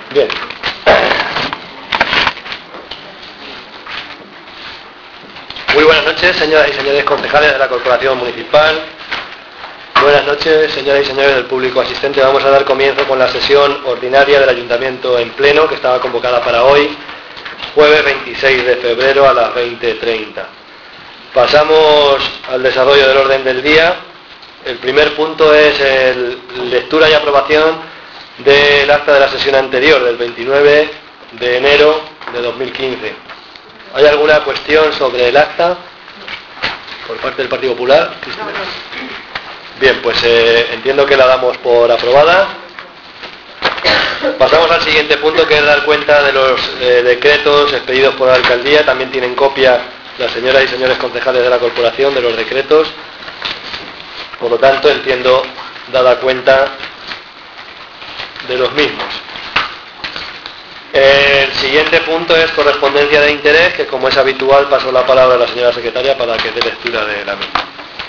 Bien. Muy buenas noches, señoras y señores concejales de la Corporación Municipal. Buenas noches, señoras y señores del público asistente. Vamos a dar comienzo con la sesión ordinaria del Ayuntamiento en pleno, que estaba convocada para hoy, jueves 26 de febrero a las 20:30. Pasamos al desarrollo del orden del día. El primer punto es lectura y aprobación del acta de la sesión anterior, del 29 de enero de 2015. ¿Hay alguna cuestión sobre el acta por parte del Partido Popular? ¿Cristina? Bien, pues entiendo que la damos por aprobada. Pasamos al siguiente punto, que es dar cuenta de los decretos expedidos por la alcaldía. También tienen copia las señoras y señores concejales de la corporación de los decretos. Por lo tanto, entiendo dada cuenta de los mismos. El siguiente punto es correspondencia de interés, que como es habitual paso la palabra a la señora secretaria para que dé lectura de la misma.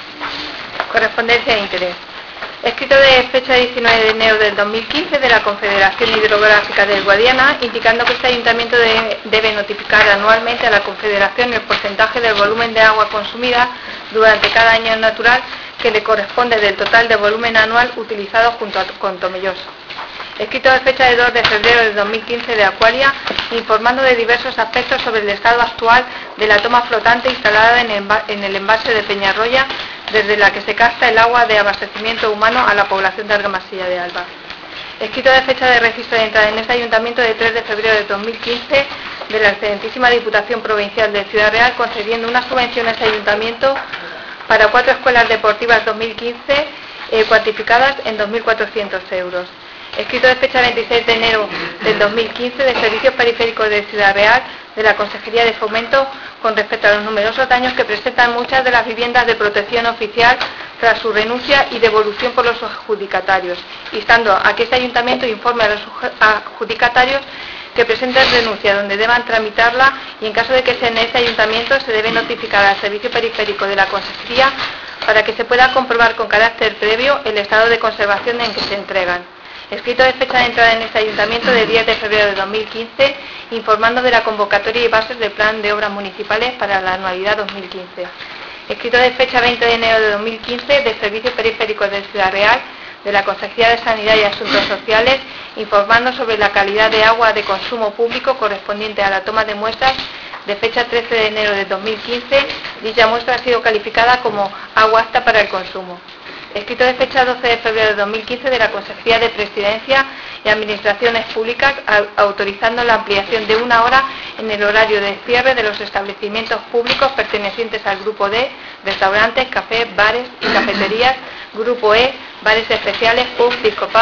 Correspondencia de interés. Escrito de fecha 19 de enero del 2015 de la Confederación Hidrográfica del Guadiana, indicando que este ayuntamiento debe notificar anualmente a la Confederación el porcentaje del volumen de agua consumida durante cada año natural que le corresponde del total de volumen anual utilizado junto con Tomelloso. Escrito de fecha de 2 de febrero de 2015 de Acuaria, informando de diversos aspectos sobre el estado actual de la toma flotante instalada en el embalse de Peñarroya, desde la que se capta el agua de abastecimiento humano a la población de Argamasilla de Alba. Escrito de fecha de registro de entrada en este ayuntamiento de 3 de febrero de 2015 de la excelentísima Diputación Provincial de Ciudad Real, concediendo una subvención a este ayuntamiento para 4 escuelas deportivas 2015 cuantificadas en 2.400 euros. Escrito de fecha 26 de enero del 2015 de Servicios Periféricos de Ciudad Real de la Consejería de Fomento con respecto a los numerosos daños que presentan muchas de las viviendas de protección oficial tras su renuncia y devolución por los adjudicatarios, instando a que este ayuntamiento informe a los adjudicatarios que presenten renuncia donde deban tramitarla, y en caso de que sea en este ayuntamiento se debe notificar al Servicio Periférico de la Consejería para que se pueda comprobar con carácter previo el estado de conservación en que se entregan. Escrito de fecha de entrada en este ayuntamiento de 10 de febrero de 2015, informando de la convocatoria y bases del plan de obras municipales para la anualidad 2015. Escrito de fecha 20 de enero de 2015 de Servicios Periféricos de Ciudad Real de la Consejería de Sanidad y Asuntos Sociales, informando sobre la calidad de agua de consumo público correspondiente a la toma de muestras de fecha 13 de enero de 2015. Dicha muestra ha sido calificada como agua apta para el consumo. Escrito de fecha 12 de febrero de 2015 de la Consejería de Presidencia y Administraciones Públicas, autorizando la ampliación de 1 hora en el horario de cierre de los establecimientos públicos pertenecientes al Grupo D, restaurantes, cafés, bares y cafeterías, Grupo E, bares especiales, pubs,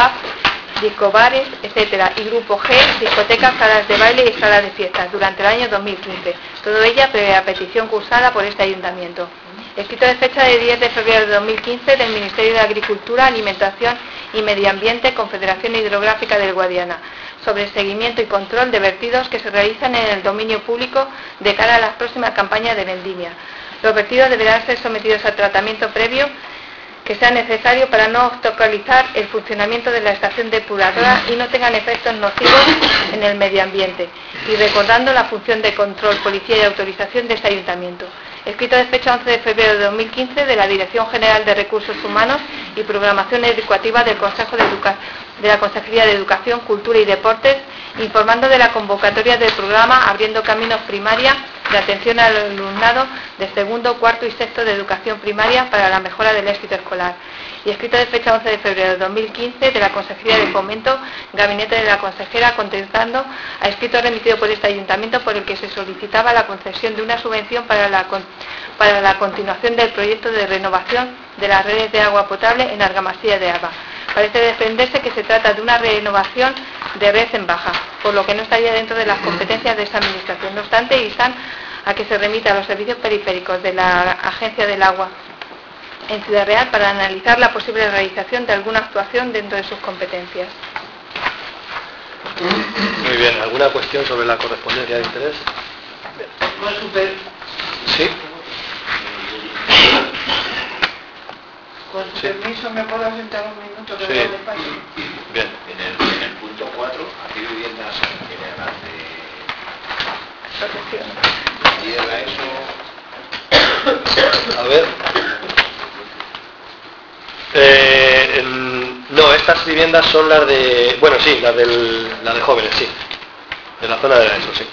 discobares, etc. y Grupo G, discotecas, salas de baile y salas de fiestas, durante el año 2015. Todo ella previa petición cursada por este ayuntamiento. Escrito de fecha de 10 de febrero de 2015 del Ministerio de Agricultura, Alimentación y Medio Ambiente, Confederación Hidrográfica del Guadiana, sobre el seguimiento y control de vertidos que se realizan en el dominio público de cara a las próximas campañas de vendimia. Los vertidos deberán ser sometidos a tratamiento previo que sea necesario para no obstaculizar el funcionamiento de la estación depuradora y no tengan efectos nocivos en el medio ambiente, y recordando la función de control, policía y autorización de este ayuntamiento. Escrito de fecha 11 de febrero de 2015 de la Dirección General de Recursos Humanos y Programación Educativa del Consejo de la Consejería de Educación, Cultura y Deportes, informando de la convocatoria del programa Abriendo Caminos Primaria de atención al alumnado de segundo, cuarto y sexto de educación primaria para la mejora del éxito escolar. Y escrito de fecha 11 de febrero de 2015 de la Consejería de Fomento, Gabinete de la Consejera, contestando a escrito remitido por este ayuntamiento por el que se solicitaba la concesión de una subvención para la continuación del proyecto de renovación de las redes de agua potable en Argamasilla de Alba. Parece defenderse que se trata de una renovación de red en baja, por lo que no estaría dentro de las competencias de esta administración. No obstante, instan a que se remita a los servicios periféricos de la Agencia del Agua en Ciudad Real para analizar la posible realización de alguna actuación dentro de sus competencias. Muy bien, ¿alguna cuestión sobre la correspondencia de interés? Sí. Con su permiso, ¿me puedo sentar un minuto? Que sí. veo despacio? Bien. En el punto 4, aquí viviendas protección. A ver. No, estas viviendas son las de... Bueno, sí, las de jóvenes, sí. De la zona de ESO, sí.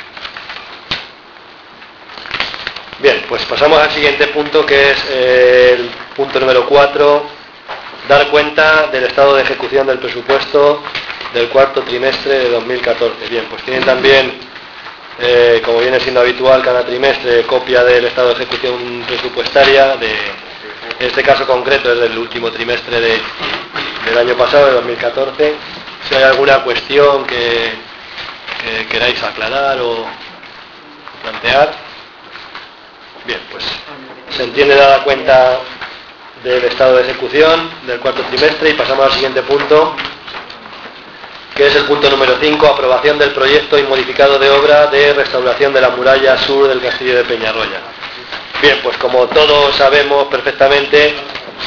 Bien, pues pasamos al siguiente punto, que es el punto número 4, dar cuenta del estado de ejecución del presupuesto del cuarto trimestre de 2014. Bien, pues tienen también, como viene siendo habitual cada trimestre, copia del estado de ejecución presupuestaria, en este caso concreto es del último trimestre del año pasado, de 2014. Si hay alguna cuestión que queráis aclarar o plantear. Bien, pues se entiende dada cuenta del estado de ejecución del cuarto trimestre y pasamos al siguiente punto, que es el punto número 5, aprobación del proyecto y modificado de obra de restauración de la muralla sur del castillo de Peñarroya. Bien, pues como todos sabemos perfectamente,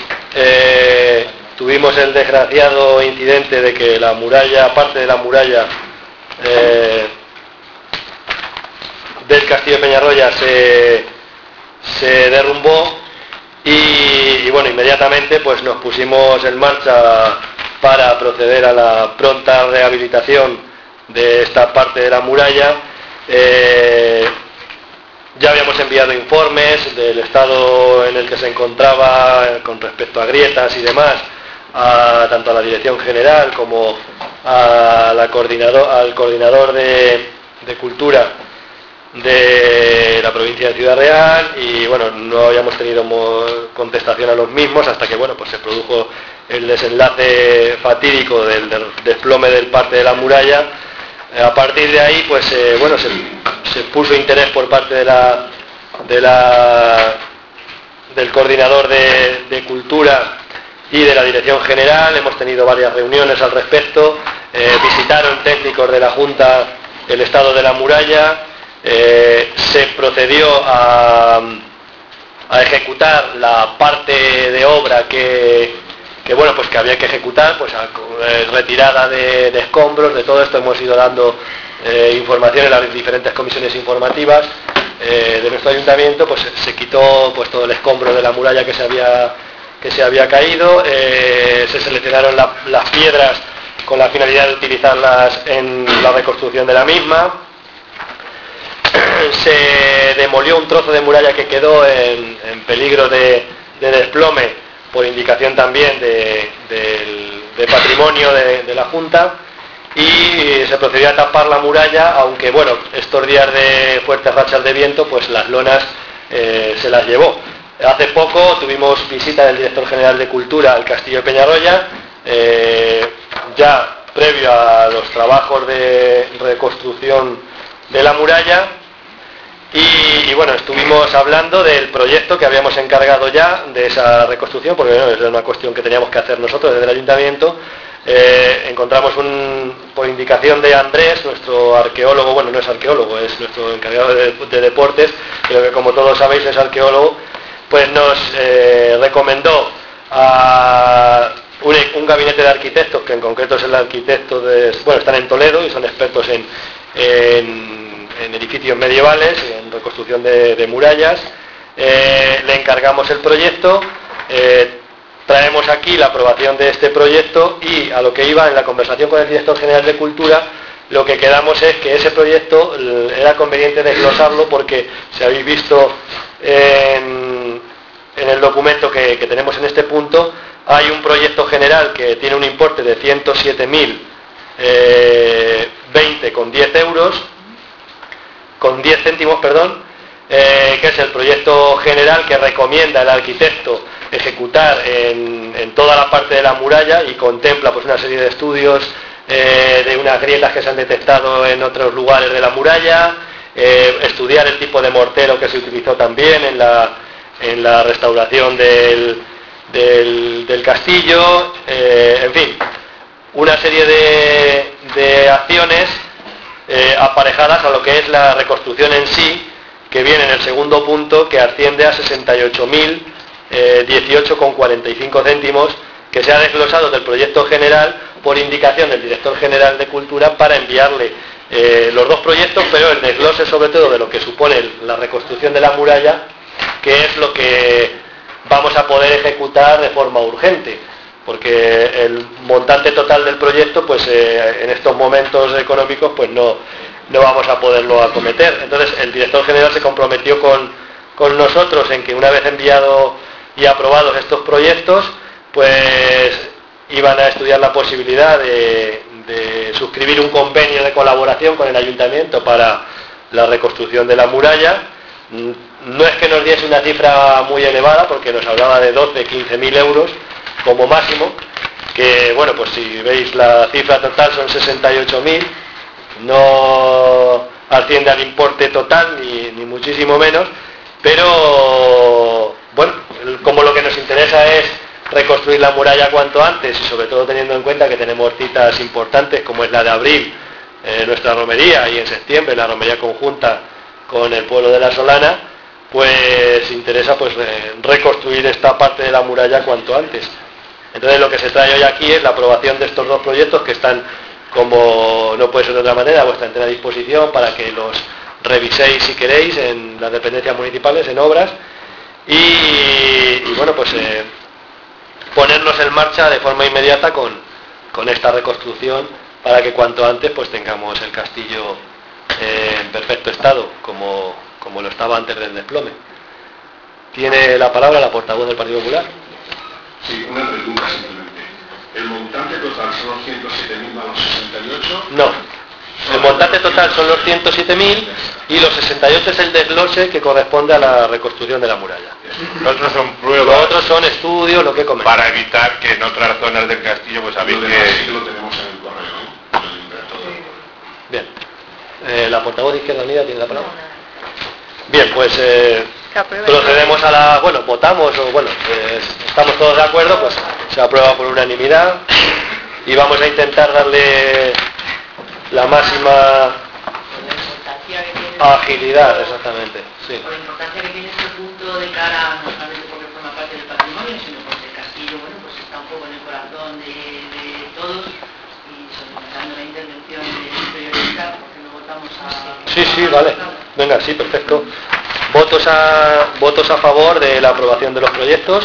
tuvimos el desgraciado incidente de que la muralla, parte de la muralla del castillo de Peñarroya se derrumbó y bueno, inmediatamente pues nos pusimos en marcha para proceder a la pronta rehabilitación de esta parte de la muralla. Ya habíamos enviado informes del estado en el que se encontraba con respecto a grietas y demás, tanto a la Dirección General como al coordinador de Cultura de la provincia de Ciudad Real, y bueno, no habíamos tenido contestación a los mismos hasta que bueno, pues se produjo el desenlace fatídico del desplome del parte de la muralla. A partir de ahí pues bueno, se puso interés por parte del coordinador de Cultura y de la Dirección General. Hemos tenido varias reuniones al respecto, visitaron técnicos de la Junta el estado de la muralla. Se procedió a ejecutar la parte de obra que bueno, pues que había que ejecutar, pues retirada de escombros. De todo esto hemos ido dando información en las diferentes comisiones informativas de nuestro ayuntamiento. Pues se quitó pues todo el escombro de la muralla que se había caído, se seleccionaron las piedras con la finalidad de utilizarlas en la reconstrucción de la misma. Se demolió un trozo de muralla que quedó en peligro de desplome por indicación también de patrimonio de la Junta, y se procedió a tapar la muralla, aunque bueno, estos días de fuertes rachas de viento pues las lonas se las llevó. Hace poco tuvimos visita del director general de Cultura al castillo de Peñarroya, ya previo a los trabajos de reconstrucción de la muralla, y bueno, estuvimos hablando del proyecto que habíamos encargado ya de esa reconstrucción, porque bueno, es una cuestión que teníamos que hacer nosotros desde el ayuntamiento. Encontramos por indicación de Andrés, nuestro arqueólogo, bueno, no es arqueólogo, es nuestro encargado de deportes, pero que como todos sabéis es arqueólogo, pues nos recomendó a un gabinete de arquitectos, que en concreto es el arquitecto bueno, están en Toledo y son expertos en edificios medievales, en reconstrucción de murallas. Le encargamos el proyecto, traemos aquí la aprobación de este proyecto, y a lo que iba en la conversación con el director general de Cultura, lo que quedamos es que ese proyecto era conveniente desglosarlo, porque si habéis visto en el documento que tenemos en este punto, hay un proyecto general que tiene un importe de 107.020 con 10 céntimos, que es el proyecto general que recomienda el arquitecto ejecutar en toda la parte de la muralla, y contempla pues una serie de estudios de unas grietas que se han detectado en otros lugares de la muralla, estudiar el tipo de mortero que se utilizó también en la restauración del castillo, en fin, una serie de acciones aparejadas a lo que es la reconstrucción en sí, que viene en el segundo punto, que asciende a 68.018,45 céntimos, que se ha desglosado del proyecto general por indicación del director general de Cultura, para enviarle los dos proyectos, pero el desglose sobre todo de lo que supone la reconstrucción de la muralla, que es lo que vamos a poder ejecutar de forma urgente, porque el montante total del proyecto, pues en estos momentos económicos, pues no vamos a poderlo acometer. Entonces el director general se comprometió con nosotros en que una vez enviado y aprobados estos proyectos, pues iban a estudiar la posibilidad de suscribir un convenio de colaboración con el ayuntamiento para la reconstrucción de la muralla. No es que nos diese una cifra muy elevada, porque nos hablaba de 12-15.000 euros como máximo, que bueno, pues si veis la cifra total son 68.000, no asciende al importe total ni muchísimo menos, pero bueno, como lo que nos interesa es reconstruir la muralla cuanto antes, y sobre todo teniendo en cuenta que tenemos citas importantes como es la de abril, nuestra romería, y en septiembre la romería conjunta con el pueblo de La Solana, pues interesa pues reconstruir esta parte de la muralla cuanto antes. Entonces lo que se trae hoy aquí es la aprobación de estos dos proyectos, que están, como no puede ser de otra manera, a vuestra entera disposición para que los reviséis si queréis en las dependencias municipales, en obras, y bueno, pues ponernos en marcha de forma inmediata con esta reconstrucción, para que cuanto antes pues tengamos el castillo en perfecto estado, como lo estaba antes del desplome. Tiene la palabra la portavoz del Partido Popular. Sí, una pregunta simplemente. ¿El montante total son los 107.000 más los 68? No. El montante total son los 107.000 y los 68 es el desglose que corresponde a la reconstrucción de la muralla. Los otros son pruebas. Los otros son estudios, lo que comento. Para evitar que en otras zonas del castillo, pues sabéis Lo que... demás sí que lo tenemos en el correo, ¿no? El impreso. Bien. La portavoz de Izquierda Unida tiene la palabra. Bien, pues Se aprueba. procedemos a la... Bueno, votamos, o bueno, estamos todos de acuerdo, pues se aprueba por unanimidad y vamos a intentar darle la máxima agilidad, exactamente. Sí. Por la importancia que tiene este punto de cara, no solamente porque forma parte del patrimonio, sino porque el castillo, bueno, pues está un poco en el corazón de todos, y solicitando la intervención de periodista, porque no votamos a... Sí, vale. Venga, sí, perfecto. Votos a favor de la aprobación de los proyectos.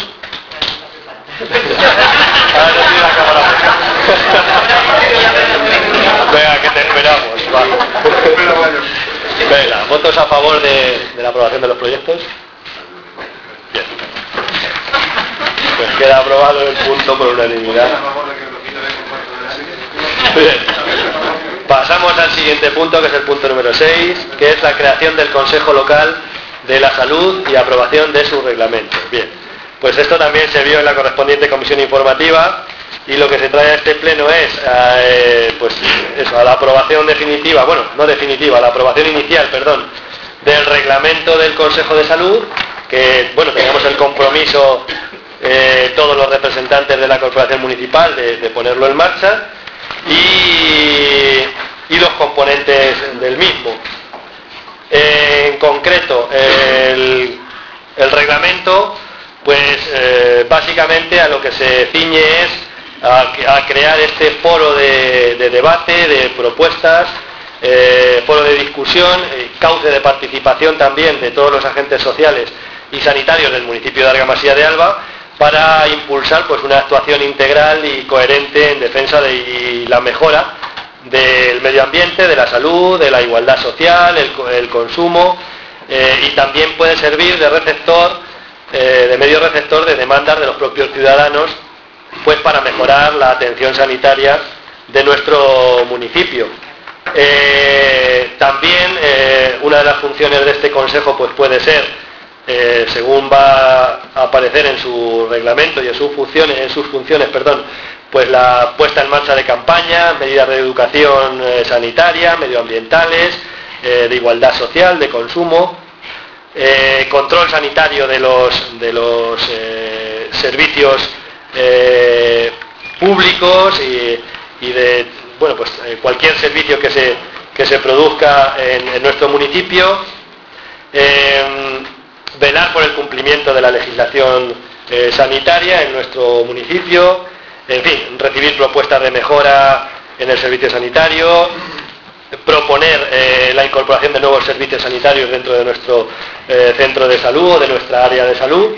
Ahora no tiene la cámara. Venga, que te esperamos. Vale. Venga, votos a favor de la aprobación de los proyectos. Bien. Pues queda aprobado el punto por unanimidad. Bien. Pasamos al siguiente punto, que es el punto número 6, que es la creación del Consejo Local de la Salud y aprobación de su reglamento. Bien, pues esto también se vio en la correspondiente comisión informativa, y lo que se trae a este pleno es pues eso, a la aprobación definitiva, bueno, no definitiva, a la aprobación inicial, perdón, del reglamento del Consejo de Salud, que bueno, teníamos el compromiso todos los representantes de la corporación municipal de ponerlo en marcha, y los componentes del mismo. En concreto, el reglamento, pues básicamente a lo que se ciñe es a crear este foro de debate, de propuestas, foro de discusión, cauce de participación también de todos los agentes sociales y sanitarios del municipio de Argamasilla de Alba, para impulsar pues una actuación integral y coherente en defensa y la mejora del medio ambiente, de la salud, de la igualdad social, el consumo, y también puede servir de receptor, de medio receptor de demandas de los propios ciudadanos, pues para mejorar la atención sanitaria de nuestro municipio. También una de las funciones de este consejo pues puede ser, según va a aparecer en su reglamento y en sus funciones, pues la puesta en marcha de campañas, medidas de educación sanitaria, medioambientales, de igualdad social, de consumo, control sanitario de los servicios públicos y de bueno, pues cualquier servicio que se produzca en nuestro municipio, velar por el cumplimiento de la legislación sanitaria en nuestro municipio, en fin, recibir propuestas de mejora en el servicio sanitario, proponer la incorporación de nuevos servicios sanitarios dentro de nuestro centro de salud o de nuestra área de salud.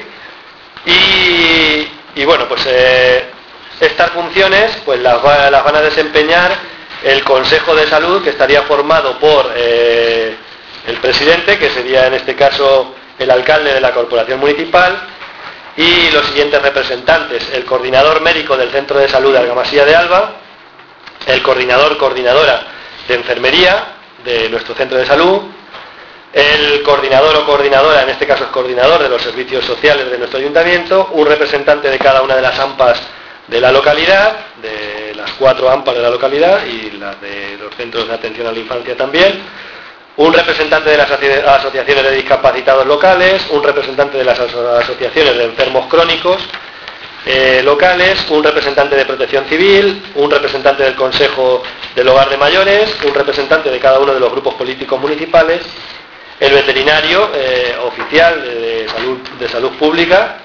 Y bueno, pues estas funciones pues las van a desempeñar el Consejo de Salud, que estaría formado por el presidente, que sería en este caso el alcalde de la corporación municipal, y los siguientes representantes: el coordinador médico del Centro de Salud de Argamasilla de Alba, el coordinadora de enfermería de nuestro centro de salud, el coordinador o coordinadora, en este caso es coordinador de los servicios sociales de nuestro ayuntamiento, un representante de cada una de las AMPAs de la localidad, de las 4 AMPAs de la localidad y las de los centros de atención a la infancia también, un representante de las asociaciones de discapacitados locales, un representante de las asociaciones de enfermos crónicos locales, un representante de Protección Civil, un representante del Consejo del Hogar de Mayores, un representante de cada uno de los grupos políticos municipales, el veterinario oficial de salud pública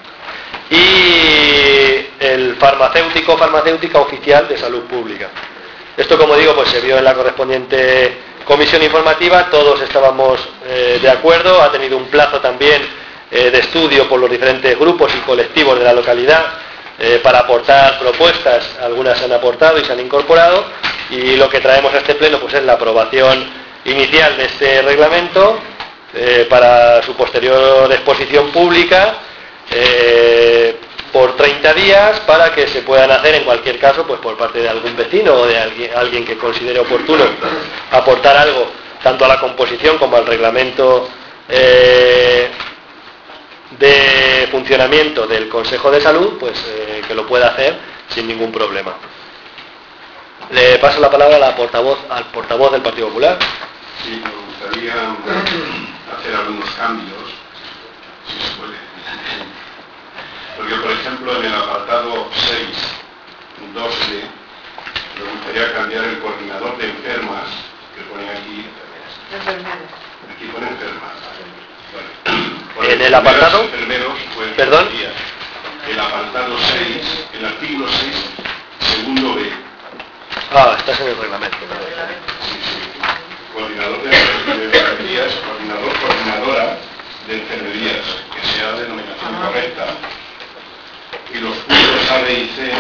y el farmacéutica oficial de salud pública. Esto, como digo, pues se vio en la correspondiente comisión informativa, todos estábamos de acuerdo, ha tenido un plazo también de estudio por los diferentes grupos y colectivos de la localidad para aportar propuestas. Algunas se han aportado y se han incorporado, y lo que traemos a este pleno pues es la aprobación inicial de este reglamento para su posterior exposición pública por 30 días, para que se puedan hacer en cualquier caso pues por parte de algún vecino o de alguien que considere oportuno aportar algo tanto a la composición como al reglamento de funcionamiento del Consejo de Salud, pues que lo pueda hacer sin ningún problema. Le paso la palabra al portavoz del Partido Popular. Sí, me gustaría hacer algunos cambios, si se puede. Porque, por ejemplo, en el apartado 6, 12, me gustaría cambiar el coordinador de enfermas, que pone aquí. Aquí pone enfermas. Bueno, en el apartado, perdón, el apartado 6, el artículo 6, segundo B. Estás en el reglamento. Sí. Coordinador de enfermerías, coordinadora de enfermerías, que sea denominación correcta. Y los puntos A, B y C,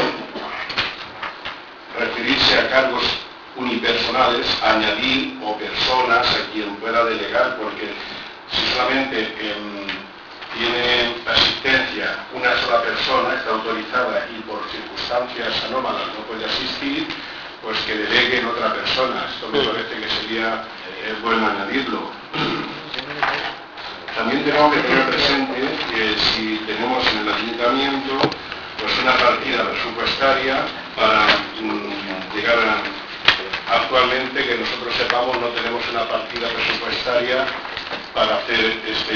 referirse a cargos unipersonales, añadir o personas a quien pueda delegar, porque si solamente tiene asistencia una sola persona, está autorizada y por circunstancias anómalas no puede asistir, pues que delegue en otra persona. Esto me parece que sería bueno añadirlo. También tenemos que tener presente que si tenemos en el ayuntamiento pues una partida presupuestaria para llegar actualmente, que nosotros sepamos, no tenemos una partida presupuestaria para hacer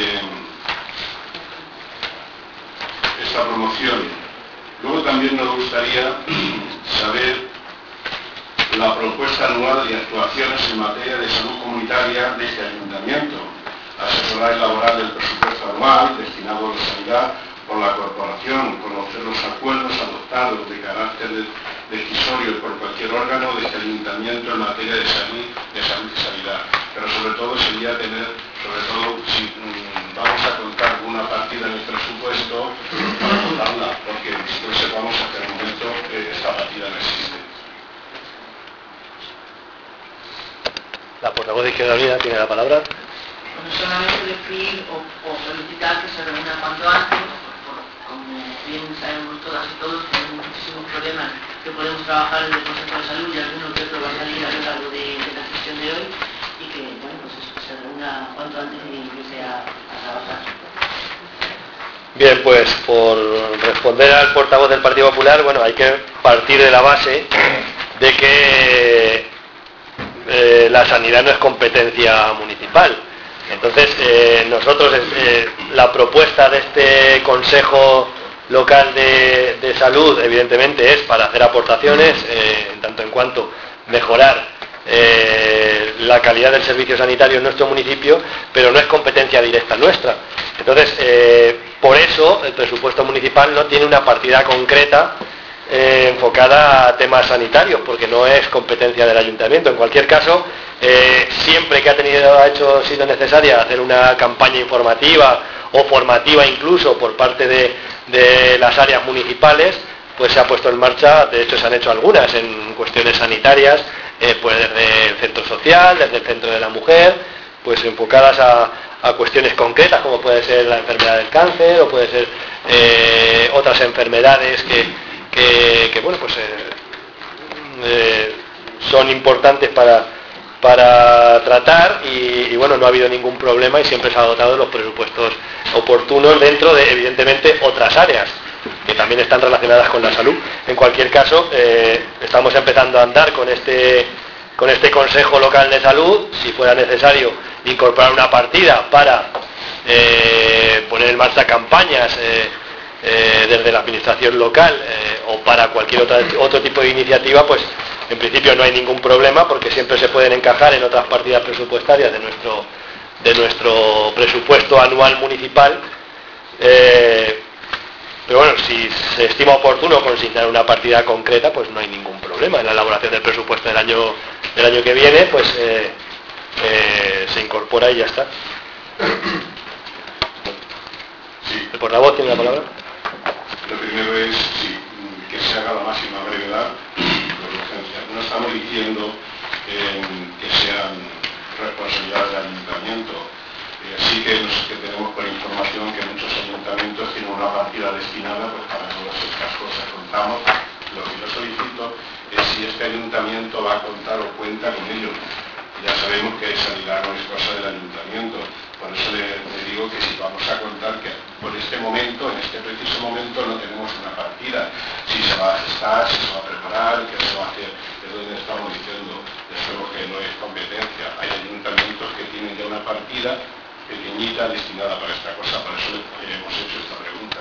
esta promoción. Luego también nos gustaría saber la propuesta anual de actuaciones en materia de salud comunitaria de este ayuntamiento, asesorar y elaborar el presupuesto anual destinado a la sanidad por la corporación, conocer los acuerdos adoptados de carácter decisorio por cualquier órgano de este ayuntamiento en materia de salud y sanidad. Pero sobre todo sería tener, si vamos a contar con una partida en el presupuesto, para contarla, porque nosotros sepamos hasta el momento esta partida no existe. La portavoz de Izquierda Unida tiene la palabra. Bueno, solamente decir o solicitar que se reúna cuanto antes, como bien sabemos todas y todos, tenemos muchísimos problemas que podemos trabajar en el Consejo de Salud y alguno que otro va a salir a lo largo de la sesión de hoy, y que, bueno, pues eso, se reúna cuanto antes y empiece a trabajar. Bien, pues por responder al portavoz del Partido Popular, bueno, hay que partir de la base de que la sanidad no es competencia municipal. Entonces, nosotros, la propuesta de este Consejo Local de Salud, evidentemente, es para hacer aportaciones, en tanto en cuanto mejorar la calidad del servicio sanitario en nuestro municipio, pero no es competencia directa nuestra. Entonces, por eso, el presupuesto municipal no tiene una partida concreta enfocada a temas sanitarios, porque no es competencia del ayuntamiento. En cualquier caso, siempre que ha sido necesaria hacer una campaña informativa o formativa incluso por parte de las áreas municipales, pues se ha puesto en marcha. De hecho se han hecho algunas en cuestiones sanitarias, pues desde el centro social, desde el centro de la mujer, pues enfocadas a cuestiones concretas, como puede ser la enfermedad del cáncer o puede ser otras enfermedades que bueno, pues son importantes para tratar y bueno, no ha habido ningún problema y siempre se ha dotado de los presupuestos oportunos dentro de, evidentemente, otras áreas que también están relacionadas con la salud. En cualquier caso, estamos empezando a andar con este Consejo Local de Salud. Si fuera necesario incorporar una partida para poner en marcha campañas desde la administración local o para cualquier otro tipo de iniciativa, pues en principio no hay ningún problema, porque siempre se pueden encajar en otras partidas presupuestarias de nuestro presupuesto anual municipal. Pero bueno, si se estima oportuno consignar una partida concreta, pues no hay ningún problema. En la elaboración del presupuesto del año que viene, pues se incorpora y ya está. Sí. ¿El portavoz tiene la palabra? Lo primero es que se haga la máxima brevedad. No estamos diciendo que sean responsabilidad del ayuntamiento. Sí que tenemos por información que muchos ayuntamientos tienen una partida destinada pues, para todas estas cosas. Contamos. Lo que yo solicito es si este ayuntamiento va a contar o cuenta con ello. Ya sabemos que sanidad no es cosa del ayuntamiento. Por eso le digo que si vamos a contar que por este momento, en este preciso momento, no tenemos una partida. Si se va a gestar, si se va a preparar, qué se va a hacer, es donde estamos diciendo, desde luego que no es competencia. Hay ayuntamientos que tienen ya una partida pequeñita destinada para esta cosa, por eso hemos hecho esta pregunta.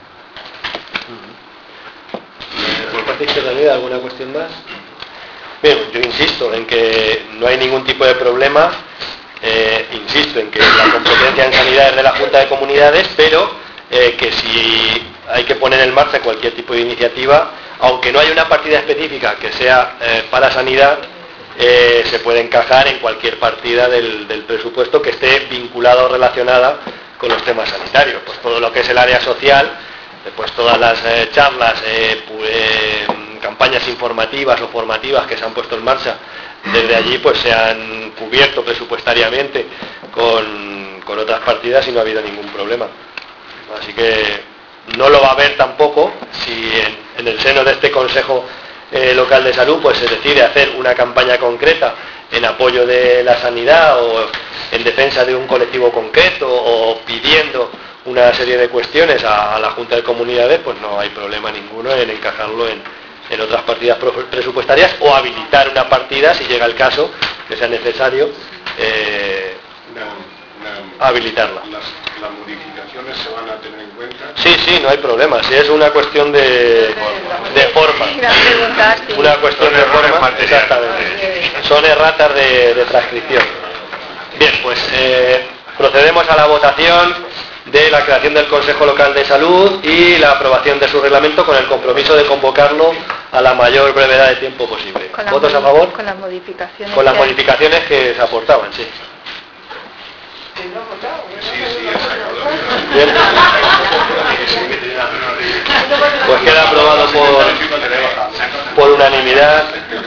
¿Por parte izquierda alguna cuestión más? Bien, yo insisto en que no hay ningún tipo de problema. Insisto en que la competencia en sanidad es de la Junta de Comunidades, pero que si hay que poner en marcha cualquier tipo de iniciativa, aunque no haya una partida específica que sea para sanidad, se puede encajar en cualquier partida del presupuesto que esté vinculada o relacionada con los temas sanitarios. Pues todo lo que es el área social, pues todas las charlas, campañas informativas o formativas que se han puesto en marcha desde allí, pues se han cubierto presupuestariamente con otras partidas y no ha habido ningún problema. Así que no lo va a haber tampoco si en el seno de este Consejo Local de Salud pues se decide hacer una campaña concreta en apoyo de la sanidad o en defensa de un colectivo concreto o pidiendo una serie de cuestiones a la Junta de Comunidades, pues no hay problema ninguno en encajarlo en otras partidas presupuestarias o habilitar una partida si llega el caso que sea necesario habilitarla. ¿Las modificaciones se van a tener en cuenta? Sí, no hay problema. Si es una cuestión de forma. Una cuestión de forma, exactamente. Son erratas de transcripción. Bien, pues procedemos a la votación de la creación del Consejo Local de Salud y la aprobación de su reglamento con el compromiso de convocarlo a la mayor brevedad de tiempo posible. ¿Votos a favor? Con las modificaciones. Con las modificaciones que se aportaban, sí. Bien. Pues queda aprobado por unanimidad.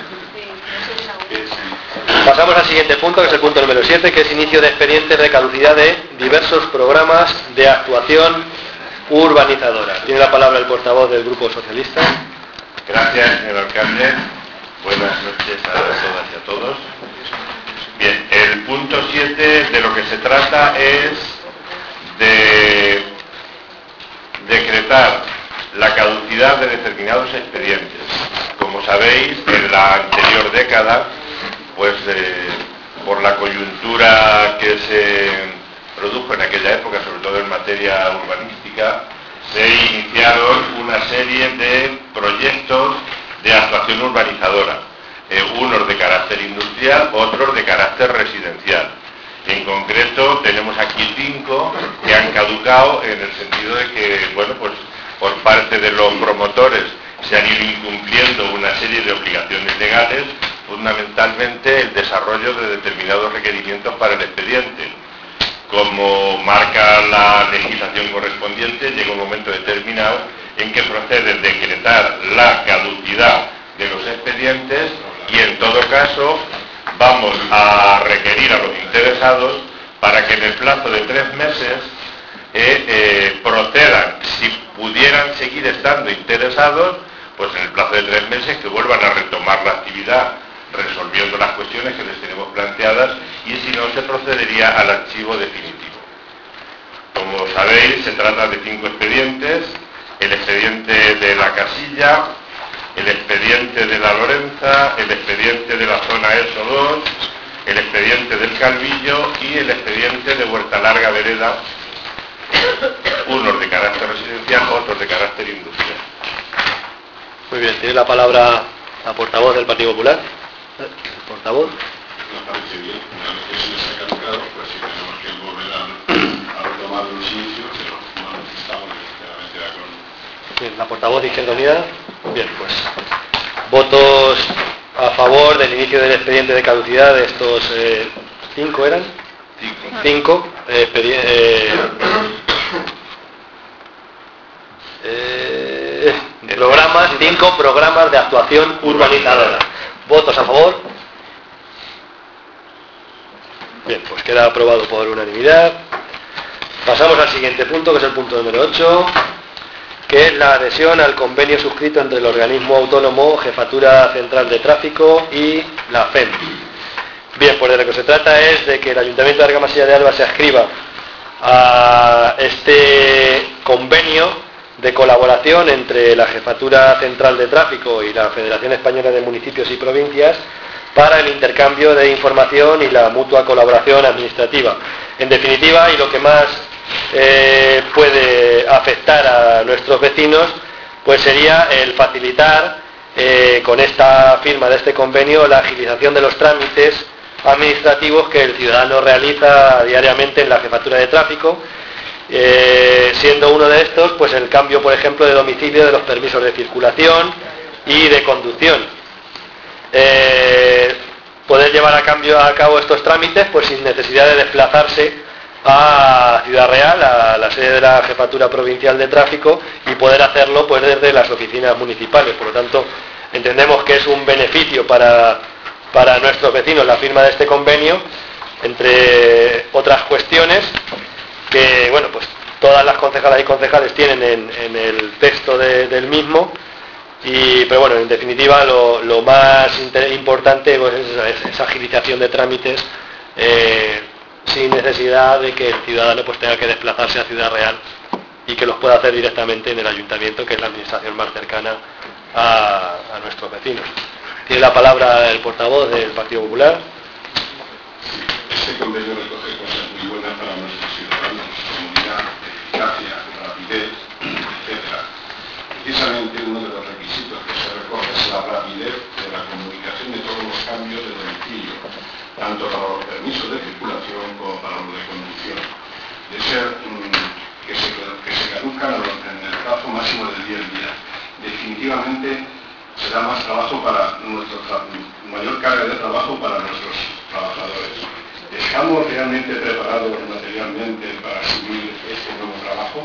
Pasamos al siguiente punto, que es el punto número 7, que es inicio de expedientes de caducidad de diversos programas de actuación urbanizadora. Tiene la palabra el portavoz del Grupo Socialista. Gracias, señor alcalde. Buenas noches a todas y a todos. Bien, el punto 7 de lo que se trata es de decretar la caducidad de determinados expedientes. Como sabéis, en la anterior década, pues por la coyuntura que se produjo en aquella época, sobre todo en materia urbanística, se iniciaron una serie de proyectos de actuación urbanizadora, unos de carácter industrial, otros de carácter residencial. En concreto tenemos aquí 5 que han caducado en el sentido de que, bueno, pues por parte de los promotores se han ido incumpliendo una serie de obligaciones legales, fundamentalmente el desarrollo de determinados requerimientos para el expediente. Como marca la legislación correspondiente, llega un momento determinado en que procede decretar la caducidad de los expedientes y en todo caso vamos a requerir a los interesados para que en el plazo de 3 meses procedan, si pudieran seguir estando interesados, pues en el plazo de 3 meses que vuelvan a retomar la actividad resolviendo las cuestiones que les tenemos planteadas, y si no, se procedería al archivo definitivo. Como sabéis, se trata de 5 expedientes: el expediente de la Casilla, el expediente de la Lorenza, el expediente de la zona ESO 2, el expediente del Calvillo y el expediente de Huerta Larga Vereda, unos de carácter residencial, otros de carácter industrial. Muy bien, tiene la palabra la portavoz del Partido Popular. ¿El portavoz? Nos parece bien, una vez que se les ha caducado, pues si tenemos que volver a retomar los inicios, pero bueno, estamos enteramente de acuerdo. Bien, la portavoz de Izquierda Unida. Bien, pues votos a favor del inicio del expediente de caducidad de estos 5 eran. 5 programas, 5 programas de actuación urbanizadora. ¿Votos a favor? Bien, pues queda aprobado por unanimidad. Pasamos al siguiente punto, que es el punto número 8, que es la adhesión al convenio suscrito entre el organismo autónomo Jefatura Central de Tráfico y la FEM. Bien, pues de lo que se trata es de que el Ayuntamiento de Argamasilla de Alba se adscriba a este convenio de colaboración entre la Jefatura Central de Tráfico y la Federación Española de Municipios y Provincias para el intercambio de información y la mutua colaboración administrativa. En definitiva, y lo que más puede afectar a nuestros vecinos, pues sería el facilitar con esta firma de este convenio la agilización de los trámites administrativos que el ciudadano realiza diariamente en la Jefatura de Tráfico, siendo uno de estos pues el cambio, por ejemplo, de domicilio de los permisos de circulación y de conducción. Poder llevar a cabo estos trámites pues sin necesidad de desplazarse a Ciudad Real, a la sede de la Jefatura Provincial de Tráfico, y poder hacerlo pues desde las oficinas municipales. Por lo tanto, entendemos que es un beneficio para nuestros vecinos la firma de este convenio, entre otras cuestiones que, bueno, pues todas las concejalas y concejales tienen en el texto del mismo, pero bueno, en definitiva lo más importante pues, es esa agilización de trámites sin necesidad de que el ciudadano pues tenga que desplazarse a Ciudad Real, y que los pueda hacer directamente en el ayuntamiento, que es la administración más cercana a nuestros vecinos. Tiene la palabra el portavoz del Partido Popular. Este convenio recoge cosas muy buenas para nuestros ciudadanos: comunidad, eficacia, rapidez, etc. Precisamente uno de los requisitos que se recoge es la rapidez de la comunicación de todos los cambios de domicilio, tanto para los permisos de circulación como para los de conducción, de ser que se caduzcan en el plazo máximo de 10 días. Definitivamente será más trabajo para mayor carga de trabajo para nuestros trabajadores. ¿Estamos realmente preparados materialmente para asumir este nuevo trabajo?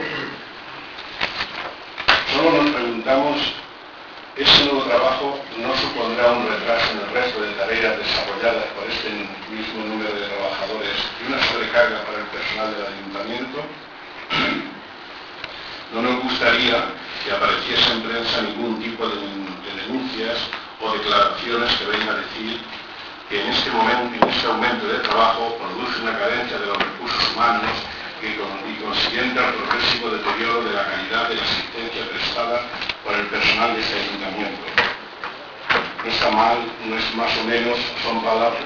Solo nos preguntamos, ¿ese nuevo trabajo no supondrá un retraso en el resto de tareas desarrolladas por este mismo número de trabajadores y una sobrecarga para el personal del ayuntamiento? No nos gustaría que apareciese en prensa ningún tipo de denuncias o declaraciones que vengan a decir que en este aumento de trabajo produce una carencia de los recursos humanos y consiguiente al progresivo deterioro de la calidad de la asistencia prestada por el personal de este ayuntamiento. No está mal, no es más o menos, son palabras.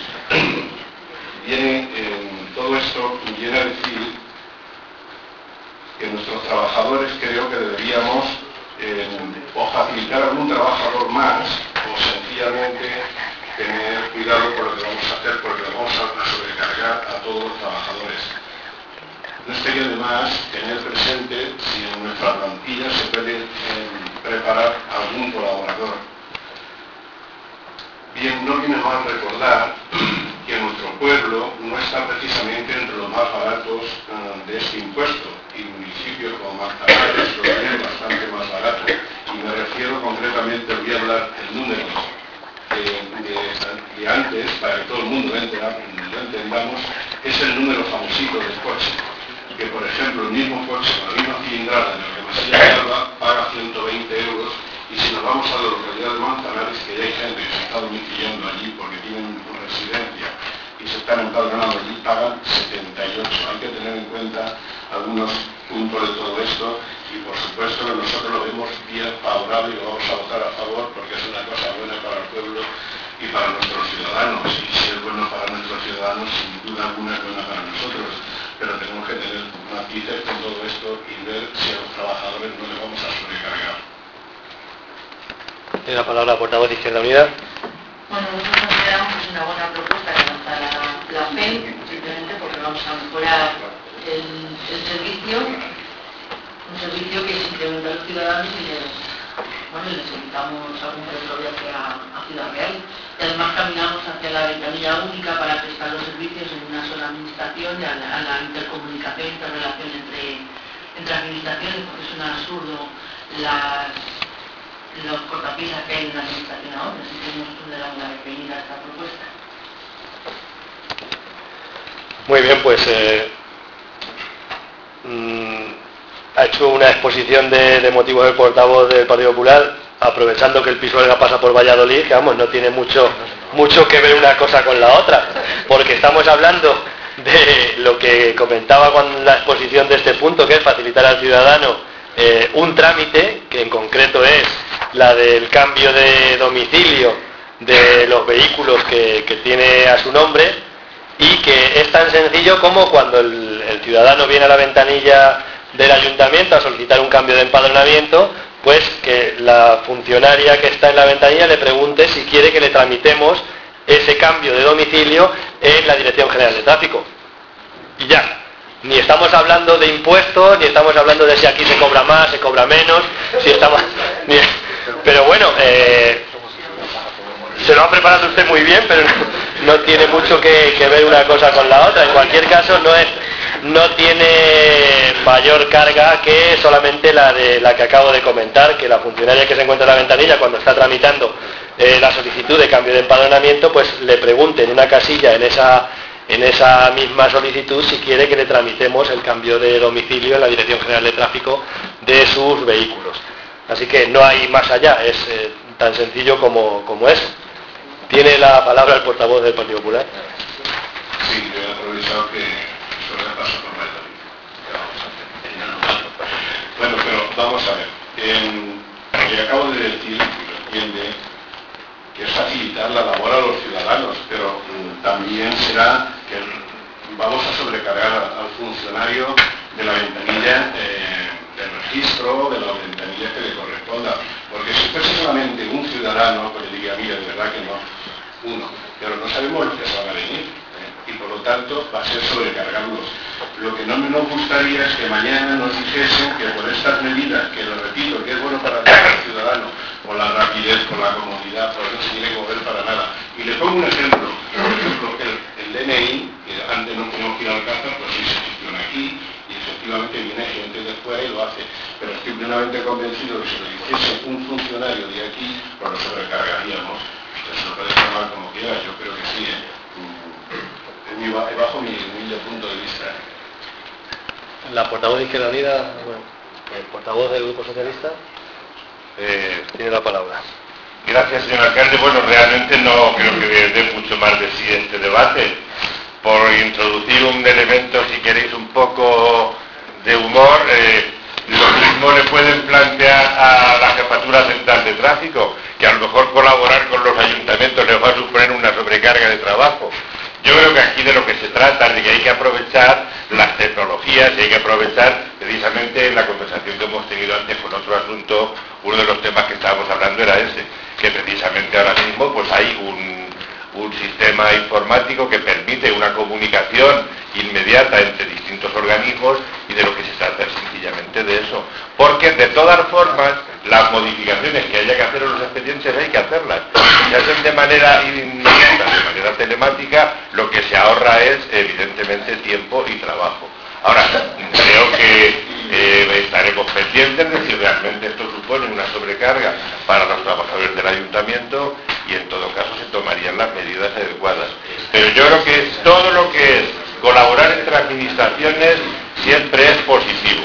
Todo esto viene a decir que nuestros trabajadores creo que deberíamos o facilitar a algún trabajador más, o sencillamente tener cuidado con lo que vamos a hacer, porque vamos a sobrecargar a todos los trabajadores. No estaría de más tener presente si en nuestra plantilla se puede preparar algún colaborador. bien, no viene mal recordar que nuestro pueblo no está precisamente entre los más baratos de este impuesto, y municipios como Manzanares lo tienen bastante más barato. Y me refiero concretamente, voy a hablar el número de antes, para que todo el mundo lo entendamos, es el número famosito del coche, que por ejemplo el mismo coche con la misma cilindrada en el que Masilla de Alba paga 120 euros, y si nos vamos a la localidad de Manzanares, que ya hay gente que se está domiciliando allí porque tienen una residencia y se están empadronando allí, pagan 78. Hay que tener en cuenta algunos puntos de todo esto, y por supuesto que nosotros lo vemos bien favorable y lo vamos a votar a favor porque es una cosa buena para el pueblo y para nuestros ciudadanos, y si es bueno para nuestros ciudadanos, sin duda alguna es buena para nosotros, pero tenemos que tener matices con todo esto y ver si a los trabajadores no les vamos a sobrecargar. Tiene la palabra la portavoz de Izquierda Unida. Bueno, nosotros consideramos que es una buena propuesta que lanza la FEN, simplemente porque vamos a mejorar el servicio, un servicio que se incrementa a los ciudadanos y les evitamos algún viaje a Ciudad Real. Y además caminamos hacia la ventanilla única para prestar los servicios en una sola administración y a la intercomunicación e interrelación entre administraciones, porque es un absurdo los cortapisas que hay en la administración ahora, así que nosotros le damos la bienvenida a esta propuesta. Muy bien, pues ha hecho una exposición de motivos del portavoz del Partido Popular, aprovechando que el Pisuerga pasa por Valladolid, que vamos, no tiene mucho que ver una cosa con la otra, porque estamos hablando de lo que comentaba con la exposición de este punto, que es facilitar al ciudadano un trámite, que en concreto es la del cambio de domicilio de los vehículos que tiene a su nombre, y que es tan sencillo como cuando el ciudadano viene a la ventanilla del ayuntamiento a solicitar un cambio de empadronamiento, pues que la funcionaria que está en la ventanilla le pregunte si quiere que le tramitemos ese cambio de domicilio en la Dirección General de Tráfico. Y ya. Ni estamos hablando de impuestos, ni estamos hablando de si aquí se cobra más, se cobra menos, si estamos... Pero bueno, se lo ha preparado usted muy bien, pero no tiene mucho que ver una cosa con la otra. En cualquier caso, no tiene mayor carga que solamente la que acabo de comentar, que la funcionaria que se encuentra en la ventanilla, cuando está tramitando la solicitud de cambio de empadronamiento, pues le pregunte en una casilla en esa misma solicitud si quiere que le tramitemos el cambio de domicilio en la Dirección General de Tráfico de sus vehículos. Así que no hay más allá, es tan sencillo como eso. Tiene la palabra el portavoz del Partido Popular. Sí, yo he aprovechado que sobre el paso por Valladolid. Bueno, pero vamos a ver. Lo que acabo de decir, lo entiende, que es facilitar la labor a los ciudadanos, pero también será que vamos a sobrecargar al funcionario de la ventanilla del registro, de la ventanilla que le corresponda, porque si fuese solamente un ciudadano, pues le diría, mira, de verdad que no, uno, pero no sabemos los que se van a venir, y por lo tanto va a ser sobrecargarlos. Lo que no nos gustaría es que mañana nos dijesen que por estas medidas, que lo repito, que es bueno para todos los ciudadanos, por la rapidez, por la comodidad, por no se tiene que mover para nada. Y le pongo un ejemplo, por ejemplo, el DNI, que antes no teníamos que ir al Alcázar, pues sí se gestiona aquí, y efectivamente viene gente de fuera y lo hace, pero estoy plenamente convencido que si lo hiciese un funcionario de aquí, pues lo sobrecargaríamos. Entonces lo puede tomar como quiera, yo creo que sí, bajo mi humilde punto de vista. La portavoz de Izquierda Unida, bueno, el portavoz del Grupo Socialista, tiene la palabra. Gracias, señor alcalde. Bueno, realmente no creo que dé mucho más de sí este debate. Por introducir un elemento, si queréis, un poco de humor, lo mismo le pueden plantear a la Jefatura Central de Tráfico, que a lo mejor colaborar con los ayuntamientos les va a suponer una sobrecarga de trabajo. Yo creo que aquí de lo que se trata es de que hay que aprovechar las tecnologías y hay que aprovechar precisamente la conversación que hemos tenido antes con otro asunto. Uno de los temas que estábamos hablando era ese, que precisamente ahora mismo pues hay un sistema informático que permite una comunicación inmediata entre distintos distintos organismos, y de lo que se trata es sencillamente de eso. Porque de todas formas, las modificaciones que haya que hacer en los expedientes hay que hacerlas. Si se hacen de manera inmediata, de manera telemática, lo que se ahorra es evidentemente tiempo y trabajo. Ahora, creo que estaremos pendientes de si realmente esto supone una sobrecarga para los trabajadores del ayuntamiento, y en todo caso se tomarían las medidas adecuadas. Pero yo creo que todo lo que es colaborar entre administraciones siempre es positivo.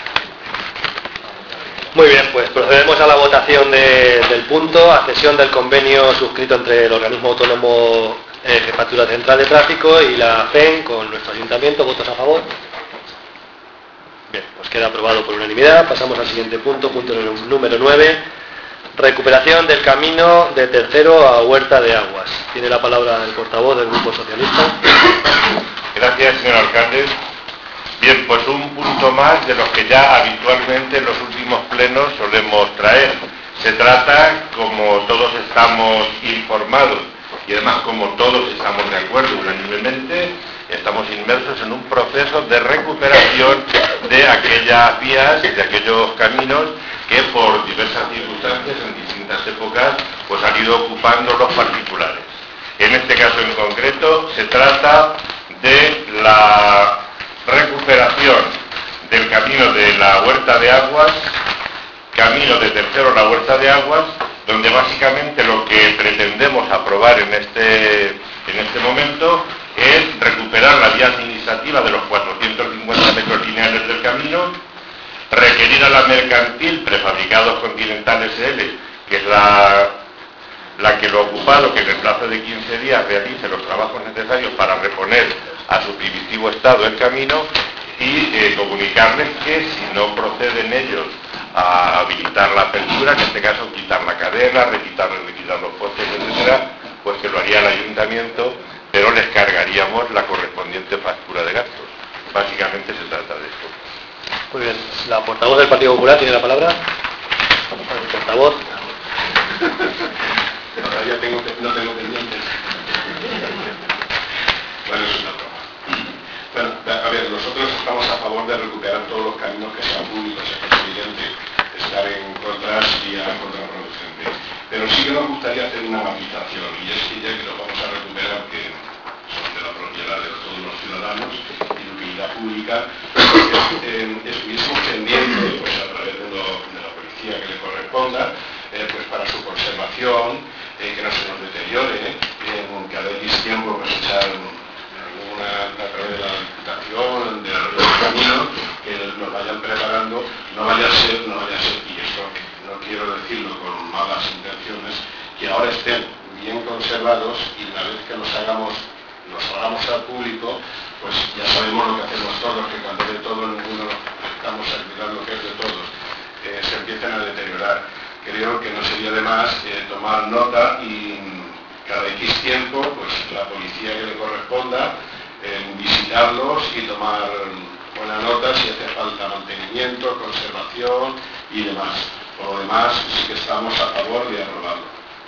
Muy bien, pues procedemos a la votación del punto, accesión del convenio suscrito entre el organismo autónomo Jefatura Central de Tráfico y la FEN con nuestro ayuntamiento. ¿Votos a favor? Bien, pues queda aprobado por unanimidad. Pasamos al siguiente punto, punto número 9. Recuperación del camino de Tercero a Huerta de Aguas. Tiene la palabra el portavoz del Grupo Socialista. Gracias, señor alcalde. Bien, pues un punto más de los que ya habitualmente en los últimos plenos solemos traer. Se trata, como todos estamos informados y además como todos estamos de acuerdo unánimemente, estamos inmersos en un proceso de recuperación de aquellas vías, de aquellos caminos que por diversas circunstancias en distintas épocas pues han ido ocupando los particulares. En este caso en concreto se trata de la recuperación del camino de la Huerta de Aguas, camino de Tercero a la Huerta de Aguas, donde básicamente lo que pretendemos aprobar en este momento es recuperar la vía administrativa de los 450 metros lineales del camino, requerir a la mercantil Prefabricados Continental SL, que es la que lo ha ocupado, que en el plazo de 15 días realice los trabajos necesarios para reponer a su primitivo estado el camino, y comunicarles que si no proceden ellos a habilitar la apertura, en este caso quitar la cadena, requitar los postes, etcétera, pues que lo haría el ayuntamiento, pero les cargaríamos la correspondiente factura de gastos. Básicamente se trata de esto. Muy bien, la portavoz del Partido Popular tiene la palabra. El portavoz. Todavía no tengo pendientes. Bueno, es una broma. Bueno, a ver, nosotros estamos a favor de recuperar todos los caminos que sean públicos, es evidente estar en contra sería contraproducente. Pero sí que nos gustaría hacer una matización, y es que ya que los vamos a recuperar, que son de la propiedad de todos los ciudadanos y de utilidad pública, estuviésemos pendientes, pues a través de la policía que le corresponda, pues para su conservación, que no se nos deteriore, cada X tiempo pues echar a través de la Diputación, del camino, que nos vayan preparando, no vaya a ser, y esto no quiero decirlo con malas intenciones, que ahora estén bien conservados y una vez que los hagamos al público, pues ya sabemos lo que hacemos todos, que cuando de todo ninguno estamos a cuidar lo que es de todos, se empiezan a deteriorar. Creo que no sería de más tomar nota y cada X tiempo, pues la policía que le corresponda, visitarlos y tomar buena nota si hace falta mantenimiento, conservación y demás. Por lo demás, sí que estamos a favor de aprobarlo.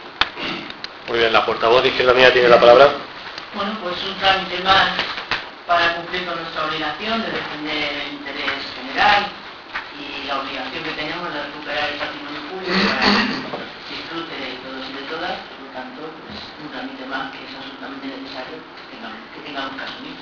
Muy bien, la portavoz de Izquierda Unida tiene la palabra. Bueno, pues un trámite más para cumplir con nuestra obligación de defender el interés general y la obligación que tenemos de recuperar el patrimonio público para que disfrute de todos y de todas. Por lo tanto, pues un trámite más que es absolutamente necesario que tengamos que asumir.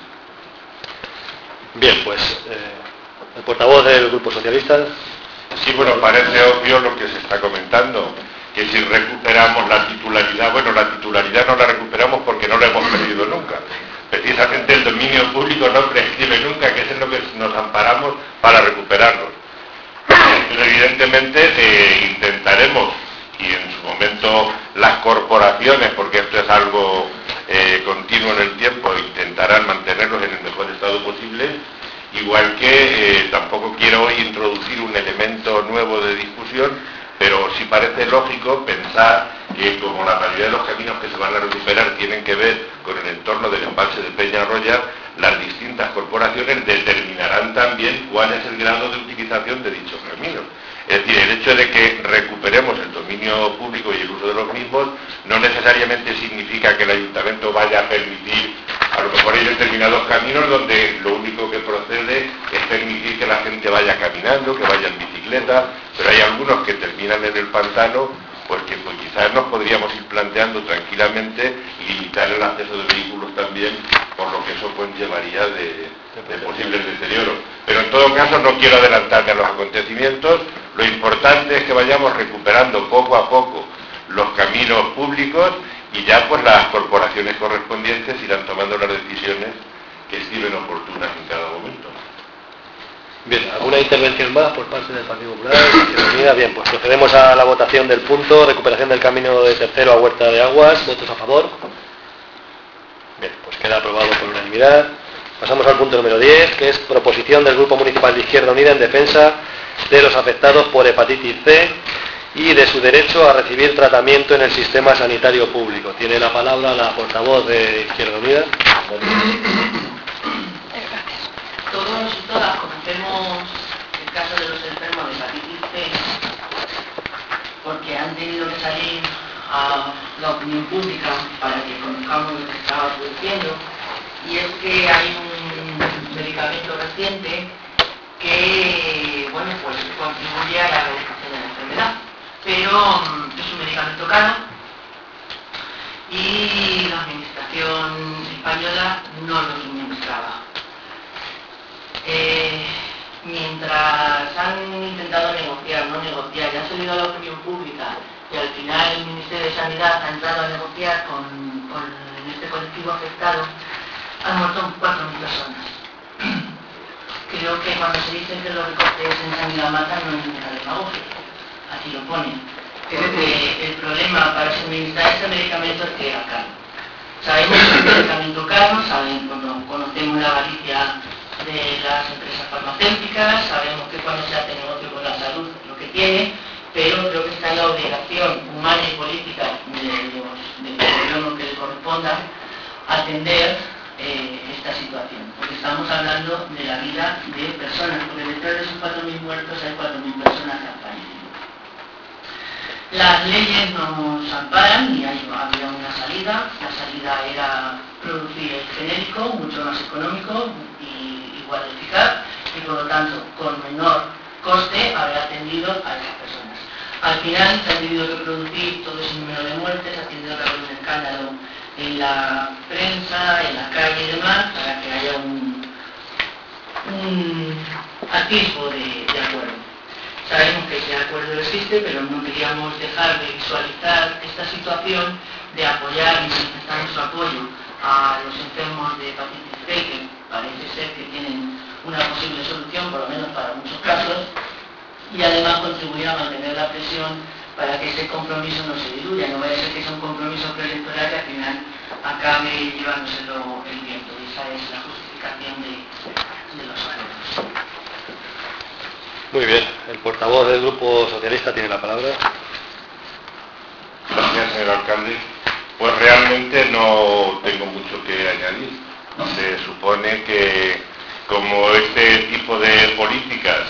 Bien, pues el portavoz del Grupo Socialista. Sí, bueno, parece obvio lo que se está comentando, que si recuperamos la titularidad, bueno, la titularidad no la recuperamos porque no la hemos perdido nunca. Precisamente el dominio público no prescribe nunca, que es en lo que nos amparamos para recuperarlo. Entonces, evidentemente intentaremos, y en su momento las corporaciones, porque esto es algo continuo en el tiempo, intentarán mantenerlos en el mejor estado posible, igual que tampoco quiero hoy introducir un elemento nuevo de discusión, pero sí parece lógico pensar que como la mayoría de los caminos que se van a recuperar tienen que ver con el entorno del embalse de Peñarroya, las distintas corporaciones determinarán también cuál es el grado de utilización de dichos caminos. Es decir, el hecho de que recuperemos el dominio público y el uso de los mismos no necesariamente significa que el ayuntamiento vaya a permitir, a lo mejor ellos determinados caminos donde lo único que procede es permitir que la gente vaya caminando, que vaya en bicicleta, pero hay algunos que terminan en el pantano, pues quizás nos podríamos ir planteando tranquilamente y limitar el acceso de vehículos también, por lo que eso conllevaría de posibles deterioros. Pero en todo caso no quiero adelantarme a los acontecimientos, lo importante es que vayamos recuperando poco a poco los caminos públicos y ya pues las corporaciones correspondientes irán tomando las decisiones que estimen oportunas en cada momento. Bien, ¿alguna intervención más por parte del Partido Popular? Bien, pues procedemos a la votación del punto, recuperación del camino de Tercero a Huerta de Aguas, ¿votos a favor? Bien, pues queda aprobado por unanimidad. Pasamos al punto número 10, que es proposición del Grupo Municipal de Izquierda Unida en defensa de los afectados por hepatitis C y de su derecho a recibir tratamiento en el sistema sanitario público. Tiene la palabra la portavoz de Izquierda Unida. Todos y todas conocemos el caso de los enfermos de hepatitis C porque han tenido que salir a la opinión pública para que conozcamos lo que se estaba produciendo, y es que hay un medicamento reciente que, bueno, pues contribuye a la reducción de la enfermedad, pero es un medicamento caro y la administración española no lo suministraba. Mientras han intentado negociar, y han salido a la opinión pública, y al final el Ministerio de Sanidad ha entrado a negociar con este colectivo afectado, han muerto 4.000 personas. Creo que cuando se dice que los recortes en sanidad matan, no es ninguna demagogia, así lo ponen. Creo que el problema para suministrar este medicamento es que era caro. Sabemos que es un medicamento caro, conocemos la avaricia de las empresas farmacéuticas, sabemos que cuando se hace negocio con la salud es lo que tiene, pero creo que está en la obligación humana y política del gobierno que le corresponda atender esta situación, porque estamos hablando de la vida de personas, porque detrás de esos 4.000 muertos hay 4.000 personas que han fallecido. Las leyes nos amparan y había una salida. La salida era producir el genérico, mucho más económico y igual de eficaz, y por lo tanto con menor coste haber atendido a esas personas. Al final se ha tenido que producir todo ese número de muertes, ha tenido que haber un escándalo en la prensa, en la calle y demás, para que haya un atisbo de acuerdo. Sabemos que ese acuerdo existe, pero no queríamos dejar de visualizar esta situación, de apoyar y manifestar nuestro apoyo a los enfermos de hepatitis C, que parece ser que tienen una posible solución, por lo menos para muchos casos, y además contribuir a mantener la presión para que ese compromiso no se diluya, no vaya a ser que sea un compromiso preelectoral que al final acabe llevándoselo el viento. Y esa es la justificación de los acuerdos. Muy bien, el portavoz del Grupo Socialista tiene la palabra. Gracias, señor alcalde. Pues realmente no tengo mucho que añadir. Se supone que como este tipo de políticas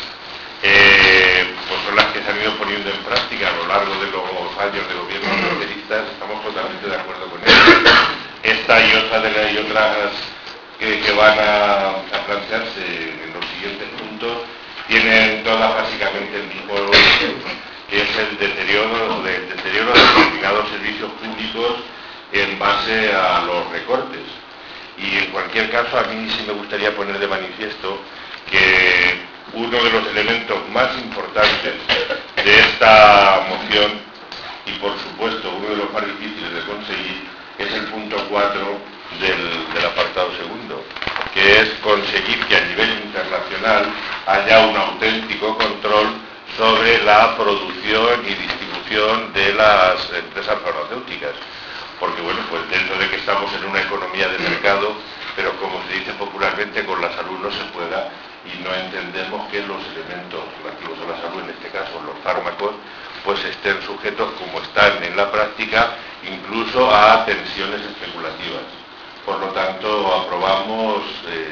pues son las que se han ido poniendo en práctica a lo largo de los años de gobierno socialistas, estamos totalmente de acuerdo con ello. Esta y otras que van a plantearse en los siguientes puntos tienen todas básicamente el mismo origen, que es el deterioro de determinados servicios públicos en base a los recortes. Y en cualquier caso, a mí sí me gustaría poner de manifiesto que uno de los elementos más importantes de esta moción, y por supuesto uno de los más difíciles de conseguir, es el punto 4 del apartado segundo, que es conseguir que a nivel internacional haya un auténtico control sobre la producción y distribución de las empresas farmacéuticas. Porque bueno, pues dentro de que estamos en una economía de mercado, pero como se dice popularmente, con la salud no se juega, y no entendemos que los elementos relativos a la salud, en este caso los fármacos, pues estén sujetos, como están en la práctica, incluso a tensiones especulativas. Por lo tanto, aprobamos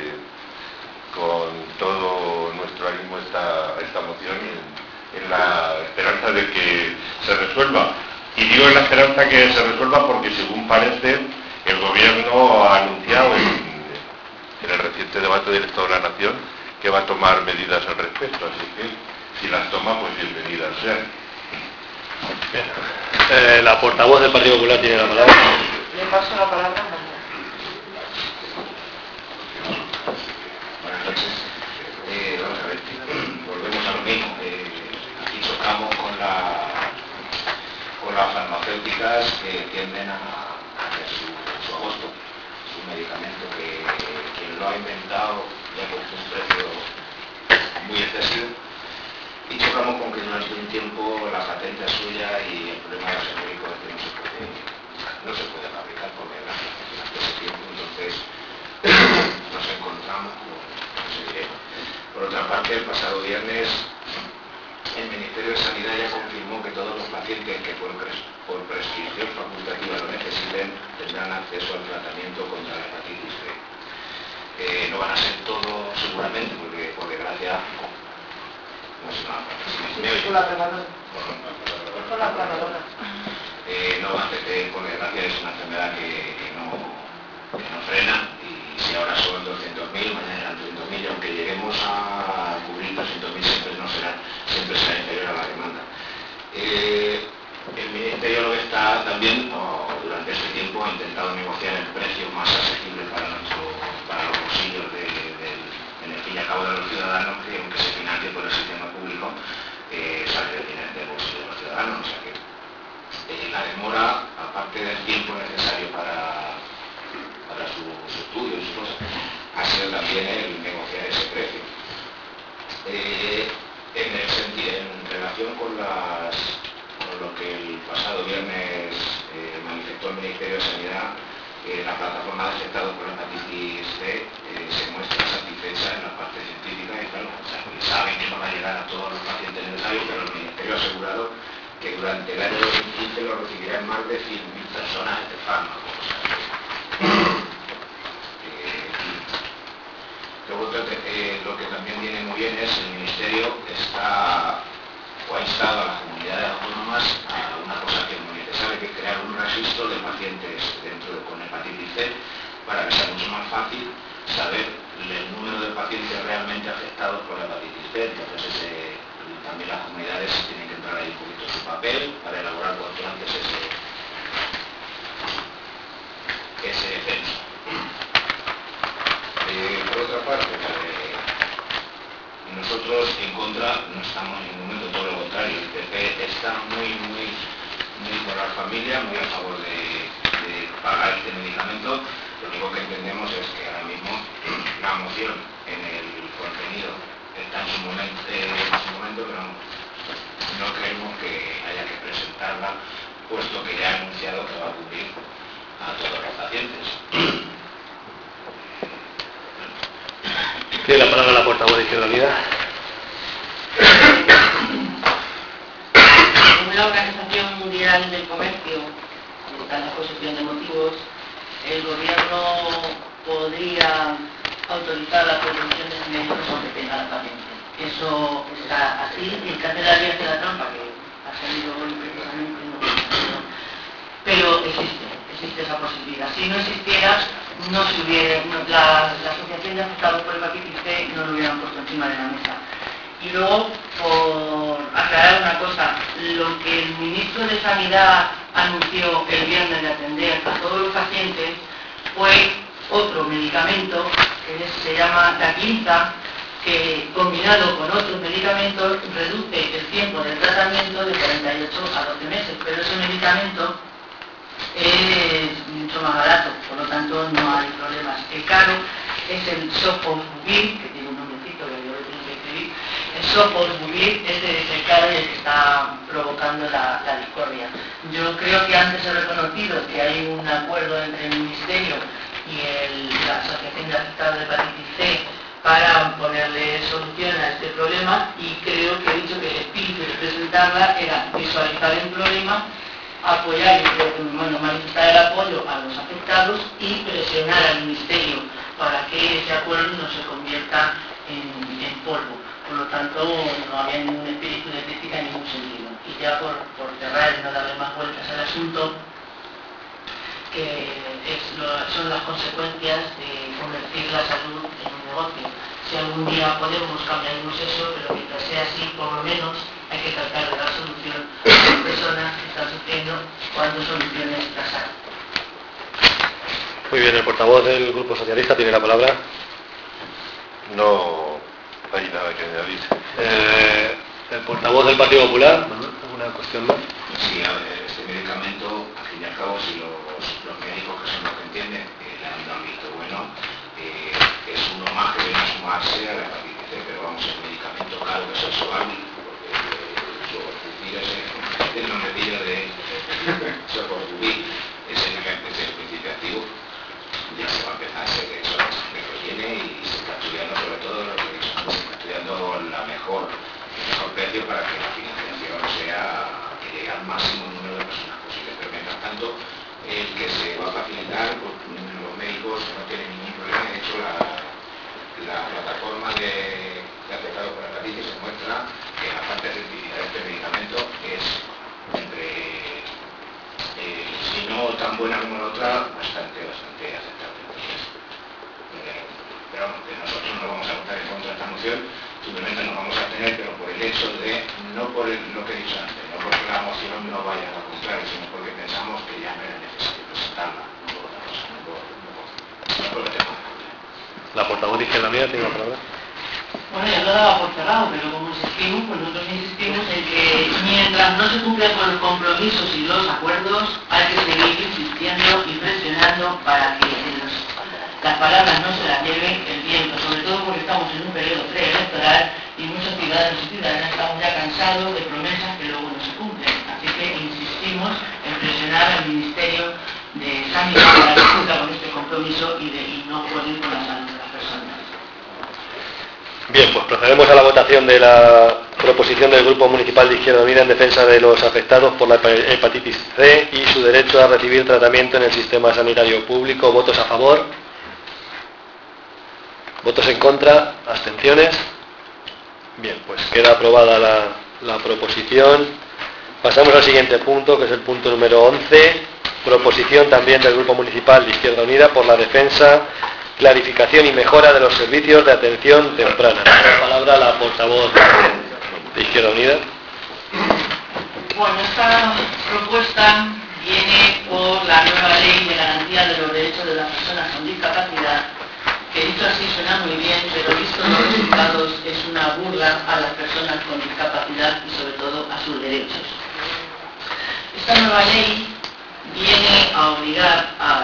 con todo nuestro ánimo esta moción en la esperanza de que se resuelva. Y digo en la esperanza que se resuelva porque, según parece, el gobierno ha anunciado debate del Estado de la Nación, que va a tomar medidas al respecto, así que si las toma, pues bienvenidas sean. La portavoz del Partido Popular tiene la palabra. Le paso la palabra. Buenas noches. Vamos a ver, volvemos a lo mismo. Aquí chocamos con las farmacéuticas que tienden a hacer su agosto, su medicamento, que quien lo ha inventado le ha puesto un precio muy excesivo. Y chocamos con que durante un tiempo la patente es suya y el problema de los genéricos es que no se puede fabricar por desgracia durante ese tiempo. Entonces nos encontramos con por otra parte, el pasado viernes el Ministerio de Sanidad ya confirmó que todos los pacientes que por prescripción facultativa lo necesiten tendrán acceso al tratamiento contra la hepatitis C. No van a ser todos seguramente, porque por desgracia no es una por desgracia es una enfermedad que no frena, y si ahora son 200.000, mañana serán 300.000, y aunque lleguemos a cubrir 200.000 siempre será inferior a la demanda. El Ministerio lo que está también, durante este tiempo, ha intentado negociar el precio más asequible para los bolsillos en el fin y al cabo de los ciudadanos, que aunque se financie por el sistema público, sale del bolsillo de los ciudadanos. O sea que la demora, aparte del tiempo necesario para su estudio y sus cosas, ha sido también el negociar ese precio. En relación con lo que el pasado viernes manifestó el Ministerio de Sanidad, la plataforma de afectados por hepatitis C se muestra satisfecha en la parte científica, y claro, saben que no va a llegar a todos los pacientes necesarios, pero el Ministerio ha asegurado que durante el año 2015 lo recibirán más de 100.000 personas este fármaco. Lo que también viene muy bien es el Ministerio ha instado a las comunidades autónomas a una cosa que es muy necesaria, que es crear un registro de pacientes con hepatitis C, para que sea mucho más fácil saber el número de pacientes realmente afectados por la hepatitis C. Entonces también las comunidades tienen que entrar ahí un poquito en su papel para elaborar cuanto antes ese censo. Por otra parte, nosotros en contra no estamos en ningún momento, todo lo contrario. El PP está muy por la familia, muy a favor de pagar este medicamento. Lo único que entendemos es que ahora mismo la moción en el contenido está en su momento, pero no creemos que haya que presentarla, puesto que ya ha anunciado que va a cubrir a todos los pacientes. Tiene la palabra la portavoz de Izquierda Unida. Según la Organización Mundial del Comercio, en la exposición de motivos, el gobierno podría autorizar la producción de medicamentos aunque tenga la patente. Eso está así, y el que hace la vía de la trampa, que ha salido hoy precisamente, pero existe esa posibilidad. Si no existiera, la Asociación de Afectados por Hepatitis C no lo hubieran puesto encima de la mesa. Y luego, por aclarar una cosa, lo que el ministro de Sanidad anunció el viernes de atender a todos los pacientes fue otro medicamento que se llama Daclinza, que combinado con otros medicamentos reduce el tiempo de tratamiento de 48 a 12 meses, pero ese medicamento es mucho más barato, por lo tanto no hay problemas. El caro es el Sofosbuvir, que tiene un nombrecito que yo lo tengo que escribir. El Sofosbuvir es el caro y el que está provocando la discordia. Yo creo que antes he reconocido que hay un acuerdo entre el Ministerio y la Asociación de Afectados de Hepatitis C para ponerle solución a este problema, y creo que he dicho que el espíritu de presentarla era visualizar el problema, apoyar y manifestar el apoyo a los afectados y presionar al Ministerio para que ese acuerdo no se convierta en polvo. Por lo tanto, no había ningún espíritu de crítica en ningún sentido. Y ya por cerrar y no darle más vueltas al asunto, son las consecuencias de convertir la salud en un negocio. Si algún día podemos, cambiaremos eso, pero mientras sea así, por lo menos hay que tratar de dar solución a las personas que están sufriendo cuando soluciones fracasan. Muy bien, el portavoz del Grupo Socialista tiene la palabra. No hay nada que añadir. El portavoz del Partido Popular, ¿alguna cuestión más? Sí, a ver, este medicamento, al fin y al cabo, si los médicos que son los que entienden, le han dado visto bueno, es uno más que viene a sumarse a la hepatitis C, pero vamos, el medicamento claro que es el Sovaldi, porque el nombrecillo de Sovaldi es el principio activo, ya se va a empezar a ser que eso que lo tiene y se está estudiando sobre todo lo que se está estudiando el mejor precio para que la financiación sea que llegue al máximo número de personas posible, pero mientras tanto el que se va a facilitar, pues, los médicos no tienen ningún problema. De hecho la plataforma de afectados por hepatitis se muestra que la parte de certificar este medicamento es entre si no tan buena como la otra, bastante aceptable. Entonces, pero vamos, que nosotros no vamos a votar en contra de esta moción, simplemente nos vamos a abstener, pero por el hecho de, no por lo que he dicho antes, no porque la moción no vaya a contrario, sino porque pensamos que ya no era necesario presentarla, no por otra cosa, no por el tema. La portavoz de Izquierda Unida tiene la palabra. Bueno, ya lo daba por cerrado, pero como insistimos, pues nosotros insistimos en que mientras no se cumplan con los compromisos y los acuerdos, hay que seguir insistiendo y presionando para que las palabras no se las lleve el viento, sobre todo porque estamos en un periodo preelectoral y muchos ciudadanos y ciudadanas estamos ya cansados de promesas que luego no se cumplen. Así que insistimos en presionar al Ministerio de Sanidad para que cumpla con este compromiso y no poner con la salud de las personas. Bien, pues procedemos a la votación de la proposición del Grupo Municipal de Izquierda Unida en defensa de los afectados por la hepatitis C y su derecho a recibir tratamiento en el sistema sanitario público. ¿Votos a favor? ¿Votos en contra? ¿Abstenciones? Bien, pues queda aprobada la proposición. Pasamos al siguiente punto, que es el punto número 11. Proposición también del Grupo Municipal de Izquierda Unida por la defensa, clarificación y mejora de los servicios de atención temprana. La palabra a la portavoz de Izquierda Unida. Bueno, esta propuesta viene por la nueva ley de garantía de los derechos de las personas con discapacidad, que dicho así suena muy bien, pero visto los resultados es una burla a las personas con discapacidad y sobre todo a sus derechos. Esta nueva ley viene a obligar a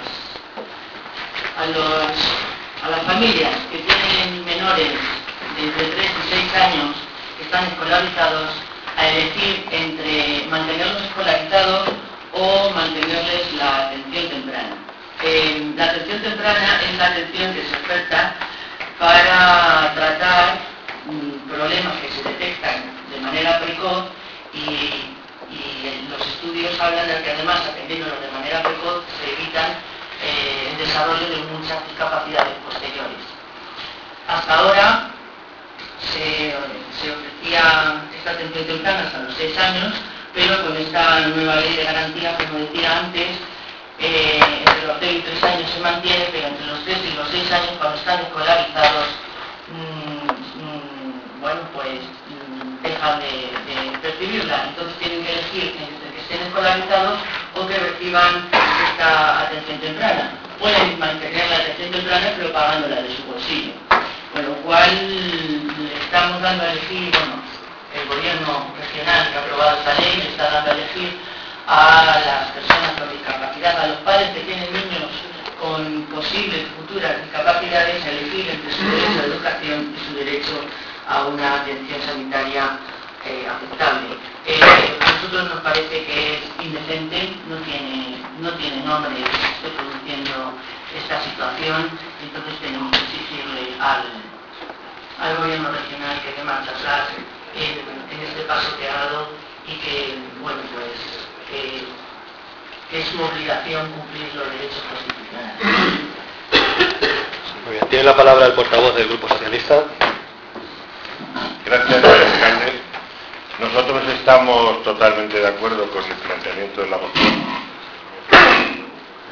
las familias que tienen menores de entre 3 y 6 años que están escolarizados a elegir entre mantenerlos escolarizados o mantenerles la atención temprana. La atención temprana es la atención que se oferta para tratar problemas que se detectan de manera precoz y los estudios hablan de que además atendiéndolos de manera precoz se evitan el desarrollo de muchas discapacidades posteriores. Hasta ahora se ofrecía esta atención temprana hasta los 6 años, pero con esta nueva ley de garantía, como decía antes, entre los 0 y 3 años se mantiene, pero entre los 3 y los 6 años, cuando están escolarizados, bueno, pues dejan de percibirla. Entonces tienen que elegir entre que estén escolarizados o que reciban esta atención temprana. Pueden mantener la atención temprana, pero pagándola de su bolsillo. Con lo cual le estamos dando a elegir, bueno, el gobierno regional que ha aprobado esta ley le está dando a elegir a las personas con discapacidad, a los padres que tienen niños con posibles futuras discapacidades, a elegir entre su derecho a educación y su derecho a una atención sanitaria aceptable. A nosotros nos parece que es indecente, no tiene nombre que se esté produciendo esta situación, entonces tenemos que exigirle al gobierno regional que dé marcha atrás en este paso que ha dado y que, bueno, pues que es su obligación cumplir los derechos constitucionales. Muy bien, tiene la palabra el portavoz del Grupo Socialista. Gracias, alcalde. Nosotros estamos totalmente de acuerdo con el planteamiento de la moción.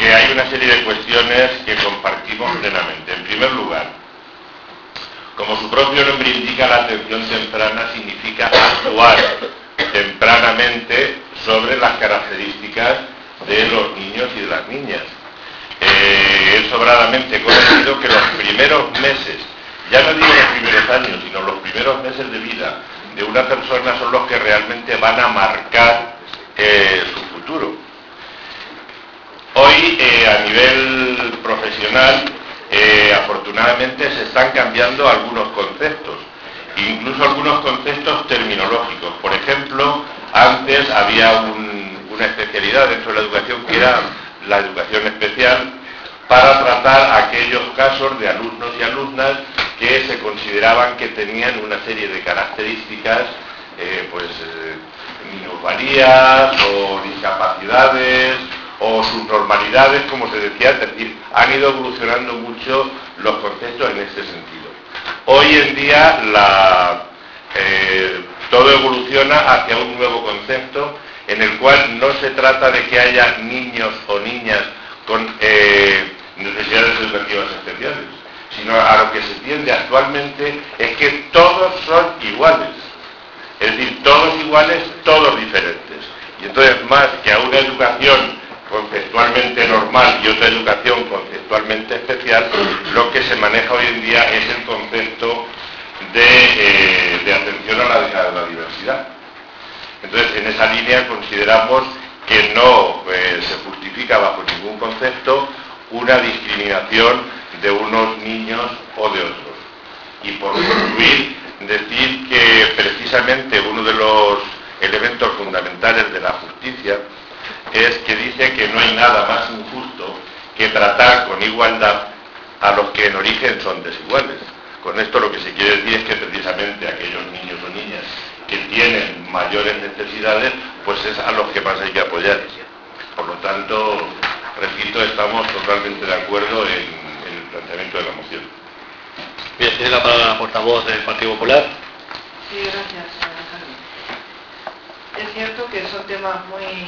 porque hay una serie de cuestiones que compartimos plenamente. En primer lugar, como su propio nombre indica, la atención temprana significa actuar tempranamente sobre las características de los niños y de las niñas. Es sobradamente conocido que los primeros meses, ya no digo los primeros años, sino los primeros meses de vida de una persona son los que realmente van a marcar su futuro. Hoy, a nivel profesional, afortunadamente se están cambiando algunos conceptos, incluso algunos conceptos terminológicos. Por ejemplo, antes había una especialidad dentro de la educación que era la educación especial, para tratar aquellos casos de alumnos y alumnas que se consideraban que tenían una serie de características, minusvalías o discapacidades o subnormalidades, como se decía, es decir, han ido evolucionando mucho los conceptos en este sentido. Hoy en día todo evoluciona hacia un nuevo concepto en el cual no se trata de que haya niños o niñas con necesidades educativas especiales, sino a lo que se tiende actualmente es que todos son iguales, es decir, todos iguales, todos diferentes. Y entonces, más que a una educación conceptualmente normal y otra educación conceptualmente especial, lo que se maneja hoy en día es el concepto de atención a la diversidad. Entonces, en esa línea consideramos que no se justifica bajo ningún concepto una discriminación de unos niños o de otros. Y por concluir, decir que precisamente uno de los elementos fundamentales de la justicia es que dice que no hay nada más injusto que tratar con igualdad a los que en origen son desiguales. Con esto lo que se quiere decir es que precisamente aquellos niños o niñas que tienen mayores necesidades, pues es a los que más hay que apoyar. Por lo tanto, repito, estamos totalmente de acuerdo en el planteamiento de la moción. Bien, tiene la palabra la portavoz del Partido Popular. Sí, gracias, Jaime. Es cierto que son temas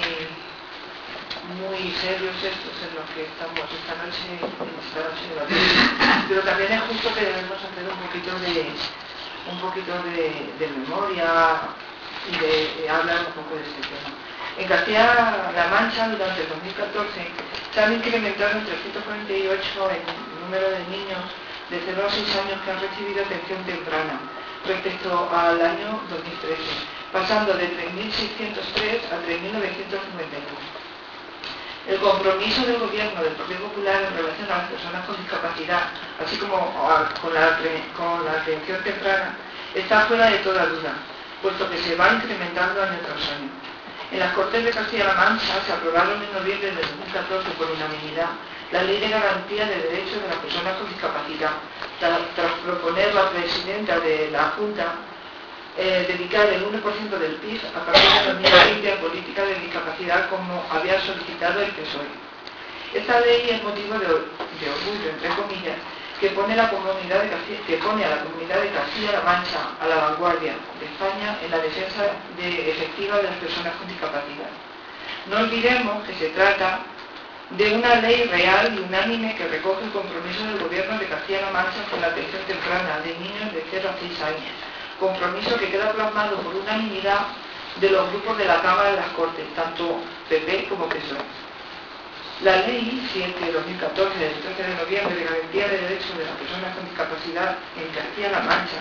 muy serios estos en los que estamos esta noche debatiendo, pero también es justo que debemos hacer un poquito de memoria y de hablar un poco de este tema. En Castilla-La Mancha, durante el 2014, se han incrementado en 348 el número de niños de 0 a 6 años que han recibido atención temprana respecto al año 2013, pasando de 3.603 a 3.991. El compromiso del Gobierno del Partido Popular en relación a las personas con discapacidad, así como con la atención temprana, está fuera de toda duda, puesto que se va incrementando año tras año. En las Cortes de Castilla-La Mancha se aprobaron en noviembre de 2014 por unanimidad la Ley de Garantía de Derechos de las Personas con Discapacidad, tras proponer la presidenta de la Junta dedicar el 1% del PIB a partir de 2020 a políticas de discapacidad, como había solicitado el PSOE. Esta ley es motivo de orgullo, entre comillas, que pone a la comunidad de Castilla-La Mancha a la vanguardia de España en la defensa efectiva de las personas con discapacidad. No olvidemos que se trata de una ley real y unánime que recoge el compromiso del Gobierno de Castilla-La Mancha con la atención temprana de niños de 0 a 6 años, compromiso que queda plasmado por unanimidad de los grupos de la Cámara de las Cortes, tanto PP como PSOE. La Ley 7/2014 del 13 de noviembre de Garantía de Derechos de las Personas con Discapacidad en Castilla-La Mancha,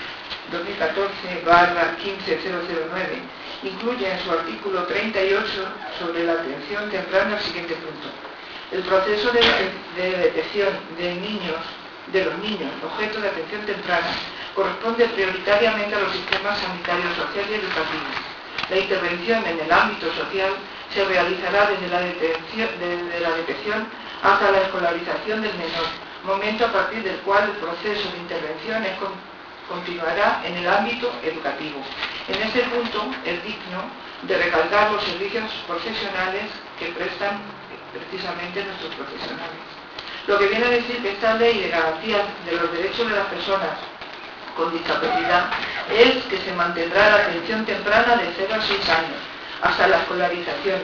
2014/15009, incluye en su artículo 38 sobre la atención temprana el siguiente punto. El proceso de detección de los niños objeto de atención temprana corresponde prioritariamente a los sistemas sanitarios, social y educativos. La intervención en el ámbito social se realizará desde la detección hasta la escolarización del menor, momento a partir del cual el proceso de intervención continuará en el ámbito educativo. En este punto es digno de recalcar los servicios profesionales que prestan precisamente nuestros profesionales. Lo que viene a decir que esta ley de garantía de los derechos de las personas con discapacidad es que se mantendrá la atención temprana de 0 a 6 años hasta la escolarización,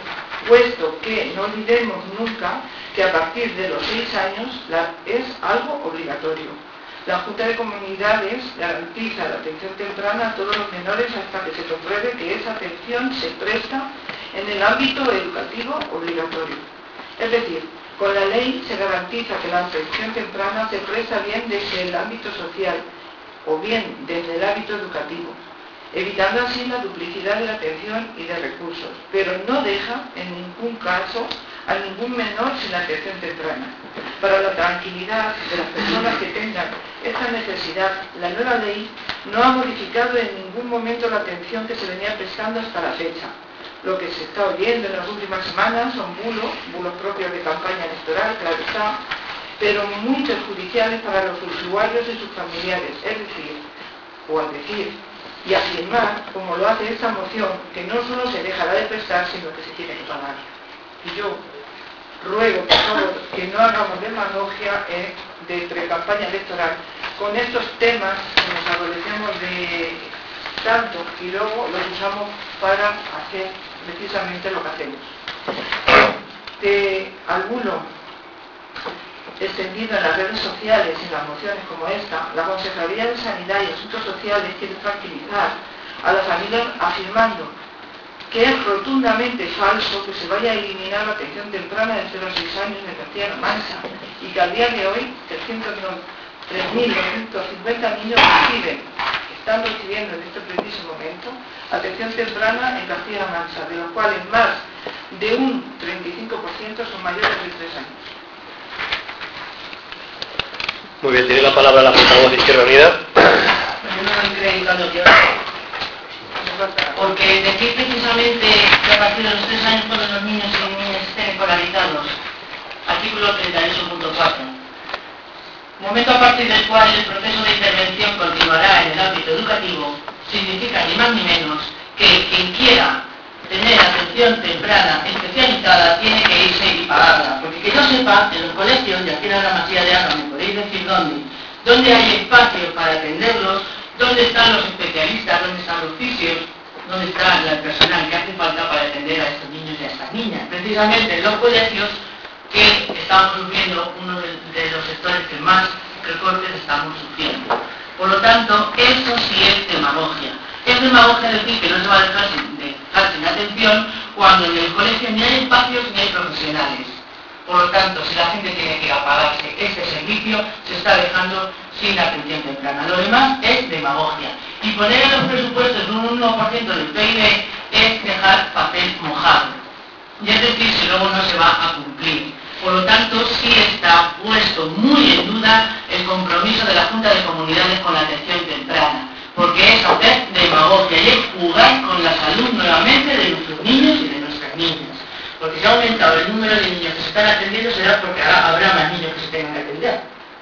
puesto que no olvidemos nunca que a partir de los 6 años es algo obligatorio. La Junta de Comunidades garantiza la atención temprana a todos los menores hasta que se compruebe que esa atención se presta en el ámbito educativo obligatorio. Es decir, con la ley se garantiza que la atención temprana se presta bien desde el ámbito social o bien desde el ámbito educativo, evitando así la duplicidad de la atención y de recursos, pero no deja en ningún caso a ningún menor sin atención temprana. Para la tranquilidad de las personas que tengan esta necesidad, la nueva ley no ha modificado en ningún momento la atención que se venía prestando hasta la fecha. Lo que se está oyendo en las últimas semanas son bulos propios de campaña electoral, claro está, pero muy perjudiciales para los usuarios y sus familiares, es decir, o al decir y afirmar, como lo hace esta moción, que no solo se dejará de prestar, sino que se tiene que pagar. Y yo ruego, por favor, que no hagamos demagogia de pre-campaña electoral con estos temas que nos adolecemos de tanto y luego los usamos para hacer precisamente lo que hacemos. Alguno extendido en las redes sociales y en las mociones como esta, la Consejería de Sanidad y Asuntos Sociales quiere tranquilizar a las familias afirmando que es rotundamente falso que se vaya a eliminar la atención temprana de 0 a 6 años en Castilla-La Mancha y que al día de hoy 3.250 niños están recibiendo en este preciso momento atención temprana en Castilla-La Mancha, de los cuales más de un 35% son mayores de 3 años. Muy bien, tiene la palabra la portavoz de Izquierda Unida. Porque decir precisamente que a partir de los 3 años todos los niños y niñas estén escolarizados, artículo 38.4, momento a partir del cual el proceso de intervención continuará en el ámbito educativo, significa ni más ni menos que quien quiera tener atención temprana especializada tiene que irse y pagarla, porque que yo sepa, en los colegios, y aquí en la Masía de Arma me podéis decir dónde hay espacio para atenderlos, dónde están los especialistas, dónde están los fisios, dónde está el personal que hace falta para atender a estos niños y a estas niñas. Precisamente en los colegios que estamos sufriendo uno de los sectores que más recortes estamos sufriendo. Por lo tanto, eso sí es demagogia. Es demagogia decir que no se va a dejar sin atención cuando en el colegio ni hay espacios ni hay profesionales. Por lo tanto, si la gente tiene que ir a pagarse este servicio, se está dejando sin atención temprana. Lo demás es demagogia. Y poner en los presupuestos un 1% del PIB es dejar papel mojado. Y es decir, si luego no se va a cumplir. Por lo tanto, sí está puesto muy en duda el compromiso de la Junta de Comunidades con la atención temprana. Porque es hacer demagogia y es jugar con la salud nuevamente de nuestros niños y de nuestras niñas. Porque si ha aumentado el número de niños que se están atendiendo será porque habrá más niños que se tengan que atender.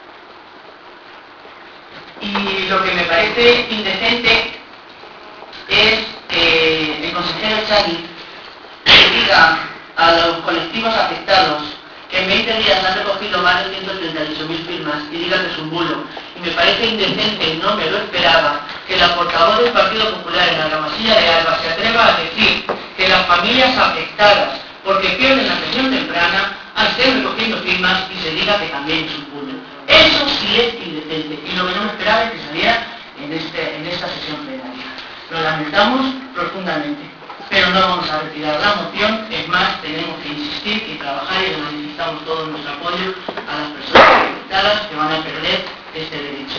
Y lo que me parece indecente es que el consejero Chagui le diga a los colectivos afectados que en 20 días han recogido más de 138.000 firmas y diga que es un bulo. Y me parece indecente, no me lo esperaba, que la portavoz del Partido Popular en la Masía de Alba se atreva a decir que las familias afectadas porque pierden la atención temprana estén recogiendo firmas y se diga que también es un bulo. Eso sí es indecente y lo que no me esperaba es que saliera en esta sesión plenaria. Lo lamentamos profundamente, pero no vamos a retirar la moción, es más, tenemos que insistir y trabajar y manifestamos todo nuestro apoyo a las personas afectadas que van a perder este derecho.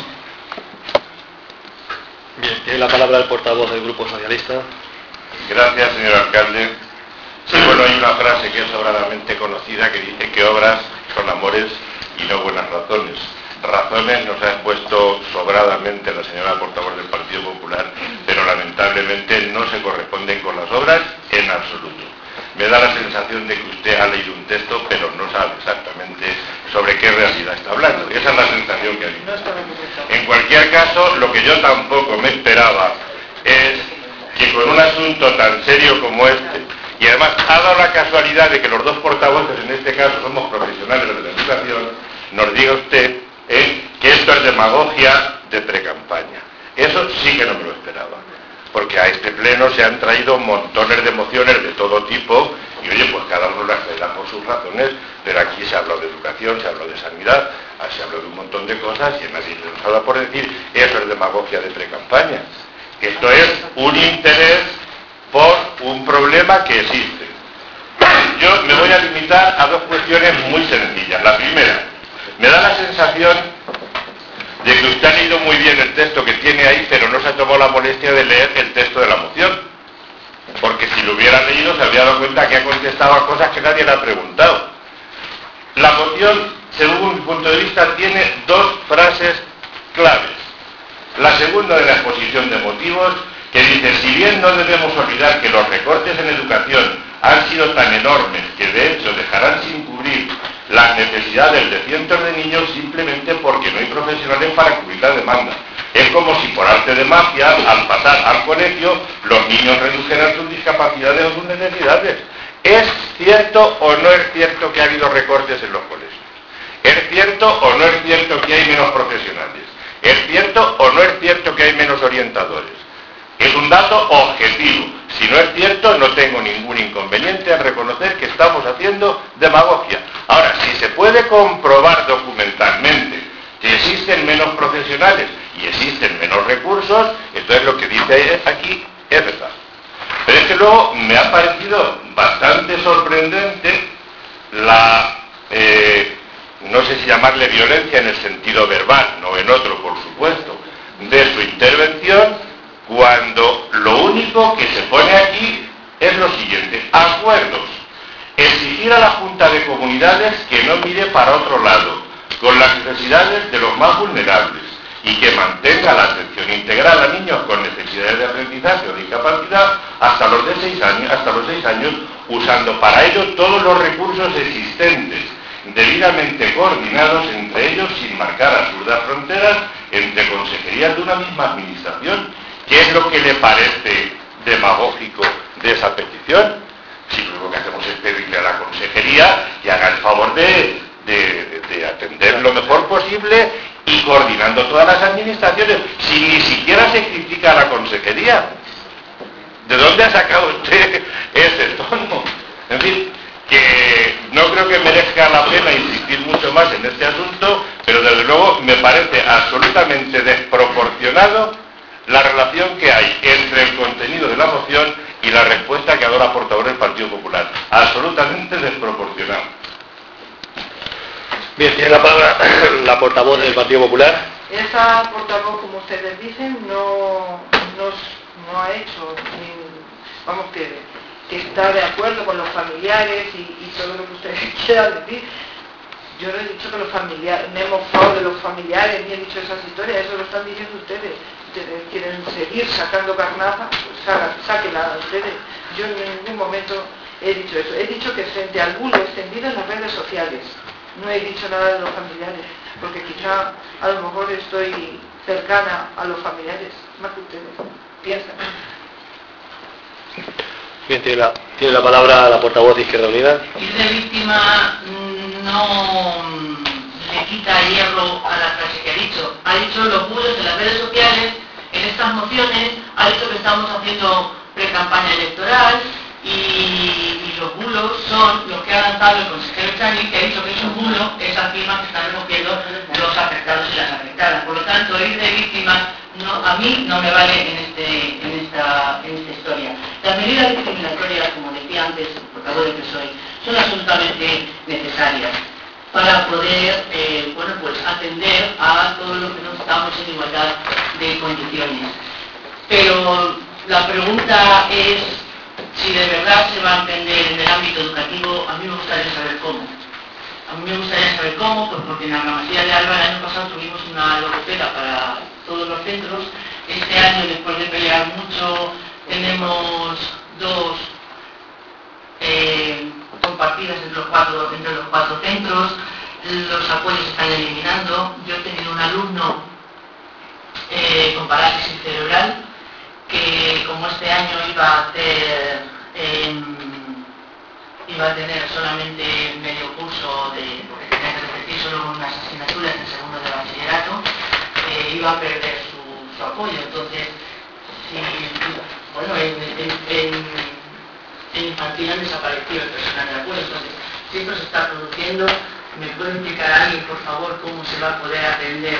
Bien, tiene la palabra el portavoz del Grupo Socialista. Gracias, señor alcalde. Sí, bueno, hay una frase que es sobradamente conocida que dice que obras son amores y no buenas razones. Razones nos ha expuesto sobradamente la señora portavoz del Partido Popular, pero lamentablemente no se corresponden con las obras en absoluto. Me da la sensación de que usted ha leído un texto, pero no sabe exactamente sobre qué realidad está hablando. Y esa es la sensación que hay. En cualquier caso, lo que yo tampoco me esperaba es que con un asunto tan serio como este, y además ha dado la casualidad de que los dos portavoces, en este caso somos profesionales de la educación, nos diga usted que esto es demagogia de precampaña. Eso sí que no me lo esperaba, porque a este pleno se han traído montones de mociones de todo tipo Y oye, pues cada uno las traerá por sus razones, pero aquí se habló de educación, se habló de sanidad, se habló de un montón de cosas y nadie nos habla por decir, eso es demagogia de pre-campaña. Esto es un interés por un problema que existe. Yo me voy a limitar a dos cuestiones muy sencillas. La primera, me da la sensación de que usted ha leído muy bien el texto que tiene ahí, pero no se ha tomado la molestia de leer el texto de la moción. Porque si lo hubiera leído se habría dado cuenta que ha contestado a cosas que nadie le ha preguntado. La moción, según mi punto de vista, tiene dos frases claves. La segunda de la exposición de motivos, que dice, si bien no debemos olvidar que los recortes en educación han sido tan enormes que de hecho dejarán sin cubrir las necesidades de cientos de niños simplemente porque no hay profesionales para cubrir la demanda. Es como si por arte de magia, al pasar al colegio, los niños redujeran sus discapacidades o sus necesidades. ¿Es cierto o no es cierto que ha habido recortes en los colegios? ¿Es cierto o no es cierto que hay menos profesionales? ¿Es cierto o no es cierto que hay menos orientadores? Es un dato objetivo. Si no es cierto, no tengo ningún inconveniente en reconocer que estamos haciendo demagogia. Ahora, si se puede comprobar documentalmente que existen menos profesionales y existen menos recursos, entonces lo que dice aquí es verdad. Pero es que luego me ha parecido bastante sorprendente la, no sé si llamarle violencia en el sentido verbal, no en otro por supuesto, de su intervención, cuando lo único que se pone aquí es lo siguiente: acuerdos. Exigir a la Junta de Comunidades que no mire para otro lado, con las necesidades de los más vulnerables, y que mantenga la atención integral a niños con necesidades de aprendizaje o discapacidad hasta los 6 años, usando para ello todos los recursos existentes, debidamente coordinados entre ellos sin marcar absurdas fronteras entre consejerías de una misma administración. ¿Qué es lo que le parece demagógico de esa petición? Si lo que hacemos es pedirle a la consejería que haga el favor de atender lo mejor posible y coordinando todas las administraciones, si ni siquiera se critica a la consejería. ¿De dónde ha sacado usted ese tono? En fin, que no creo que merezca la pena insistir mucho más en este asunto, pero desde luego me parece absolutamente desproporcionado la relación que hay entre el contenido de la moción y la respuesta que ha dado la portavoz del Partido Popular. Absolutamente desproporcionado. Bien, tiene la palabra la portavoz del Partido Popular. Esa portavoz, como ustedes dicen, no ha hecho, vamos, que está de acuerdo con los familiares y todo lo que ustedes quieran decir. Yo no he dicho que los familiares, no hemos hablado de los familiares, ni he dicho esas historias, eso lo están diciendo ustedes. Ustedes quieren seguir sacando carnaza, pues sáquenla ustedes. Yo en ningún momento he dicho eso. He dicho que frente al bulo extendido en las redes sociales. No he dicho nada de los familiares, porque quizá a lo mejor estoy cercana a los familiares, más que ustedes piensan. Bien, tiene la palabra la portavoz de Izquierda Unida. Ir de víctima no le quita hierro a la frase que ha dicho. Ha dicho los bulos en las redes sociales, en estas mociones, ha dicho que estamos haciendo pre-campaña electoral y los bulos son los que ha lanzado el consejero Chani, que ha dicho que es un bulo, esa firma que están recogiendo los afectados y las afectadas. Por lo tanto, ir de víctima a mí no me vale en esta historia. Las medidas discriminatorias, como decía antes el portavoz del PSOE, son absolutamente necesarias para poder atender a todos los que no estamos en igualdad de condiciones. Pero la pregunta es si de verdad se va a entender en el ámbito educativo. A mí me gustaría saber cómo. Pues porque en la Masía de Alba el año pasado tuvimos una logopeda para todos los centros. Este año, después de pelear mucho, tenemos 2 compartidas entre los cuatro centros. Los apoyos se están eliminando. Yo he tenido un alumno con parálisis cerebral que, como este año iba a tener solamente medio curso porque tenía que repetir solo unas asignaturas en segundo de bachillerato, iba a perder su apoyo. Entonces, En infantil han desaparecido el personal de apoyo. Entonces, si esto se está produciendo, ¿me puede explicar a alguien, por favor, cómo se va a poder atender?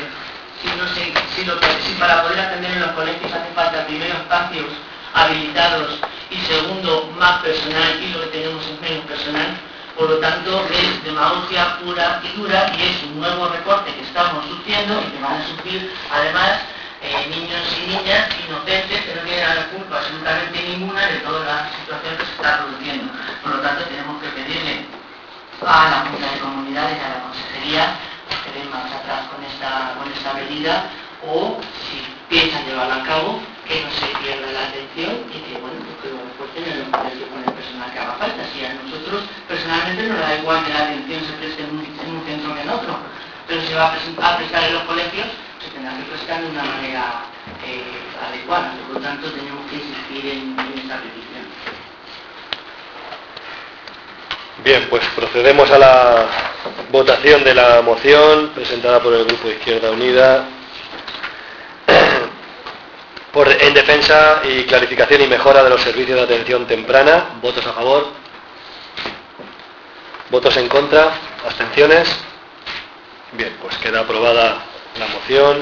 Si para poder atender en los colegios hace falta primero espacios habilitados y segundo más personal, y lo que tenemos es menos personal, por lo tanto es demagogia pura y dura, y es un nuevo recorte que estamos sufriendo y que van a sufrir además niños y niñas inocentes que no tienen la culpa absolutamente ninguna de toda la situación que se está produciendo. Por lo tanto, tenemos que pedirle a la Junta de Comunidades y a la Consejería que den marcha atrás con esta medida, o si piensan llevarla a cabo, que no se pierda la atención y que, bueno, pues que lo refuercen en los colegios con el personal que haga falta. Si a nosotros personalmente nos da igual que la atención se preste en un centro que en otro, pero si va a prestar en los colegios, se tendrá que prestar de una manera adecuada. Por lo tanto, tenemos que insistir en esta petición. Bien, pues procedemos a la votación de la moción presentada por el Grupo Izquierda Unida en defensa y clarificación y mejora de los servicios de atención temprana. ¿Votos a favor? ¿Votos en contra? ¿Abstenciones? Bien, pues queda aprobada la moción.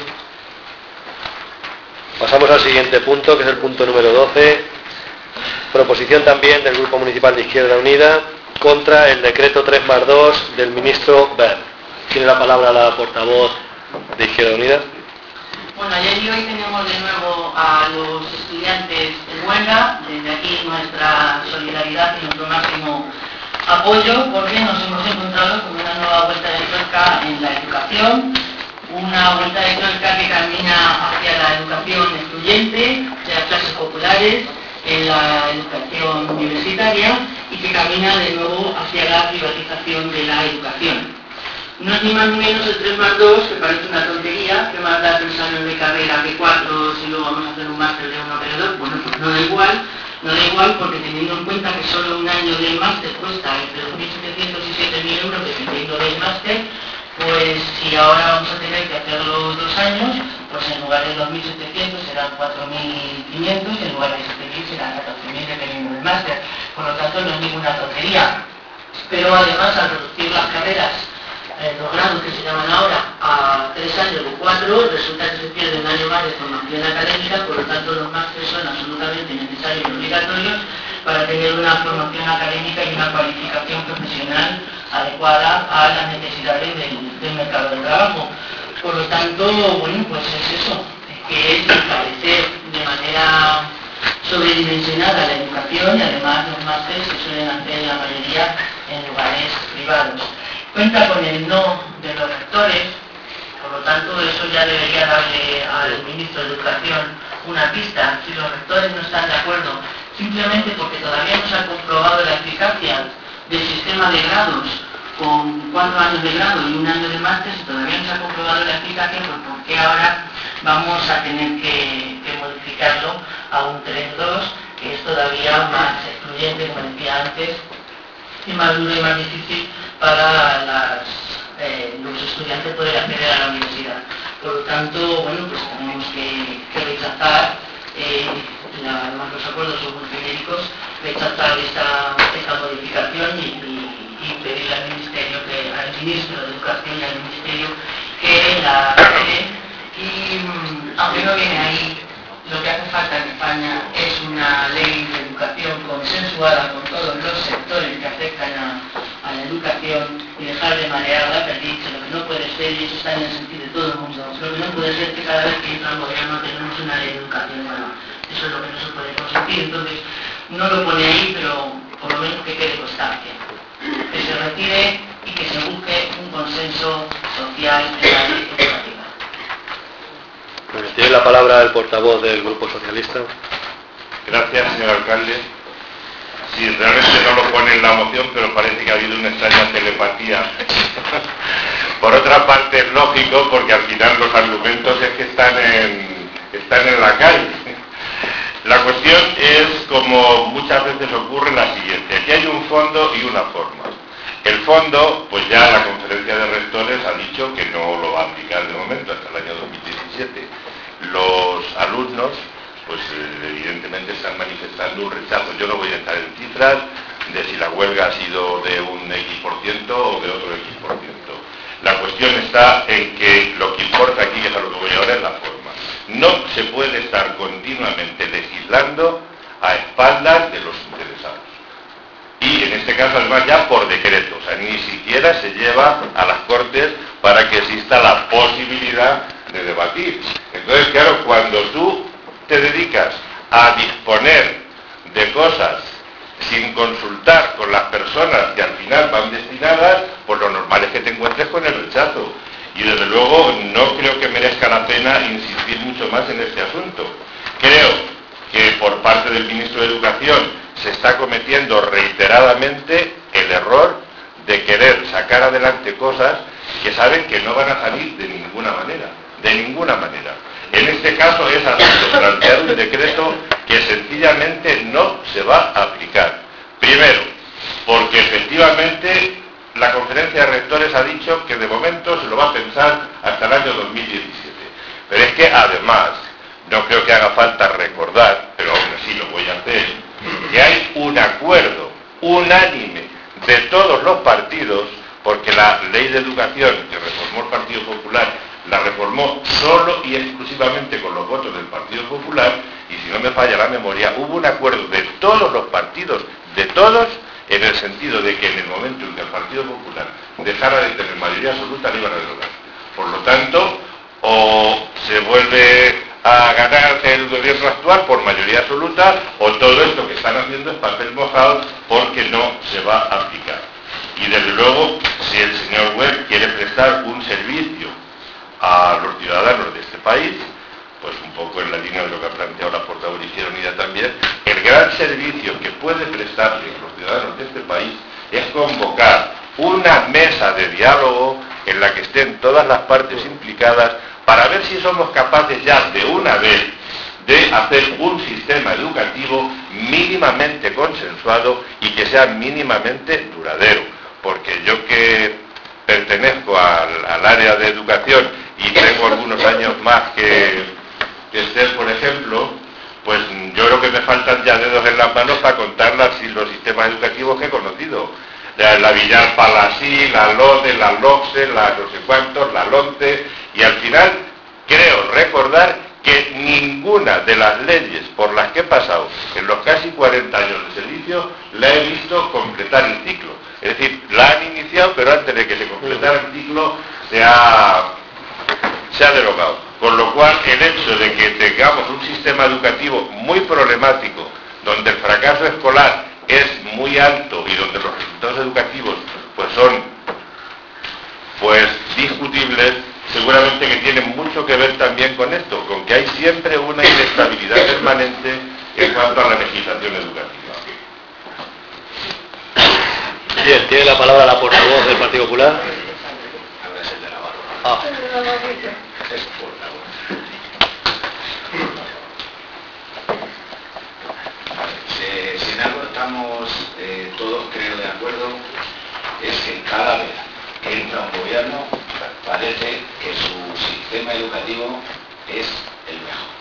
Pasamos al siguiente punto, que es el punto número 12. Proposición también del Grupo Municipal de Izquierda Unida contra el decreto 3+2 del ministro Wert. Tiene la palabra la portavoz de Izquierda Unida. Bueno, ayer y hoy tenemos de nuevo a los estudiantes en huelga. Desde aquí nuestra solidaridad y nuestro máximo apoyo, porque nos hemos encontrado con una nueva vuelta de tuerca en la educación, una vuelta de tuerca que camina hacia la educación excluyente, de las clases populares, en la educación universitaria, y que camina de nuevo hacia la privatización de la educación. No es ni más ni menos el 3+2, que parece una tontería, que más da 3 años de carrera que 4 si luego vamos a hacer un máster de 1 alrededor. Bueno, pues no da igual porque teniendo en cuenta que solo un año del máster cuesta entre 2.700 y 7.000 euros dependiendo del máster, pues si ahora vamos a tener que hacer los 2 años, pues en lugar de 2.700 serán 4.500 y en lugar de 7.000 serán 14.000 dependiendo del máster. Por lo tanto, no es ninguna tontería. Pero además, al reducir las carreras, los grados que se llaman ahora, a 3 años o 4, resulta que se pierde un año más de formación académica. Por lo tanto, los másteres son absolutamente necesarios y obligatorios para tener una formación académica y una cualificación profesional adecuada a las necesidades del mercado de trabajo. Por lo tanto, bueno, pues es eso, que es encarecer de manera sobredimensionada la educación, y además los másteres se suelen hacer la mayoría en lugares privados. Cuenta con el no de los rectores, por lo tanto eso ya debería darle al ministro de Educación una pista. Si los rectores no están de acuerdo, simplemente porque todavía no se ha comprobado la eficacia del sistema de grados con 4 años de grado y 1 año de máster, si todavía no se ha comprobado la eficacia, pues ¿por qué ahora vamos a tener que modificarlo a un 3.2, que es todavía más excluyente, como decía antes, y más duro y más difícil para los estudiantes poder acceder a la universidad? Por lo tanto, bueno, pues tenemos que rechazar, los acuerdos son muy genéricos, rechazar esta modificación y pedirle al Ministerio, al Ministro de Educación y al Ministerio que la cree. Y aunque no viene ahí, lo que hace falta en España es una ley de educación consensuada con todos los sectores que afectan a la educación, y dejar de marear la perdiz. Lo que no puede ser, y eso está en el sentido de todo el mundo, lo que no puede ser que cada vez que entra el gobierno tenemos una ley de educación nueva. Eso es lo que no se puede consentir. Entonces, no lo pone ahí, pero por lo menos que quede constancia, que se retire y que se busque un consenso social en la ley educativa. Tiene la palabra el portavoz del Grupo Socialista. Gracias, señor alcalde. Sí, realmente no lo pone en la moción, pero parece que ha habido una extraña telepatía. Por otra parte, es lógico, porque al final los argumentos es que están en la calle. La cuestión es, como muchas veces ocurre, la siguiente. Aquí hay un fondo y una forma. El fondo, pues ya la conferencia de rectores ha dicho que no lo va a aplicar de momento hasta el año 2017. Los alumnos, pues evidentemente están manifestando un rechazo yo no voy a entrar en cifras de si la huelga ha sido de un X% o de otro X%. La cuestión está en que lo que importa aquí, que es a lo que voy ahora, es la forma. No se puede estar continuamente legislando a espaldas de los interesados. Y en este caso además ya por decreto, o sea, ni siquiera se lleva a las Cortes para que exista la posibilidad de debatir. Entonces, claro, cuando tú te dedicas a disponer de cosas sin consultar con las personas que al final van destinadas, pues lo normal es que te encuentres con el rechazo. Y desde luego no creo que merezca la pena insistir mucho más en este asunto. Creo que por parte del Ministro de Educación se está cometiendo reiteradamente el error de querer sacar adelante cosas que saben que no van a salir de ninguna manera, de ninguna manera. En este caso es asunto plantear un decreto que sencillamente no se va a aplicar. Primero, porque efectivamente la conferencia de rectores ha dicho que de momento se lo va a pensar hasta el año 2017. Pero es que además, no creo que haga falta recordar, pero aún así lo voy a hacer, que hay un acuerdo unánime de todos los partidos, porque la ley de educación que reformó el Partido Popular la reformó solo y exclusivamente con los votos del Partido Popular, y si no me falla la memoria, hubo un acuerdo de todos los partidos, de todos, en el sentido de que en el momento en que el Partido Popular dejara de tener mayoría absoluta, lo iban a derogar. Por lo tanto, o se vuelve a ganar el gobierno actual por mayoría absoluta, o todo esto que están haciendo es papel mojado porque no se va a aplicar. Y desde luego, si el señor Webb quiere prestar un servicio a los ciudadanos de este país, pues un poco en la línea de lo que ha planteado la portavoz Izquierda Unida también, el gran servicio que puede prestarle a los ciudadanos de este país es convocar una mesa de diálogo en la que estén todas las partes implicadas para ver si somos capaces ya de una vez de hacer un sistema educativo mínimamente consensuado y que sea mínimamente duradero. Porque yo que pertenezco al área de educación y tengo algunos años más que Esther, por ejemplo, pues yo creo que me faltan ya dedos en las manos para contar los sistemas educativos que he conocido. La Villar Palasí, la LODE, la LOCSE, la no sé cuántos, la LONCE, y al final creo recordar que ninguna de las leyes por las que he pasado en los casi 40 años de servicio la he visto completar el ciclo. Es decir, la han iniciado, pero antes de que se completara el ciclo se ha derogado. Con lo cual, el hecho de que tengamos un sistema educativo muy problemático, donde el fracaso escolar es muy alto y donde los resultados educativos pues son discutibles, seguramente que tienen mucho que ver también con esto, con que hay siempre una inestabilidad permanente en cuanto a la legislación educativa. Bien, tiene la palabra la portavoz del Partido Popular. Ahora es el de la barra. Es portavoz. Si en algo estamos todos, creo, de acuerdo, es que cada vez que entra un gobierno parece que su sistema educativo es el mejor.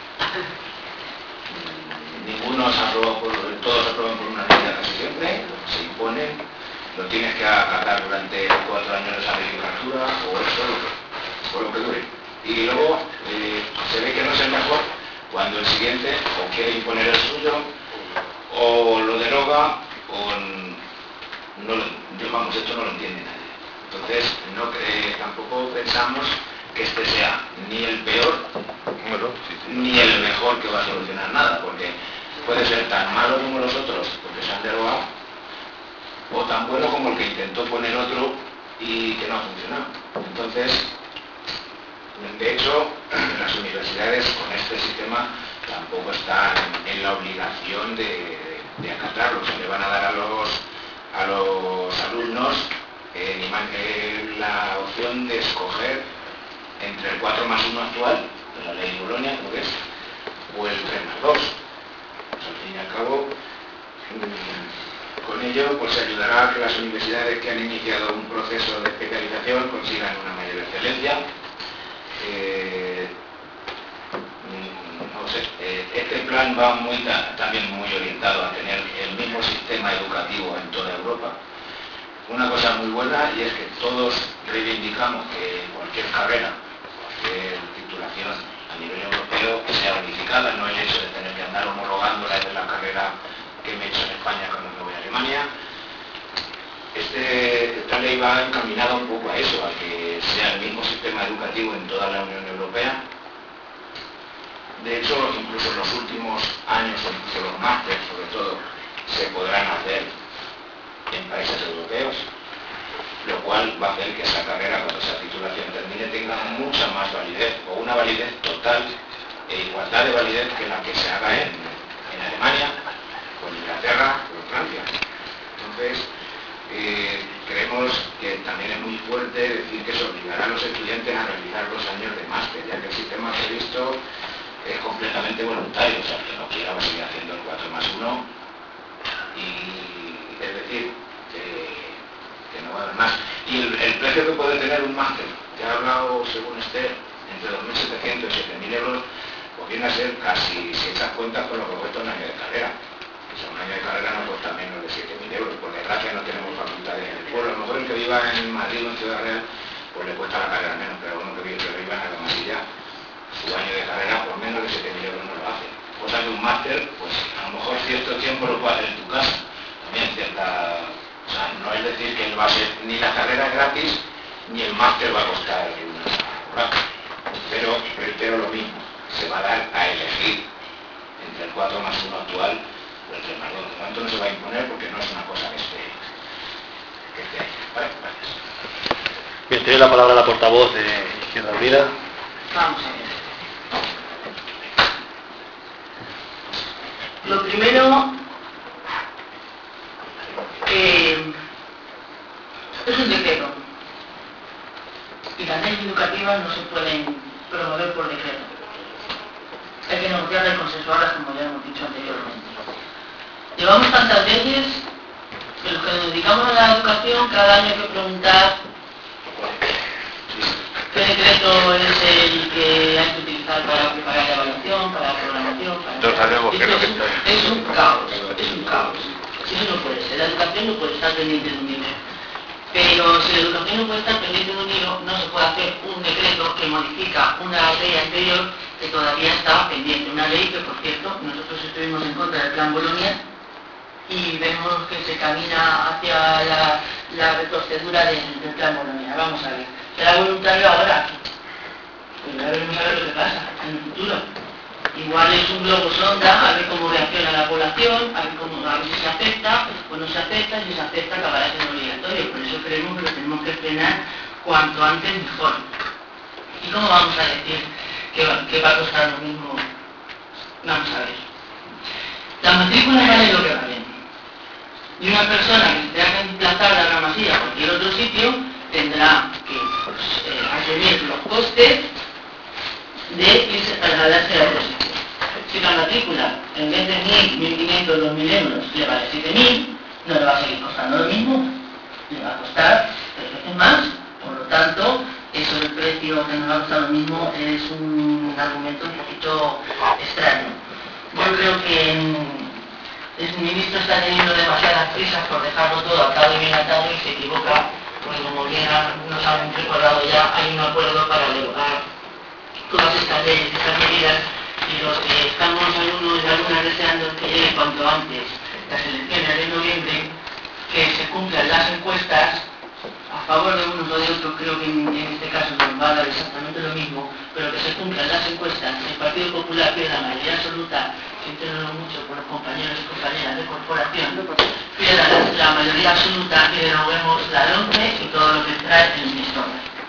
Ninguno se aprueba todos se aprueban por una línea casi siempre, se imponen, lo tienes que acatar durante 4 años de esa legislatura o eso, o lo que dure. Y luego se ve que no es el mejor cuando el siguiente o quiere imponer el suyo, o lo deroga, o no vamos, esto no lo entiende nadie. Entonces, tampoco pensamos que este sea ni el peor, ni el mejor que va a solucionar nada, porque puede ser tan malo como los otros, porque se han derogado, o tan bueno como el que intentó poner otro y que no ha funcionado. Entonces, de hecho, las universidades con este sistema tampoco están en la obligación de acatarlo. Se le van a dar a los alumnos la opción de escoger entre el 4+1 actual, de la ley Bolonia, creo que es, o el 3+2. Pues, al fin y al cabo, con ello pues ayudará a que las universidades que han iniciado un proceso de especialización consigan una mayor excelencia. No sé, este plan va también muy orientado a tener el mismo sistema educativo en toda Europa. Una cosa muy buena, y es que todos reivindicamos que cualquier carrera, cualquier titulación a nivel europeo sea unificada, no el hecho de tener que andar homologándola desde la carrera que me he hecho en España cuando me voy a Alemania. Esta ley va encaminada un poco a eso, a que sea el mismo sistema educativo en toda la Unión Europea. De hecho, incluso en los últimos años, incluso los másteres sobre todo, se podrán hacer en países europeos, lo cual va a hacer que esa carrera, cuando esa titulación termine, tenga mucha más validez, o una validez total e igualdad de validez que la que se haga en Alemania, o en Inglaterra, o en Francia. Entonces, creemos que también es muy fuerte decir que se obligará a los estudiantes a realizar 2 años de máster, ya que el sistema previsto es completamente voluntario, o sea, que no quiera va a seguir haciendo el 4+1, y es decir, que no va a haber más. Y el precio que puede tener un máster, que ha hablado, según Esther, entre 2.700 y 7.000 euros, pues viene a ser casi, si echas cuentas, con lo que cuesta un año de carrera. O sea, un año de carrera no cuesta menos de 7.000 euros. Por desgracia no tenemos facultades en el pueblo. A lo mejor el que viva en Madrid o en Ciudad Real, pues le cuesta la carrera menos, pero uno que viva en la Masilla, su año de carrera por menos de 7.000 euros no lo hace. Cosa que un máster, pues a lo mejor cierto tiempo lo puede hacer en tu casa. También cierta... O sea, no es decir que no va a ser ni la carrera gratis, ni el máster va a costar una placa. Pero lo mismo, se va a dar a elegir entre el 4+1 actual o el 3+2. De momento no se va a imponer porque no es una cosa que esté ahí. Vale, gracias. Bien, tiene la palabra la portavoz de Izquierda Unida. Vamos a ver. Lo primero, es un decreto. Y las leyes educativas no se pueden promover por decreto. Hay que negociarlas y consensuarlas, como ya hemos dicho anteriormente. Llevamos tantas leyes que los que nos dedicamos a la educación cada año hay que preguntar qué decreto es el que hay que utilizar para preparar la evaluación, para la programación, es un caos, Si eso no puede ser, la educación no puede estar pendiente de un libro. Pero si la educación no puede estar pendiente de un libro, no se puede hacer un decreto que modifica una ley anterior que todavía está pendiente. Una ley que, por cierto, nosotros estuvimos en contra del Plan Bolonia y vemos que se camina hacia la retrocedura del Plan Bolonia. Vamos a ver. ¿Será voluntario ahora? Pues ya veremos a ver lo que pasa en el futuro. Igual es un globo sonda, a ver cómo reacciona la población, a ver si se acepta o no se acepta, si se acepta acabará siendo obligatorio. Por eso creemos que lo tenemos que frenar cuanto antes mejor. ¿Y cómo vamos a decir que va a costar lo mismo? Vamos a ver. Las matrículas valen lo que valen. Y una persona que se tenga que implantar la Ramasilla a cualquier otro sitio tendrá que asumir los costes de irse a trasladarse a otro sitio. Si la matrícula en vez de 1.000, 1.500, 2.000 euros le vale 7.000, no le va a seguir costando lo mismo, le va a costar 3 veces más. Por lo tanto, eso del precio que no va a costar lo mismo es un argumento un poquito extraño. Yo creo que el ministro está teniendo demasiadas prisas por dejarlo todo atado y bien atado y se equivoca, porque como bien nos han recordado ya, hay un acuerdo para derogar todas estas leyes, estas medidas, y los que estamos alumnos y alumnas deseando que llegue cuanto antes las elecciones de noviembre, que se cumplan las encuestas a favor de unos o de otros. Creo que en este caso nos va a dar exactamente lo mismo, pero que se cumplan las encuestas. El Partido Popular pide la mayoría absoluta, sintiéndolo mucho por los compañeros y compañeras de corporación, pide la mayoría absoluta y deroguemos la LOMCE y todo lo que trae el ministro.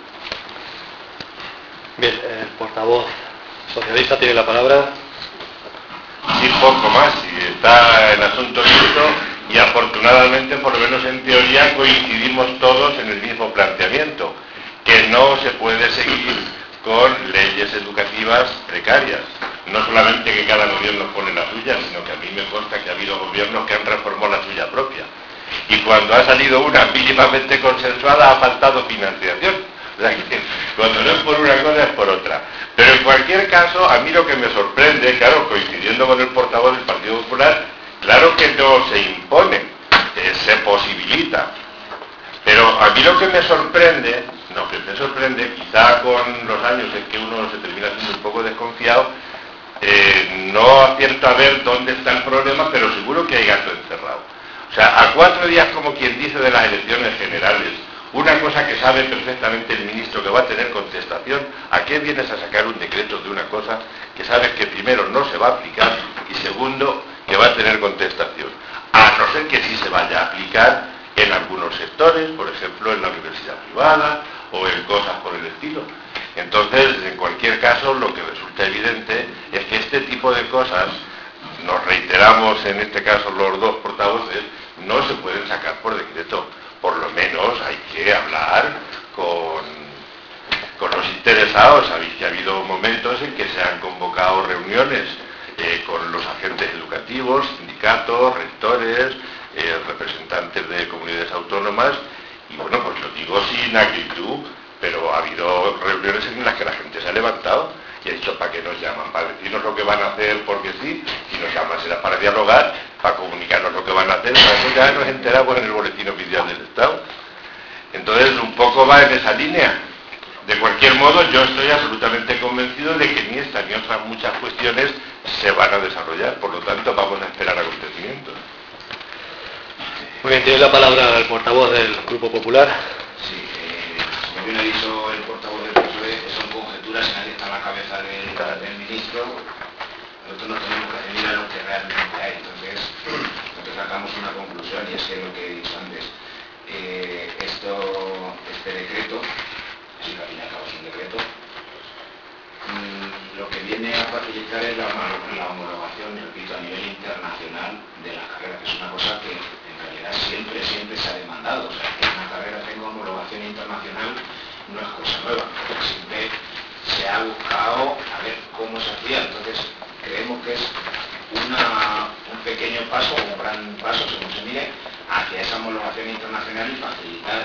Bien, el portavoz socialista tiene la palabra. Sí, poco más, y está el asunto listo, y afortunadamente, por lo menos en teoría, coincidimos todos en el mismo planteamiento, que no se puede seguir con leyes educativas precarias. No solamente que cada gobierno pone la suya, sino que a mí me consta que ha habido gobiernos que han reformado la suya propia. Y cuando ha salido una mínimamente consensuada, ha faltado financiación. O sea, que cuando no es por una cosa es por otra. Pero en cualquier caso, a mí lo que me sorprende, claro, coincidiendo con el portavoz del Partido Popular, Claro que no se impone, se posibilita. Pero a mí lo que me sorprende, quizá con los años es que uno se termina siendo un poco desconfiado, no acierto a ver dónde está el problema, pero seguro que hay gato encerrado. O sea, a 4 días, como quien dice, de las elecciones generales, una cosa que sabe perfectamente el ministro que va a tener contestación, ¿a qué vienes a sacar un decreto de una cosa que sabes que primero no se va a aplicar y segundo que va a tener contestación? A no ser que sí se vaya a aplicar en algunos sectores, por ejemplo en la universidad privada o en cosas por el estilo. Entonces, en cualquier caso, lo que resulta evidente es que este tipo de cosas, nos reiteramos en este caso los dos portavoces, no se pueden sacar por decreto. Por lo menos hay que hablar con los interesados. Sabéis que ha habido momentos en que se han convocado reuniones con los agentes educativos, sindicatos, rectores, representantes de comunidades autónomas, y bueno, pues lo digo sin acritud, pero ha habido reuniones en las que la gente se ha levantado y ha dicho: ¿para qué nos llaman? ¿Para decirnos lo que van a hacer porque sí? Si nos llaman será para dialogar, para comunicarnos lo que van a hacer. Para eso ya nos enteramos en el boletín oficial del Estado. Entonces, un poco va en esa línea. De cualquier modo, yo estoy absolutamente convencido de que ni esta ni otras muchas cuestiones se van a desarrollar. Por lo tanto, vamos a esperar acontecimientos. Muy bien, tiene la palabra el portavoz del Grupo Popular. Sí, como bien ha dicho el portavoz del PSOE, son conjeturas y nadie está en la cabeza del ministro. Nosotros nos tenemos que ceñir a lo que realmente hay. Entonces, nosotros sacamos una conclusión, y es que lo que he dicho antes, este decreto, si al fin y al cabo es un decreto, lo que viene a facilitar es la homologación, repito, a nivel internacional de la carrera, que es una cosa que en realidad siempre se ha demandado. O sea, que una carrera tenga homologación internacional no es cosa nueva, siempre se ha buscado a ver cómo se hacía. Entonces creemos que es un pequeño paso, o un gran paso, según se mire, hacia esa homologación internacional y facilitar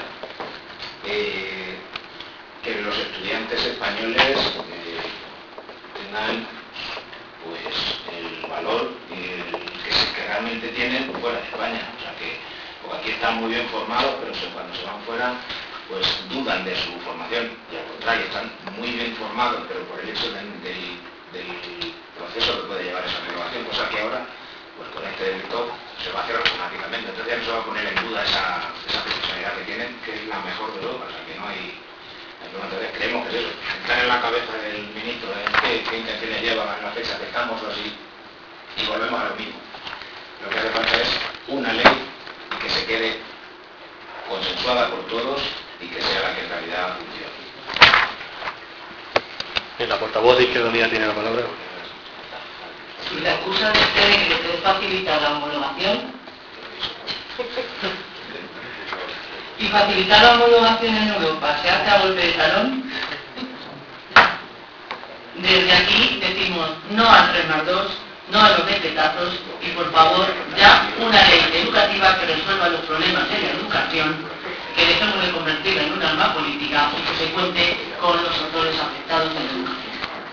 que los estudiantes españoles tengan pues el valor que realmente tienen fuera de España. O sea, que porque aquí están muy bien formados, pero cuando se van fuera pues dudan de su formación, y al contrario, están muy bien formados, pero por el hecho del proceso que puede llevar esa renovación, cosa que ahora pues con este decreto se va a hacer automáticamente. Entonces ya no se va a poner en duda esa profesionalidad que tienen, que es la mejor de Europa. O sea, que no hay. Entonces creemos que es eso, entrar en la cabeza del ministro qué intenciones lleva en la fecha que estamos o así, y volvemos a lo mismo. Lo que hace falta es una ley y que se quede consensuada por todos y que sea la que en realidad funcione. La portavoz de Izquierda Unida tiene la palabra. Si la excusa de este decreto es facilitar la homologación y facilitar la homologación en Europa se hace a golpe de talón, desde aquí decimos no al 3+2, no a los decretazos, y por favor ya una ley educativa que resuelva los problemas de la educación, que dejemos de convertirla en un arma política y que se cuente con los sectores afectados de la educación.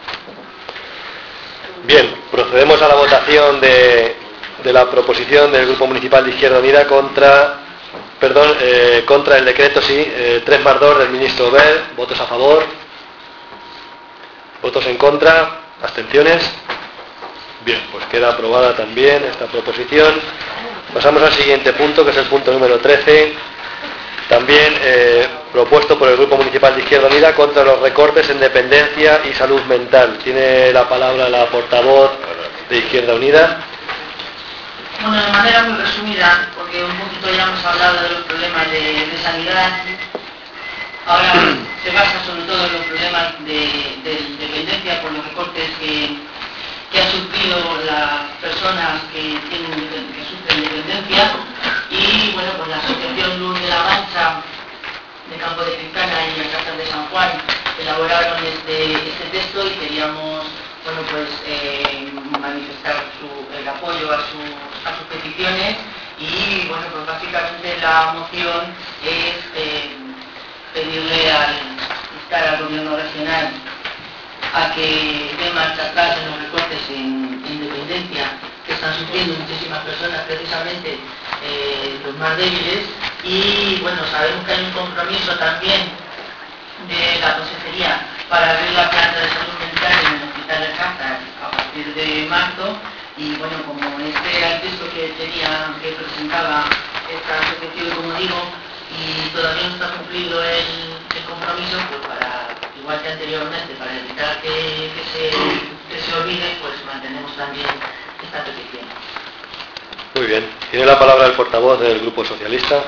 Bien, procedemos a la votación de la proposición del Grupo Municipal de Izquierda Unida contra el decreto, sí, 3+2 del ministro Wert. ¿Votos a favor? ¿Votos en contra? ¿Abstenciones? Bien, pues queda aprobada también esta proposición. Pasamos al siguiente punto, que es el punto número 13, también propuesto por el Grupo Municipal de Izquierda Unida contra los recortes en dependencia y salud mental. Tiene la palabra la portavoz de Izquierda Unida. Bueno, de manera muy resumida, porque un poquito ya hemos hablado de los problemas de sanidad, ahora se basa sobre todo en los problemas de dependencia por los recortes que han sufrido las personas que sufren dependencia, y bueno, pues la Asociación Luz de la Mancha de Campo de Cristana y Alcázar de San Juan elaboraron este texto, y queríamos, bueno, pues manifestar el apoyo a sus peticiones. Y bueno, pues básicamente la moción es pedirle instar al gobierno regional a que dé marcha atrás en los recortes en dependencia que están sufriendo muchísimas personas, precisamente los más débiles, y bueno, sabemos que hay un compromiso también de la consejería para abrir la planta de salud mental en el Hospital de Alcázar a partir de marzo, y bueno, como este era el texto que presentaba esta asociación, como digo, y todavía no está cumplido el compromiso, pues para, igual que anteriormente, para evitar que se olvide, pues mantenemos también esta petición. Muy bien. Tiene la palabra el portavoz del Grupo Socialista.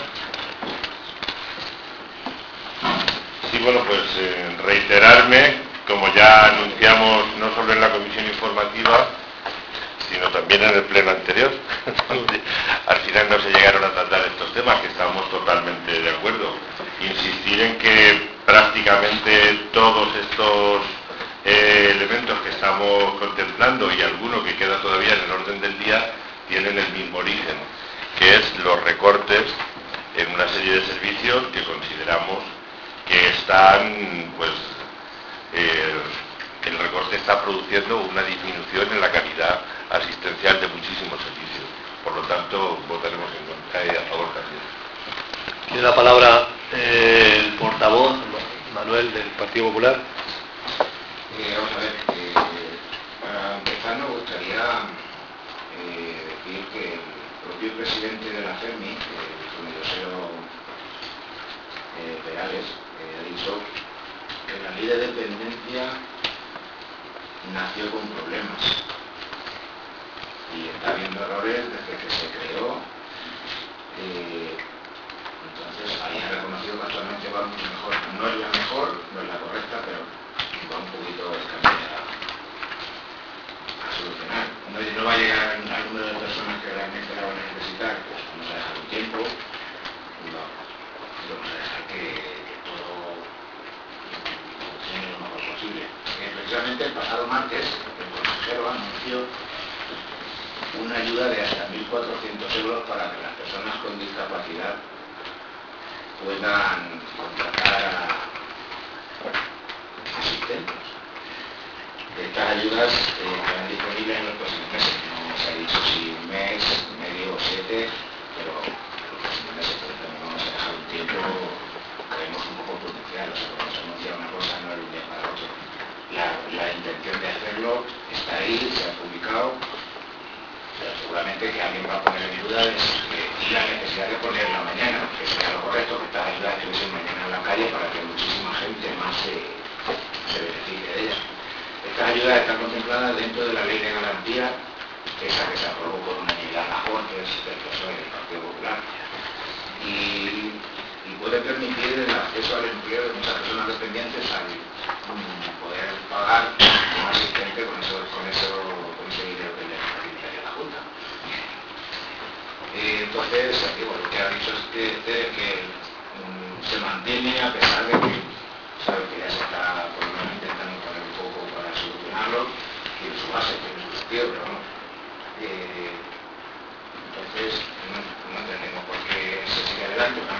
Sí, bueno, pues reiterarme, como ya anunciamos no solo en la comisión informativa, sino también en el pleno anterior. Al final no se llegaron a tratar estos temas, que estamos totalmente de acuerdo. Insistir en que prácticamente todos estos elementos que estamos contemplando y alguno que queda todavía en el orden del día tienen el mismo origen, que es los recortes en una serie de servicios que consideramos que están, pues, el recorte está produciendo una disminución en la calidad asistencial de muchísimos servicios. Por lo tanto, votaremos en contra y a favor también. Tiene la palabra el portavoz, Manuel, del Partido Popular. Vamos a ver, para empezar nos gustaría decir que el propio presidente de la FEMI, José Perales, ha dicho que la ley de dependencia nació con problemas y está habiendo errores desde que se creó. Entonces ahí ha reconocido que actualmente va mucho mejor. No es la mejor, no es la correcta, pero va un poquito escampada a solucionar. No va a llegar al número de personas que realmente la van a necesitar, pues vamos a dejar un tiempo, no, vamos a dejar que todo funcione lo mejor posible. Precisamente el pasado martes el consejero anunció una ayuda de hasta 1.400 euros para que las personas con discapacidad puedan contratar a asistentes. Estas ayudas estarán disponibles en los próximos meses. No se ha dicho si un mes, medio o 7, pero en los próximos meses, por ejemplo, vamos a dejar un tiempo, creemos un poco prudencial. O sea, cuando se anuncia una cosa no es de un día para otro. La intención de hacerlo está ahí, se ha publicado, pero seguramente que alguien va a poner en duda y la necesidad de ponerla mañana, que sería lo correcto, que estas ayudas estuviesen mañana en la calle para que muchísima gente más se beneficie de ellas. Estas ayudas están contempladas dentro de la ley de garantía, esa que se aprobó por unanimidad en las Cortes del PSOE y del Partido Popular, y puede permitir el acceso al empleo de muchas personas dependientes al poder pagar un asistente con ese dinero que le facilitaría la Junta. Entonces, lo que ha dicho que se mantiene a pesar de que sabe que ya se está por lo menos intentando poner un poco para solucionarlo, y en su base tiene su sentido, pero no. Entonces, no entendemos por qué se sigue adelante, ¿no?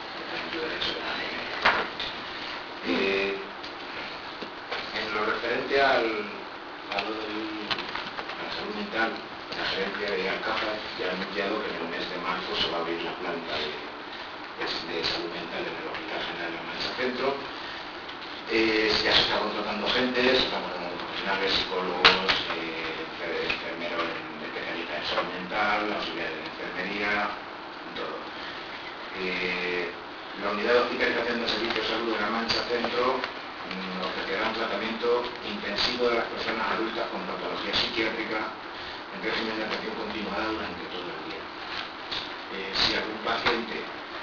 En lo referente a la salud mental, la gerencia de Alcázar ya ha anunciado que en el mes de marzo se va a abrir la planta de salud mental en el Hospital General de La Mancha Centro. Ya se está contratando gente, se están contratando profesionales, psicólogos, enfermeros especialistas en salud mental, auxiliares de enfermería, todo. La unidad de hospitalización de servicios de salud de La Mancha Centro ofrecerá un tratamiento intensivo de las personas adultas con patología psiquiátrica en régimen de atención continuada durante todo el día. Si algún paciente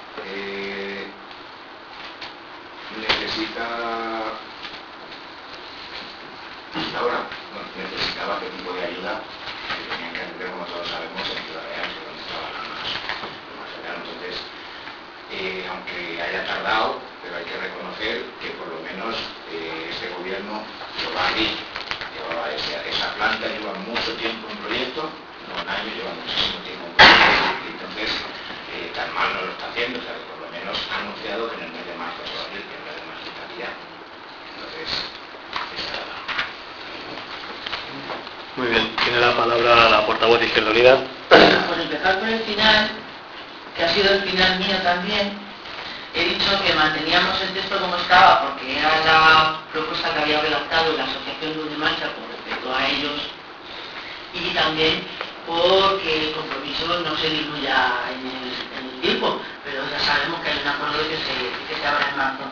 necesitaba qué tipo de ayuda, que tenían que atender, como todos sabemos, en Ciudad Real, que es donde estaba lo más cercano. Entonces, aunque haya tardado, pero hay que reconocer que por lo menos este gobierno lo va a abrir. Esa planta lleva mucho tiempo en proyecto, no un año, lleva muchísimo tiempo en proyecto, y entonces tan mal no lo está haciendo, o sea que por lo menos ha anunciado que en el mes de marzo se va a abrir, que en el mes de marzo está ya. Entonces, Muy bien, tiene la palabra la portavoz de Izquierda Unida. Por empezar por el final, que ha sido el final mío también, he dicho que manteníamos el texto como estaba porque era la propuesta que había redactado la Asociación Luz de Mancha con respecto a ellos, y también porque el compromiso no se diluya en el tiempo, pero ya sabemos que hay un acuerdo de que se abra en marzo.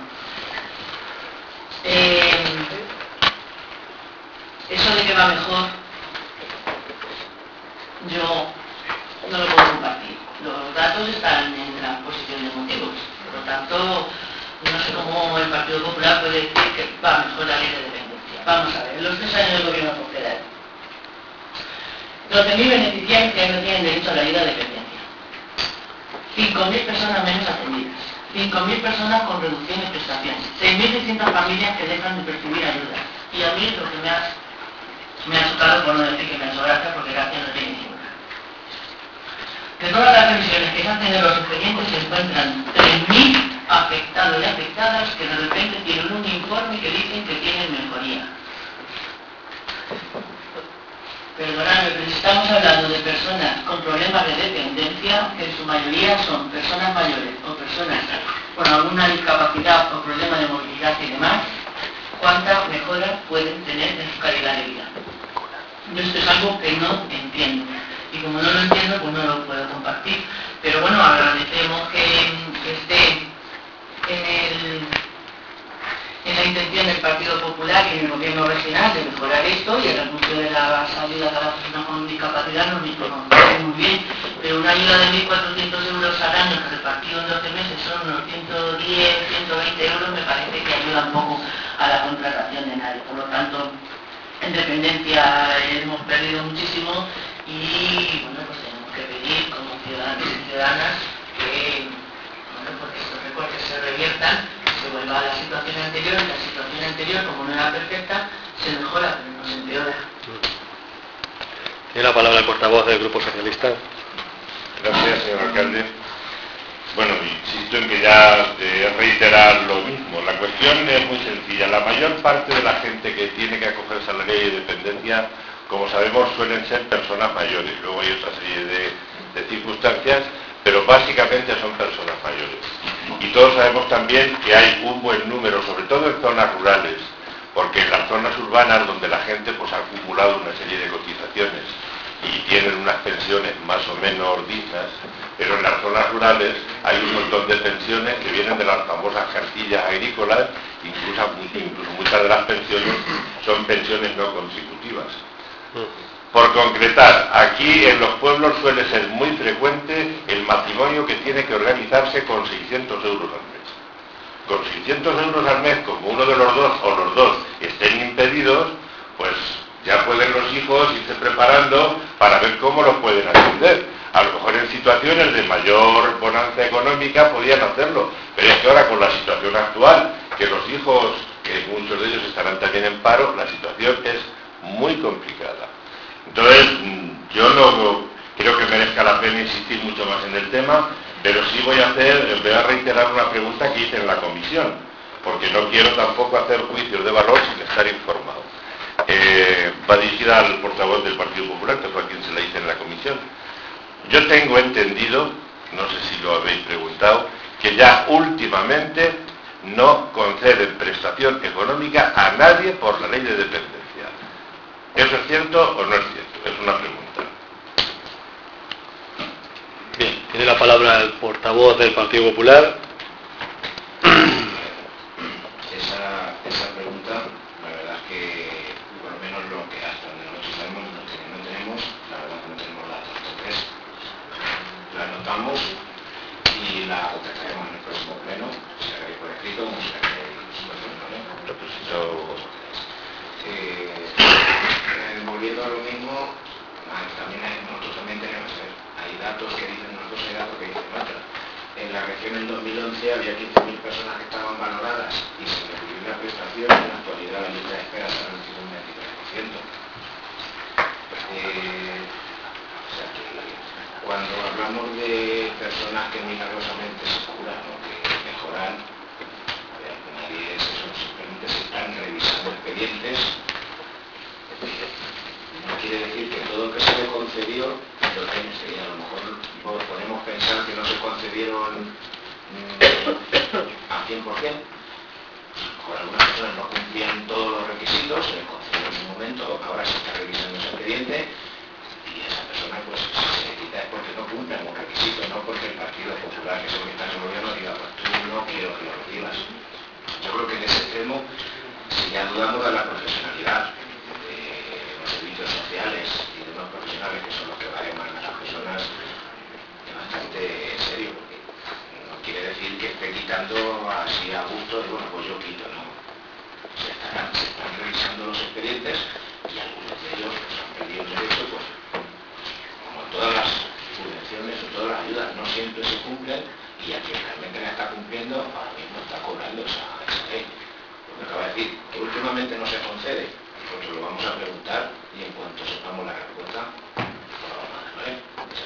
Eso de que va mejor, yo no lo puedo compartir. Los datos están en la exposición de motivos, por lo tanto, no sé cómo el Partido Popular puede decir que va mejor la ley de dependencia. Vamos a ver, en los 3 años del gobierno popular, 12.000 beneficiarios no tienen derecho a la ayuda de dependencia, 5.000 personas menos atendidas, 5.000 personas con reducción de prestaciones, 6.600 familias que dejan de percibir ayuda. Y a mí lo que me ha chocado, por no decir que me ha hecho gracia, porque gracia no tiene ninguna. De todas las revisiones que se hacen de los expedientes se encuentran 3.000 afectados y afectadas que de repente tienen un informe que dicen que tienen mejoría. Perdonadme, pero estamos hablando de personas con problemas de dependencia, que en su mayoría son personas mayores o personas con alguna discapacidad o problema de movilidad y demás. ¿Cuántas mejoras pueden tener en su calidad de vida? Yo esto es algo que no entiendo. Y como no lo entiendo, pues no lo puedo compartir. Pero bueno, agradecemos que esté en la intención del Partido Popular y en el gobierno regional de mejorar esto, y el anuncio de las ayudas a las personas con discapacidad nos parece muy bien, pero una ayuda de 1.400 euros al año repartido en 12 meses son unos 110, 120 euros, me parece que ayuda un poco a la contratación de nadie. Por lo tanto, en dependencia hemos perdido muchísimo y bueno, pues tenemos que pedir como ciudadanos y ciudadanas que bueno, pues estos recortes se reviertan, se vuelva a la situación anterior, y la situación anterior, como no era perfecta, se mejora, pero no se empeora. Tiene la palabra el portavoz del Grupo Socialista. Gracias, señor alcalde. Bueno, insisto en que ya reiterar lo mismo. La cuestión es muy sencilla. La mayor parte de la gente que tiene que acogerse a la ley de dependencia, como sabemos, suelen ser personas mayores. Luego hay otra serie de circunstancias, pero básicamente son personas mayores. Y todos sabemos también que hay un buen número, sobre todo en zonas rurales, porque en las zonas urbanas donde la gente pues, ha acumulado una serie de cotizaciones y tienen unas pensiones más o menos dignas, pero en las zonas rurales hay un montón de pensiones que vienen de las famosas cartillas agrícolas, incluso muchas de las pensiones son pensiones no contributivas. Por concretar, aquí en los pueblos suele ser muy frecuente el matrimonio que tiene que organizarse con 600 euros al mes. Con 600 euros al mes, como uno de los dos o los dos estén impedidos, pues ya pueden los hijos irse preparando para ver cómo los pueden atender. A lo mejor en situaciones de mayor bonanza económica podían hacerlo, pero es que ahora con la situación actual, que los hijos, que muchos de ellos estarán también en paro, la situación es muy complicada. Entonces, yo no creo que merezca la pena insistir mucho más en el tema, pero sí voy a reiterar una pregunta que hice en la comisión, porque no quiero tampoco hacer juicios de valor sin estar informado. Va dirigida al portavoz del Partido Popular, que fue a quien se la hice en la comisión. Yo tengo entendido, no sé si lo habéis preguntado, que ya últimamente no conceden prestación económica a nadie por la ley de dependencia. ¿Eso es cierto o no es cierto? Es una pregunta. Bien, tiene la palabra el portavoz del Partido Popular. Esa pregunta, la verdad es que, por lo menos lo que hasta donde nosotros sabemos, no tenemos, la verdad que no tenemos datos. Entonces, la anotamos y la contestaremos en el próximo pleno, si la queréis por escrito, como si la queréis por volviendo a lo mismo, nosotros también tenemos, hay datos que dicen nosotros, hay datos que dicen otros. En la región en 2011 había 15.000 personas que estaban valoradas y se recibió una prestación, y en la actualidad la lista de espera está reducida un 23%. O sea que cuando hablamos de personas que milagrosamente se curan o que mejoran, nadie es eso, simplemente se están revisando expedientes. No quiere decir que todo lo que se le concedió, entonces a lo mejor podemos pensar que no se concedieron al 100%, por algunas personas no cumplían todos los requisitos, se les concedió en su momento, ahora se está revisando ese expediente y esa persona pues se quita es porque no cumple algún requisito, no porque el Partido Popular, que es el que está en el gobierno, diga pues tú no quiero que lo recibas. Yo creo que en ese extremo, si ya dudamos de la profesionalidad de los servicios sociales y de unos profesionales que son los que bareman a las personas, es bastante serio, porque no quiere decir que esté quitando así a gusto de, bueno, pues yo quito, ¿no? Se están revisando los expedientes y algunos de ellos pues, han perdido el derecho, pues como todas las subvenciones o todas las ayudas no siempre se cumplen y a quien realmente la está cumpliendo ahora mismo está cobrando esa ley. Lo que acaba de decir, que últimamente no se concede, nosotros lo vamos a preguntar y en cuanto sepamos la respuesta, lo vamos a dar, ¿vale? Muchas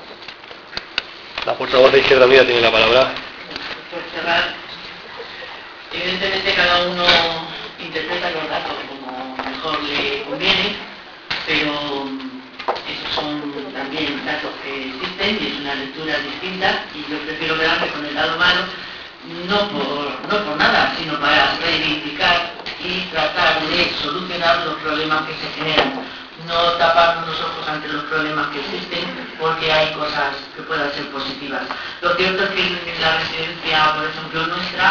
gracias. La portavoz de Izquierda Unida tiene la palabra. Por cerrar, evidentemente cada uno interpreta los datos como mejor le conviene, pero esos son también datos que existen y es una lectura distinta y yo prefiero quedarme con el lado malo, no por nada, sino para reivindicar y tratar de solucionar los problemas que se generan. No taparnos los ojos ante los problemas que existen porque hay cosas que puedan ser positivas. Lo cierto es que en la residencia, por ejemplo, nuestra,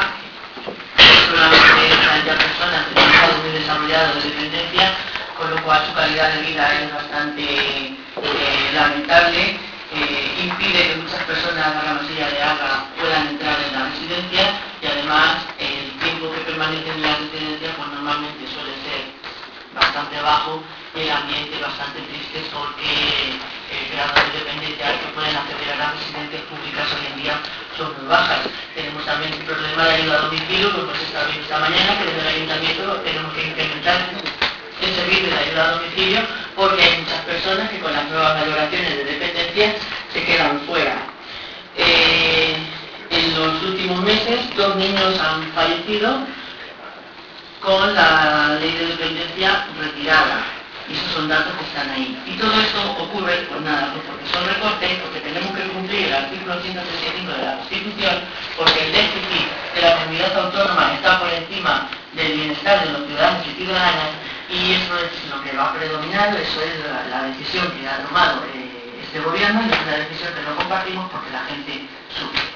solamente están ya personas en un estado muy desarrollado de dependencia, con lo cual su calidad de vida es bastante lamentable, impide que muchas personas de la masilla de agua puedan entrar en la residencia y además el tiempo que permanecen en la residencia pues normalmente suele ser bastante bajo y el ambiente bastante triste porque el grado de dependencia que pueden acceder a las residencias públicas hoy en día son muy bajas. Tenemos también un problema de ayuda a domicilio, como se está viendo esta mañana, que desde el ayuntamiento tenemos que incrementar el servicio de ayuda a domicilio porque hay muchas personas que con las nuevas valoraciones de dependencia se quedan fuera. En los últimos meses 2 niños han fallecido con la ley de dependencia retirada y esos son datos que están ahí. Y todo esto ocurre, pues nada, pues porque son recortes, porque tenemos que cumplir el artículo 135 de la Constitución, porque el déficit de la comunidad autónoma está por encima del bienestar de los ciudadanos y ciudadanas y eso es lo que va predominando, eso es la decisión que ha tomado este gobierno y es una decisión que no compartimos porque la gente sufre.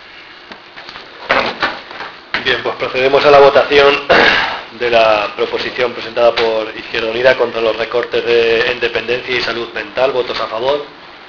Bien, pues procedemos a la votación de la proposición presentada por Izquierda Unida contra los recortes en dependencia y salud mental. ¿Votos a favor?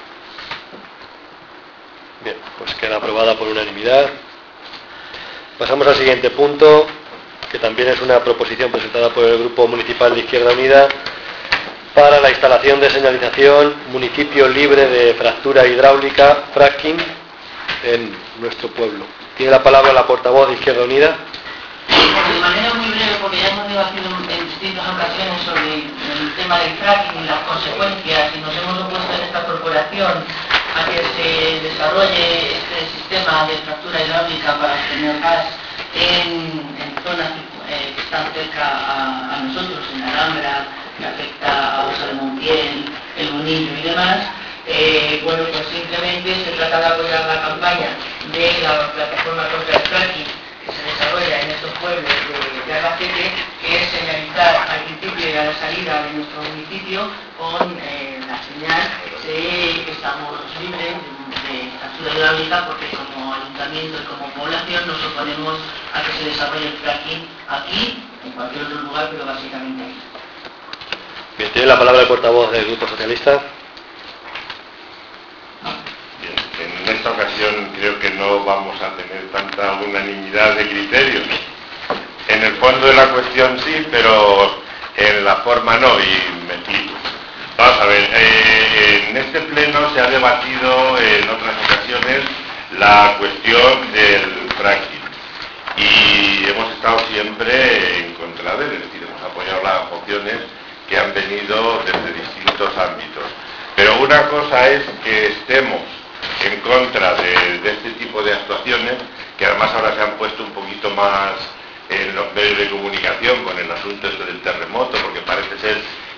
Bien, pues queda aprobada por unanimidad. Pasamos al siguiente punto, que también es una proposición presentada por el Grupo Municipal de Izquierda Unida para la instalación de señalización municipio libre de fractura hidráulica, fracking, en nuestro pueblo. Tiene la palabra la portavoz de Izquierda Unida. De manera muy breve, porque ya hemos debatido en distintas ocasiones sobre el tema del fracking y las consecuencias y nos hemos opuesto en esta corporación a que se desarrolle este sistema de fractura hidráulica para obtener gas en zonas que están cerca a nosotros, en la Alhambra, que afecta a Osa de Montiel, el Bonillo y demás. Bueno, pues simplemente se trata de apoyar la campaña de la plataforma contra el fracking que se desarrolla en estos pueblos de Albacete, que es señalizar al principio y a la salida de nuestro municipio con la señal de que estamos libres de fractura hidráulica, porque como ayuntamiento y como población nos oponemos a que se desarrolle el fracking aquí, en cualquier otro lugar, pero básicamente aquí. Bien, tiene la palabra el portavoz del Grupo Socialista. En esta ocasión creo que no vamos a tener tanta unanimidad de criterios. En el fondo de la cuestión sí, pero en la forma no, y me explico. Vamos a ver, en este pleno se ha debatido en otras ocasiones la cuestión del fracking y hemos estado siempre en contra de él, es decir, hemos apoyado las opciones que han venido desde distintos ámbitos. Pero una cosa es que estemos en contra de este tipo de actuaciones, que además ahora se han puesto un poquito más en los medios de comunicación con el asunto este del terremoto, porque parece ser que podría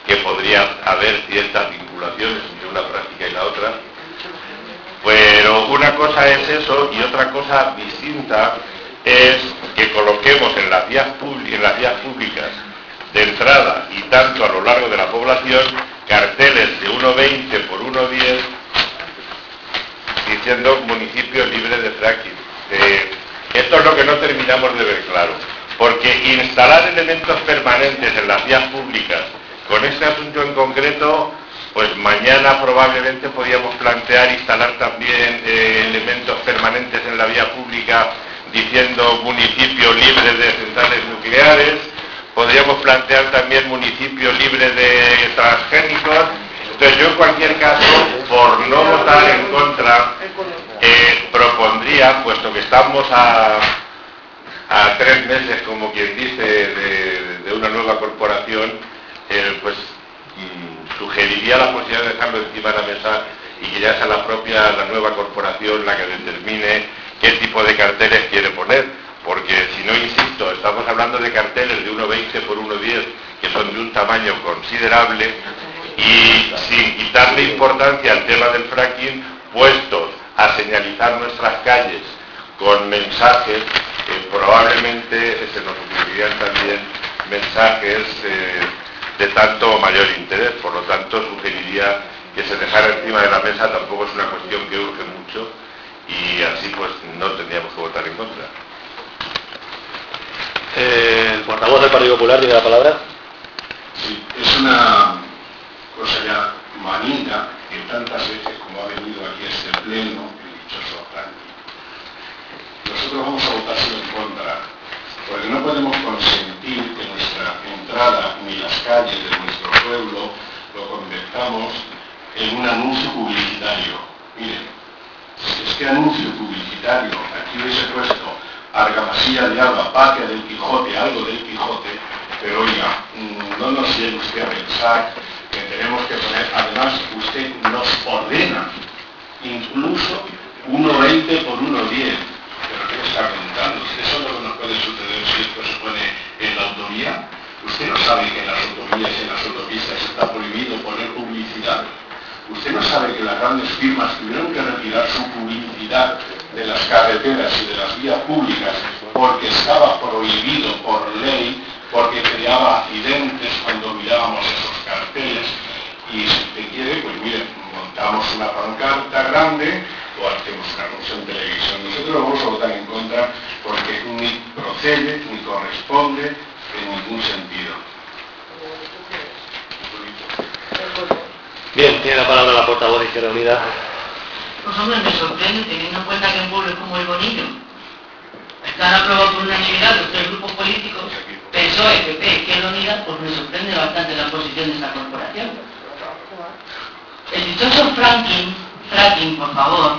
podría haber ciertas vinculaciones entre una práctica y la otra, pero una cosa es eso y otra cosa distinta es que coloquemos en las vías públicas de entrada y tanto a lo largo de la población carteles de 1,20 por 1,10 diciendo municipio libre de fracking. Esto es lo que no terminamos de ver claro, porque instalar elementos permanentes en las vías públicas con este asunto en concreto, pues mañana probablemente podríamos plantear instalar también elementos permanentes en la vía pública diciendo municipio libre de centrales nucleares, podríamos plantear también municipio libre de transgénicos. Entonces yo en cualquier caso, por no votar en contra, propondría, puesto que estamos a 3 meses, como quien dice, de una nueva corporación, pues sugeriría la posibilidad de dejarlo encima de la mesa y que ya sea la nueva corporación la que determine qué tipo de carteles quiere poner, porque si no, insisto, estamos hablando de carteles de 1,20 por 1,10 que son de un tamaño considerable y sin quitarle importancia al tema del fracking, puestos a señalizar nuestras calles con mensajes, probablemente se nos utilizarían también mensajes de tanto o mayor interés. Por lo tanto, sugeriría que se dejara encima de la mesa. Tampoco es una cuestión que urge mucho y así pues no tendríamos que votar en contra. El portavoz del Partido Popular tiene la palabra. Sí, es una cosa ya manida que tantas veces como ha venido aquí a este pleno, el dichoso Franklin. Nosotros vamos a votar en contra, porque no podemos consentir que nuestra entrada ni las calles de nuestro pueblo lo convertamos en un anuncio publicitario. Miren, es que anuncio publicitario, aquí hubiese puesto argamasilla de agua, patria del Quijote, algo del Quijote, pero oiga, no nos lleve usted a pensar que tenemos que poner, además usted nos ordena incluso 1,20 por 1,10, pero ¿qué está contando? ¿Eso es lo que nos puede suceder si esto se pone en la autovía? Usted no sabe que en las autovías y en las autopistas está prohibido poner publicidad. Usted no sabe que las grandes firmas tuvieron que retirar su publicidad de las carreteras y de las vías públicas porque estaba prohibido por ley, porque creaba accidentes cuando mirábamos esos carteles. Y si usted quiere, pues mire, montamos una pancarta grande o hacemos una comisión de televisión. Nosotros vamos a votar en contra porque ni procede ni corresponde en ningún sentido. Bien, tiene la palabra la portavoz de Izquierda Unida. Pues hombre, me sorprende teniendo en cuenta que en pueblos como el Bonillo están aprobados por unanimidad los 3 grupos políticos, PSOE, PP, Izquierda Unida, pues me sorprende bastante la posición de esta corporación. El dichoso fracking, por favor.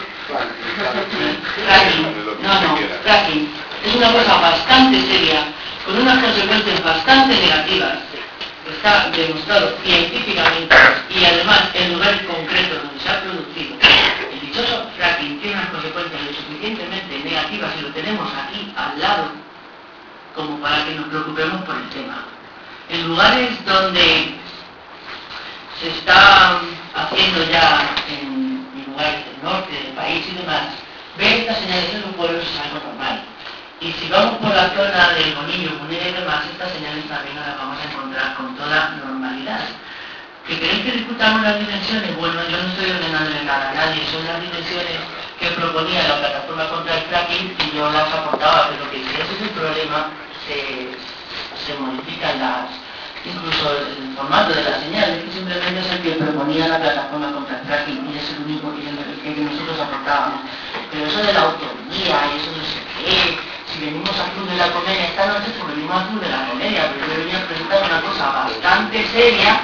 Fracking es una cosa bastante seria, con unas consecuencias bastante negativas. Está demostrado científicamente y además en lugares concretos donde se ha producido. El dichoso fracking tiene unas consecuencias lo suficientemente negativas y lo tenemos aquí al lado como para que nos preocupemos por el tema. En lugares donde se está haciendo ya en lugares del norte del país y demás, ver esta señalización de un pueblo es algo normal. Y si vamos por la zona del Bonillo, Munera y demás, estas señales también no las vamos a encontrar con toda normalidad. ¿Que queréis que discutamos las dimensiones? Bueno, yo no estoy ordenándole nada a nadie, son las dimensiones que proponía la plataforma contra el fracking y yo las aportaba, pero que si ese es el problema, se modifican incluso el formato de las señales, que simplemente es el que proponía la plataforma contra el fracking y es el único que nosotros aportábamos. Pero eso de la autonomía y eso no sé qué, si venimos al Club de la Comedia esta noche, pues venimos al Club de la Comedia, pero yo venía a presentar una cosa bastante seria,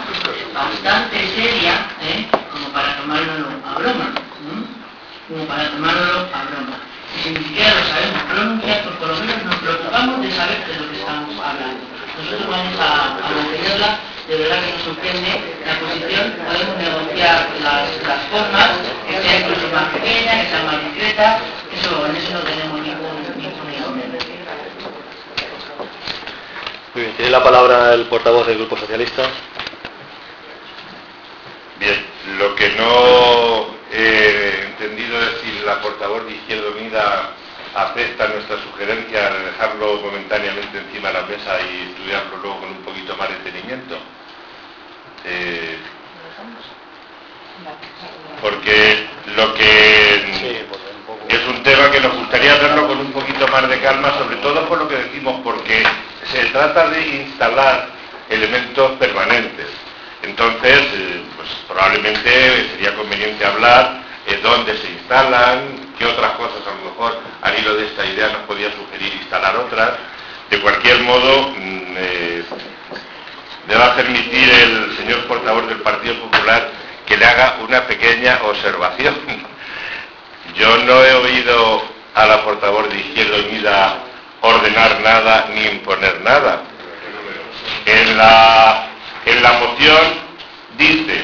como para tomárnoslo a broma, Y si ni siquiera lo sabemos pronunciar, pues por lo menos nos preocupamos de saber de lo que estamos hablando. Nosotros vamos a mantenerla, de verdad que nos sorprende la posición, podemos negociar las formas, que sea incluso más pequeña, que sea más discreta, en eso no tenemos ningún inconveniente. Muy bien, tiene la palabra el portavoz del Grupo Socialista. no he entendido es si la portavoz de Izquierda Unida acepta nuestra sugerencia de dejarlo momentáneamente encima de la mesa y estudiarlo luego con un poquito más de detenimiento. Porque lo que es un tema que nos gustaría verlo con un poquito más de calma, sobre todo por lo que decimos, porque se trata de instalar elementos permanentes. Entonces, pues probablemente sería conveniente hablar dónde se instalan, qué otras cosas a lo mejor al hilo de esta idea nos podía sugerir instalar otras. De cualquier modo, me va a permitir el señor portavoz del Partido Popular que le haga una pequeña observación. Yo no he oído a la portavoz de Izquierda Unida ordenar nada ni imponer nada. En la moción dice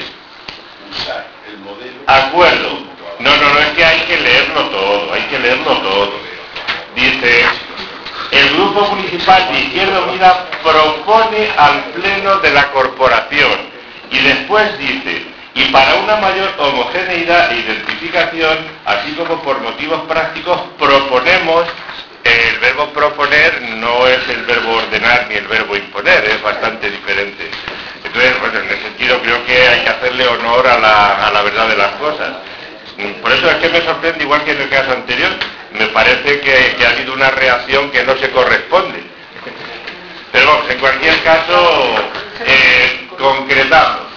acuerdo. No, es que hay que leerlo todo. Dice, el Grupo Municipal de Izquierda Unida propone al Pleno de la Corporación, y después dice, y para una mayor homogeneidad e identificación, así como por motivos prácticos, proponemos. El verbo proponer no es el verbo ordenar ni el verbo imponer, es bastante diferente. Entonces, bueno, en ese sentido creo que hay que hacerle honor a la verdad de las cosas. Por eso es que me sorprende, igual que en el caso anterior, me parece que ha habido una reacción que no se corresponde. Pero vamos, en cualquier caso, concretamos.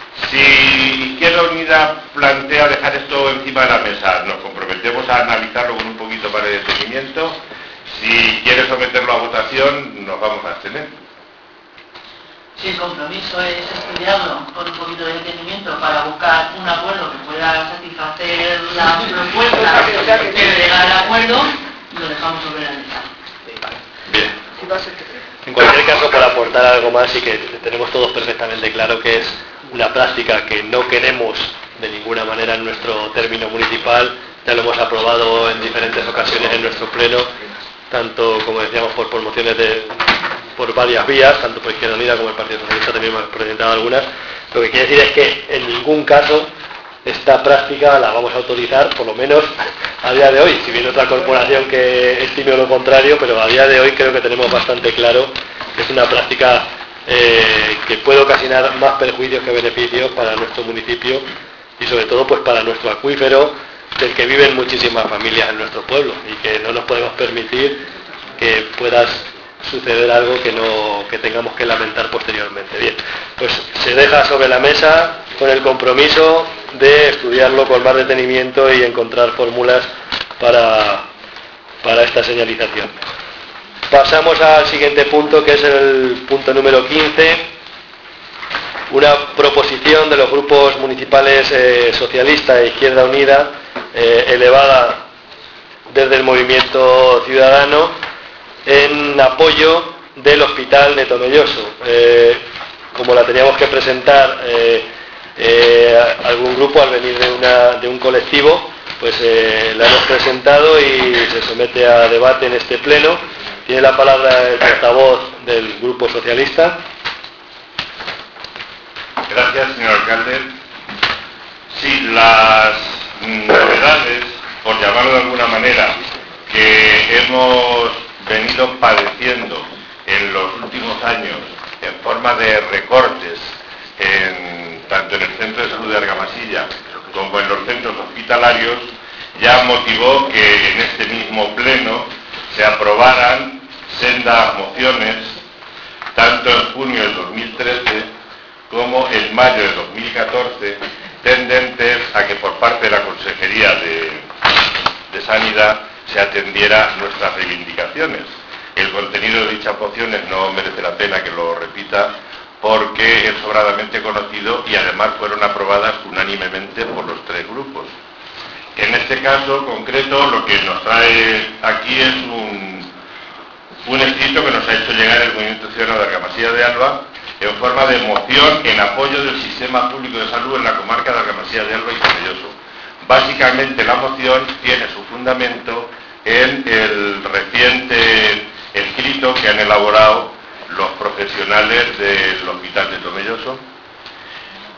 Si Izquierda Unida plantea dejar esto encima de la mesa, nos comprometemos a analizarlo con un poquito más de detenimiento. Si quiere someterlo a votación, nos vamos a abstener. Si el compromiso es estudiarlo con un poquito de detenimiento para buscar un acuerdo que pueda satisfacer la propuesta de llegar al acuerdo, lo dejamos sobre la mesa. Bien. En cualquier caso, para aportar algo más, y que tenemos todos perfectamente claro que es una práctica que no queremos de ninguna manera en nuestro término municipal. Ya lo hemos aprobado en diferentes ocasiones en nuestro pleno, tanto, como decíamos, por mociones por varias vías, tanto por Izquierda Unida como el Partido Socialista también hemos presentado algunas. Lo que quiere decir es que en ningún caso esta práctica la vamos a autorizar, por lo menos a día de hoy, si viene otra corporación que estime lo contrario, pero a día de hoy creo que tenemos bastante claro que es una práctica que puede ocasionar más perjuicios que beneficios para nuestro municipio y sobre todo pues para nuestro acuífero, del que viven muchísimas familias en nuestro pueblo, y que no nos podemos permitir que pueda suceder algo que tengamos que lamentar posteriormente. Bien, pues se deja sobre la mesa con el compromiso de estudiarlo con más detenimiento y encontrar fórmulas para esta señalización. Pasamos al siguiente punto, que es el punto número 15, una proposición de los grupos municipales socialista e Izquierda Unida, elevada desde el movimiento ciudadano, en apoyo del hospital de Tomelloso. Como la teníamos que presentar algún grupo al venir de un colectivo, pues la hemos presentado y se somete a debate en este pleno. Tiene la palabra el portavoz del Grupo Socialista. Gracias, señor alcalde. Sí, las novedades, por llamarlo de alguna manera, que hemos venido padeciendo en los últimos años en forma de recortes tanto en el Centro de Salud de Argamasilla como en los centros hospitalarios, ya motivó que en este mismo pleno se aprobaran sendas mociones, tanto en junio del 2013 como en mayo del 2014, tendentes a que por parte de la Consejería de Sanidad se atendiera nuestras reivindicaciones. El contenido de dichas mociones no merece la pena que lo repita, porque es sobradamente conocido y además fueron aprobadas unánimemente por los tres grupos. En este caso concreto, lo que nos trae aquí es un escrito que nos ha hecho llegar el Movimiento Ciudadano de Argamasilla de Alba en forma de moción en apoyo del sistema público de salud en la comarca de Argamasilla de Alba y Tomelloso. Básicamente la moción tiene su fundamento en el reciente escrito que han elaborado los profesionales del Hospital de Tomelloso, en el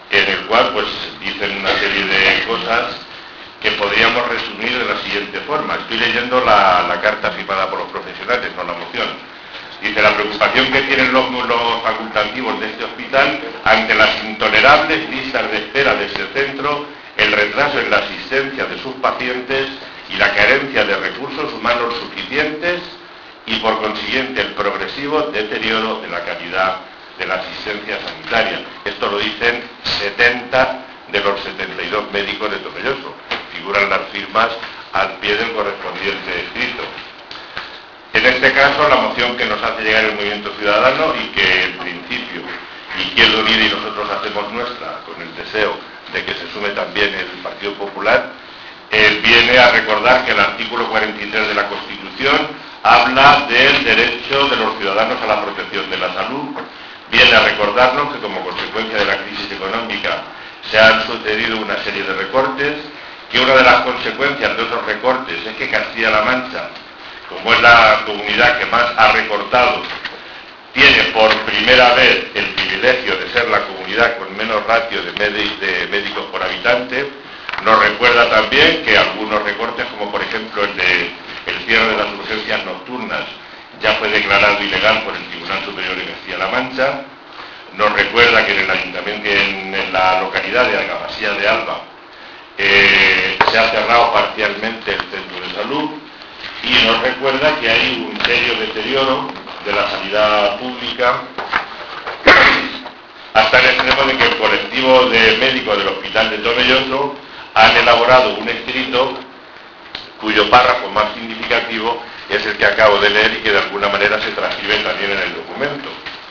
cual pues dicen una serie de cosas que podríamos resumir de la siguiente forma. Estoy leyendo la carta firmada por los profesionales, no la moción. Dice: la preocupación que tienen los facultativos de este hospital ante las intolerables listas de espera de este centro, el retraso en la asistencia de sus pacientes y la carencia de recursos humanos suficientes y, por consiguiente, el progresivo deterioro de la calidad de la asistencia sanitaria. Esto lo dicen 70 de los 72 médicos de Tomelloso. Figuran las firmas al pie del correspondiente escrito. En este caso, la moción que nos hace llegar el Movimiento Ciudadano y que, en principio, Izquierda Unida y nosotros hacemos nuestra, con el deseo de que se sume también el Partido Popular, viene a recordar que el artículo 43 de la Constitución habla del derecho de los ciudadanos a la protección de la salud. Viene a recordarnos que, como consecuencia de la crisis económica, se han sucedido una serie de recortes, que una de las consecuencias de esos recortes es que Castilla-La Mancha, como es la comunidad que más ha recortado, tiene por primera vez el privilegio de ser la comunidad con menos ratio de médicos por habitante. Nos recuerda también que algunos recortes, como por ejemplo el cierre de las urgencias nocturnas, ya fue declarado ilegal por el Tribunal Superior de Castilla-La Mancha. Nos recuerda que en el ayuntamiento, en la localidad de Argamasilla de Alba, se ha cerrado parcialmente el centro de salud, y nos recuerda que hay un serio deterioro de la sanidad pública, hasta el extremo de que el colectivo de médicos del Hospital de Tomelloso han elaborado un escrito cuyo párrafo más significativo es el que acabo de leer y que de alguna manera se transcribe también en el documento.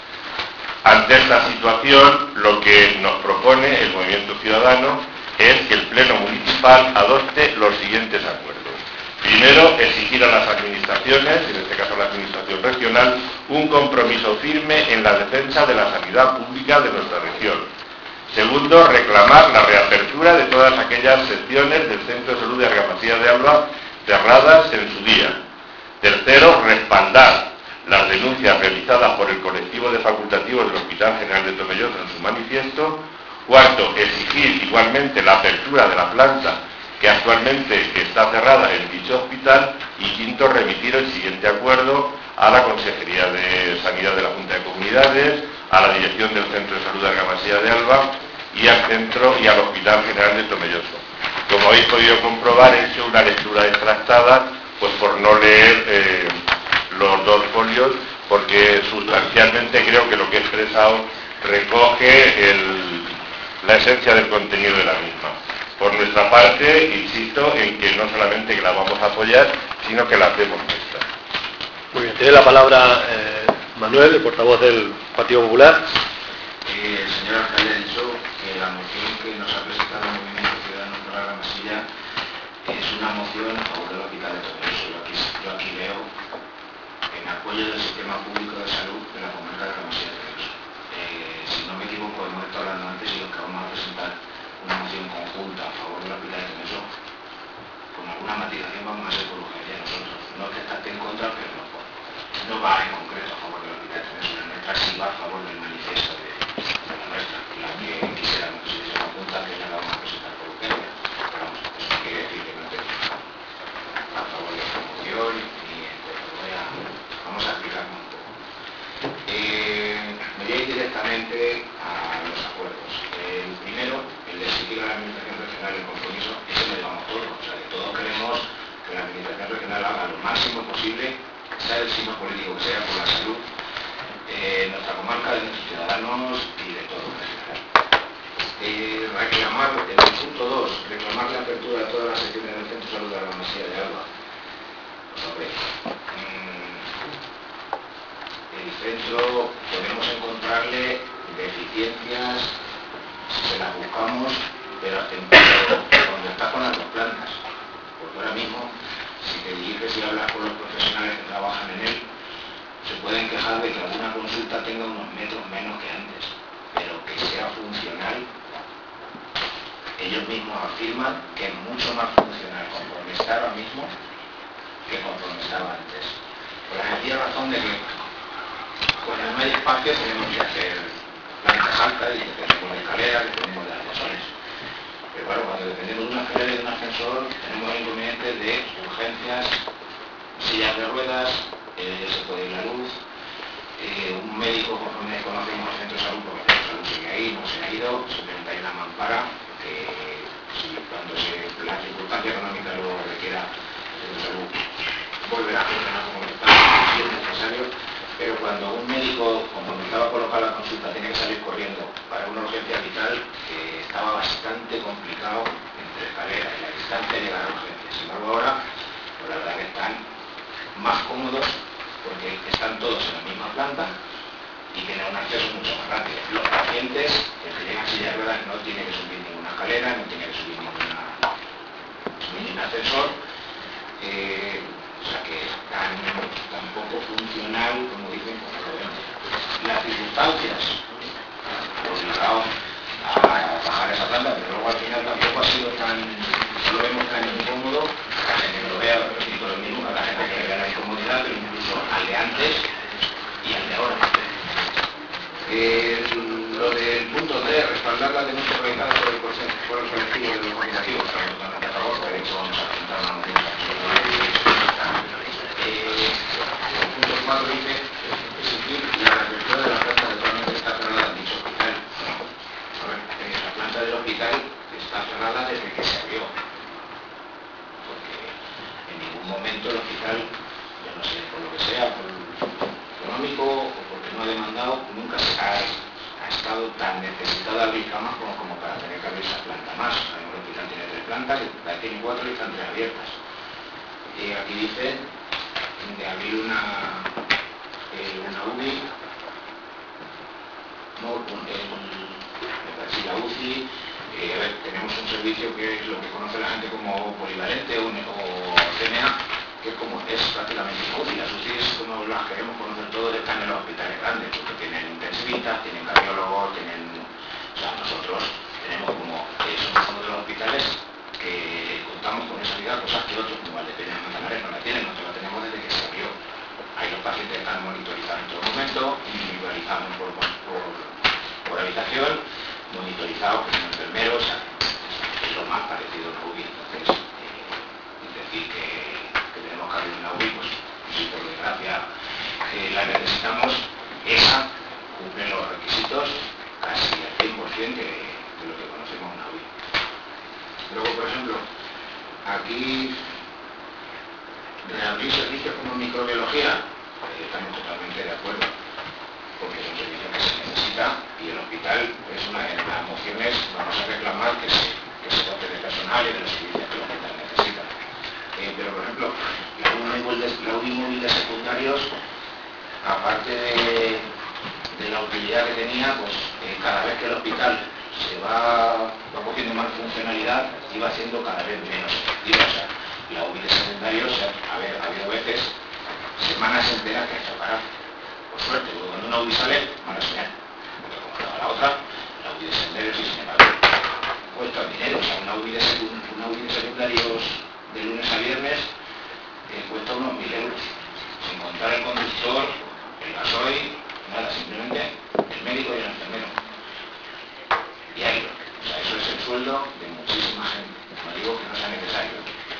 Ante esta situación, lo que nos propone el Movimiento Ciudadano es que el Pleno Municipal adopte los siguientes acuerdos. Primero, exigir a las administraciones, en este caso la administración regional, un compromiso firme en la defensa de la sanidad pública de nuestra región. Segundo, reclamar la reapertura de todas aquellas secciones del Centro de Salud de Argamasilla de Alba cerradas en su día. Tercero, respaldar las denuncias realizadas por el colectivo de facultativos del Hospital General de Tomelloso en su manifiesto. Cuarto, exigir igualmente la apertura de la planta que actualmente está cerrada en dicho hospital. Y quinto, remitir el siguiente acuerdo a la Consejería de Sanidad de la Junta de Comunidades, a la Dirección del Centro de Salud de Argamasilla de Alba y al Centro y al Hospital General de Tomelloso. Como habéis podido comprobar, he hecho una lectura extractada, pues por no leer los dos folios, porque sustancialmente creo que lo que he expresado recoge la esencia del contenido de la misma. Por nuestra parte, insisto en que no solamente que la vamos a apoyar, sino que la hacemos nuestra. Muy bien, tiene la palabra Manuel, el portavoz del Partido Popular. El señor alcalde ha dicho que la moción que nos ha presentado el Movimiento Ciudadano por Argamasilla es una moción a favor del Hospital de Tomelloso. Yo aquí veo en apoyo del sistema público de salud de la comarca de Argamasilla de Tomelloso. Si no me equivoco, hemos estado hablando antes y los que vamos a presentar una moción conjunta a favor del Hospital de Tomelloso, con alguna matización vamos a ser por urgencia nosotros. No es que esté en contra, pero no va en concreto a favor del Hospital de Tomelloso. La nuestra sí va a favor del manifiesto de la nuestra, la que quisiéramos que se conjunta, que ya la vamos a presentar por urgencia. Pero vamos, eso no quiere decir que no esté a favor de esta moción y vamos a explicarnos un poco. Me voy a ir directamente a los acuerdos. El primero, el de exigir a la Administración Regional el compromiso, ese lo llevamos todos. O sea, que todos queremos que la Administración Regional haga lo máximo posible, sea el signo político que sea, por la salud nuestra comarca, de nuestros ciudadanos y de todo en general. Reclamar, en el punto 2, reclamar la apertura de todas las secciones del Centro de Salud de Argamasilla de Alba. Pues, a ver, el centro podemos encontrarle deficiencias si se las buscamos, pero hasta cuando está con las dos plantas. Porque ahora mismo, si te diriges y hablas con los profesionales que trabajan en él, se pueden quejar de que alguna consulta tenga unos metros menos que antes, pero que sea funcional. Ellos mismos afirman que es mucho más funcional conforme está ahora mismo que conforme estaba antes. Por la sencilla razón de que cuando no hay espacio tenemos que hacer plantas altas y que tenemos la escalera, que tenemos las ascensor, tenemos el inconveniente de urgencias, sillas de ruedas, se puede ir la luz, un médico, conforme conocemos el centro de salud, porque el centro de salud sigue ahí, no se ha ido, simplemente hay una mampara que si cuando la circunstancia económica lo requiera, el centro de salud volverá a funcionar como está, si es necesario, pero cuando un médico, cuando empezaba a colocar la consulta, tiene que salir corriendo para una urgencia vital, estaba bastante complicado entre escalera y la distancia de llegar a urgencias. Sin embargo ahora, pues la verdad que están más cómodos porque están todos en la misma planta y tienen un acceso mucho más rápido. Los pacientes, el que llegan a silla de ruedas, no tiene que subir ninguna escalera, no tiene que subir ningún ascensor, o sea que es tan poco funcional como dicen por lo menos. Las circunstancias obligados a bajar esa planta, pero luego al final tampoco ha sido tan, no lo vemos tan incómodo, la gente que lo vea, repito lo mismo, a la gente que le vea la incomodidad, pero incluso al de antes y al de ahora. Lo del punto 3, respaldar la denuncia realizada por el colectivo de los cooperativos, estamos totalmente a favor, de hecho vamos a presentar una noticia sobre el punto 4 dice exigir la reapertura de la planta que actualmente está cerrada en dicho hospital. A ver, la planta del hospital está cerrada desde que se abrió, porque en ningún momento el hospital, yo no sé, por lo que sea, por económico o porque no ha demandado, nunca ha estado tan necesitada de abrir camas como para tener que abrir esa planta más. El hospital tiene 3 plantas, tiene 4 y están 3 abiertas. Y aquí dice de abrir una UBI, la UCI, a ver, tenemos un servicio que es lo que conoce la gente como polivalente o CNA, que es prácticamente una UCI. Las UCIs, como las queremos conocer todos, están en los hospitales grandes, porque tienen intensivistas, tienen cardiólogos, o sea, nosotros tenemos somos uno de los hospitales que contamos con esa vida, cosas que otros como Valdepeñas Manzanares no la tienen, nosotros la tenemos desde que se abrió. Ahí los pacientes están monitorizados en todo momento, individualizados por habitación, monitorizados por un enfermero, o sea, es lo más parecido a una UBI. Entonces, decir que tenemos que abrir una UBI, pues si por desgracia la necesitamos, esa cumple los requisitos casi al 100% de lo que conocemos una UBI. Luego, por ejemplo, aquí reabrir servicios como microbiología, estamos totalmente de acuerdo, porque es un servicio que se necesita y el hospital es una de las mociones, vamos a reclamar que se dote de personal y de los servicios que el hospital necesita. Pero, por ejemplo, la UBI móvil de secundarios, aparte de la utilidad que tenía, pues cada vez que el hospital se va cogiendo más funcionalidad, iba siendo cada vez menos efectiva. O sea, la UBI de secundarios, ha habido veces, semanas enteras que hay que parar. Por suerte, cuando una UBI sale, mala señal. Porque como estaba la otra, la UBI de secundarios y sin embargo cuesta dinero. O sea, una UBI de secundarios de lunes a viernes cuesta unos 1.000 euros. Sin contar el conductor, el gasoil, nada, simplemente el médico y el enfermero. Diario. O sea, eso es el sueldo de muchísima gente. No digo que no sea necesario.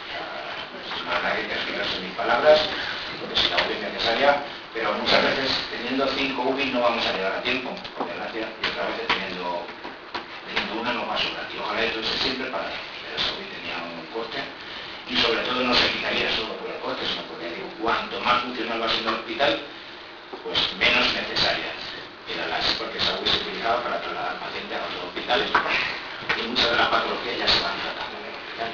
No hay que explicarse mis palabras, porque si la UBI es necesaria, pero muchas veces teniendo 5 UBI no vamos a llegar a tiempo, por desgracia, y otras veces teniendo una no va a sobrar. Y ojalá esto se siempre para ellos. Pero esa UBI tenía un coste y sobre todo no se quitaría solo por el coste, sino porque digo, cuanto más funcional va siendo el hospital, pues menos necesaria era porque esa UBI se utilizaba para trasladar pacientes a otros hospitales y muchas de las patologías ya se van tratando en el hospital.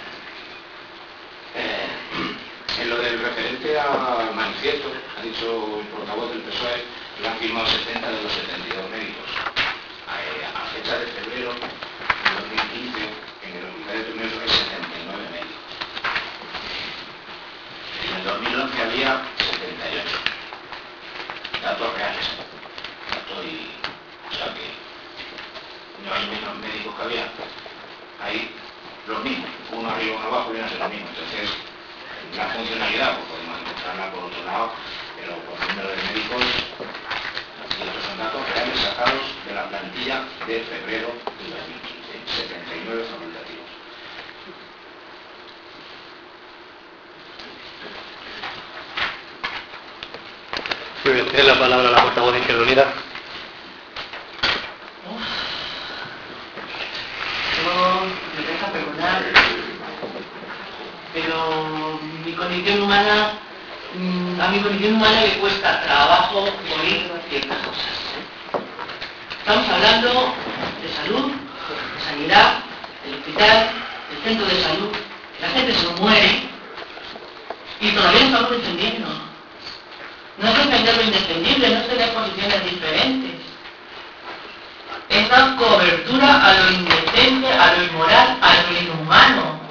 En lo del referente al manifiesto, ha dicho el portavoz del PSOE, que han firmado 70 de los 72 médicos. A fecha de febrero de 2015, en el hospital de Turneros hay 79 médicos. En el 2011 había 78. Datos reales. O sea que no hay menos médicos que había. Hay los mismos. Uno arriba, uno abajo, vienen a ser lo mismo. Entonces, la funcionalidad, pues podemos encontrarla por otro lado, pero por número de médicos, y estos son datos reales sacados de la plantilla de febrero de 2015, 79 facultativos. Tiene la palabra la portavoz de Izquierda Unida. Yo me deja perdonar, pero mi condición humana, a mi condición humana le cuesta trabajo oír ciertas cosas. Estamos hablando de salud, de sanidad, del hospital, del centro de salud. La gente se muere y todavía estamos defendiendo. No es defender lo indefendible, no es tener posiciones diferentes. Es dar cobertura a lo indecente, a lo inmoral, a lo inhumano.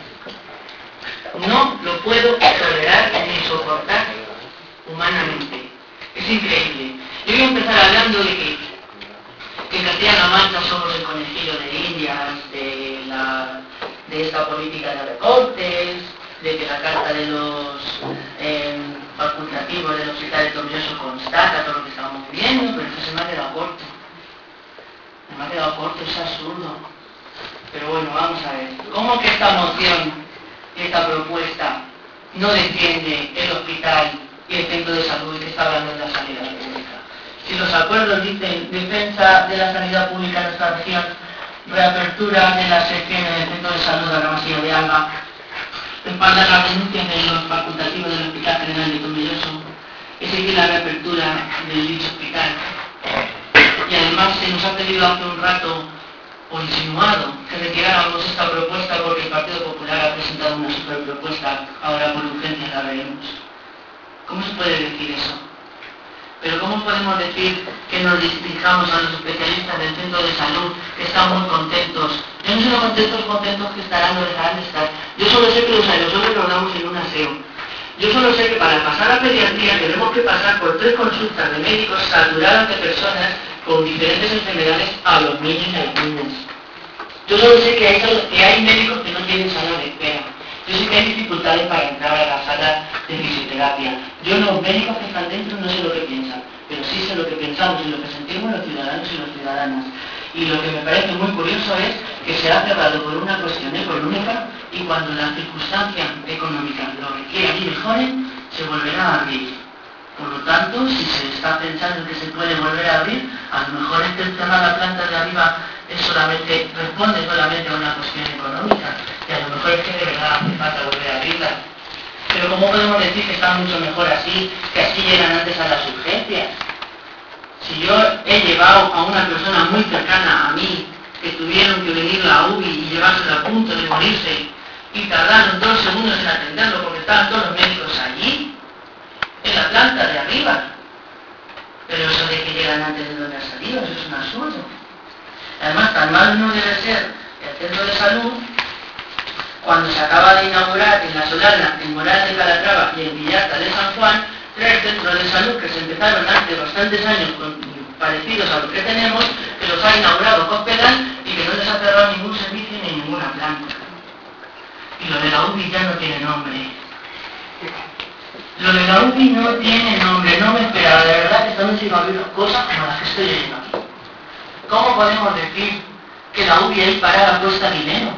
No lo puedo tolerar ni soportar humanamente. Es increíble. Yo voy a empezar hablando de que en Castilla-La Mancha somos el conejillo de Indias, de esta política de recortes, de que la carta de los facultativos del Hospital de Tomelloso constata todo lo que estamos viendo, pero esto se me ha quedado corto. Me ha quedado corto, es absurdo. Pero bueno, vamos a ver. ¿Cómo que esta moción y esta propuesta no defiende el hospital y el centro de salud y que está hablando de la sanidad pública? Si los acuerdos dicen defensa de la sanidad pública en nuestra región, reapertura de las secciones del centro de salud de la Masía de Alba, respaldar las denuncias de los facultativos del Hospital General de Tomelloso, exigir la reapertura del dicho hospital. Y además se nos ha pedido hace un rato, o insinuado, que retiráramos esta propuesta porque el Partido Popular ha presentado una superpropuesta, ahora por urgencia la veremos. ¿Cómo se puede decir eso? Pero ¿cómo podemos decir que nos dirijamos a los especialistas del centro de salud que están muy contentos? Yo no sé lo contentos que estarán o dejarán de estar. Yo solo sé que los aerosoles los damos en un aseo. Yo solo sé que para pasar a pediatría tenemos que pasar por 3 consultas de médicos saturadas de personas con diferentes enfermedades a los niños y a las niñas. Yo solo sé que hay médicos que no tienen sala de espera. Yo sé que hay dificultades para entrar a la sala de fisioterapia. Yo los médicos que están dentro no sé lo que piensan, pero sí sé lo que pensamos y lo que sentimos los ciudadanos y las ciudadanas. Y lo que me parece muy curioso es que se ha cerrado por una cuestión económica y cuando las circunstancias económicas lo requieran y mejoren, se volverá a abrir. Por lo tanto, si se está pensando que se puede volver a abrir, a lo mejor es que el cerrar la planta de arriba responde solamente a una cuestión económica, y a lo mejor es que de verdad hace falta volver a abrirla. Pero ¿cómo podemos decir que está mucho mejor así, que así llegan antes a las urgencias? Si yo he llevado a una persona muy cercana a mí, que tuvieron que venir la UBI y llevársela a punto de morirse, y tardaron 2 segundos en atenderlo porque estaban todos los médicos allí, en la planta de arriba. Pero eso de que llegan antes de donde ha salido, eso es un absurdo. Además, tan mal no debe ser el centro de salud cuando se acaba de inaugurar en La Solana, en Morales de Calatrava y en Villarta de San Juan, 3 centros de salud que se empezaron hace bastantes años parecidos a los que tenemos, que los ha inaugurado Cospedal y que no les ha cerrado ningún servicio ni ninguna planta. Y lo de la UBI ya no tiene nombre. Lo de la UBI no tiene nombre, no me esperaba, de verdad que estamos sin abrir cosas como las que estoy leyendo aquí. ¿Cómo podemos decir que la UBI ahí parada cuesta dinero?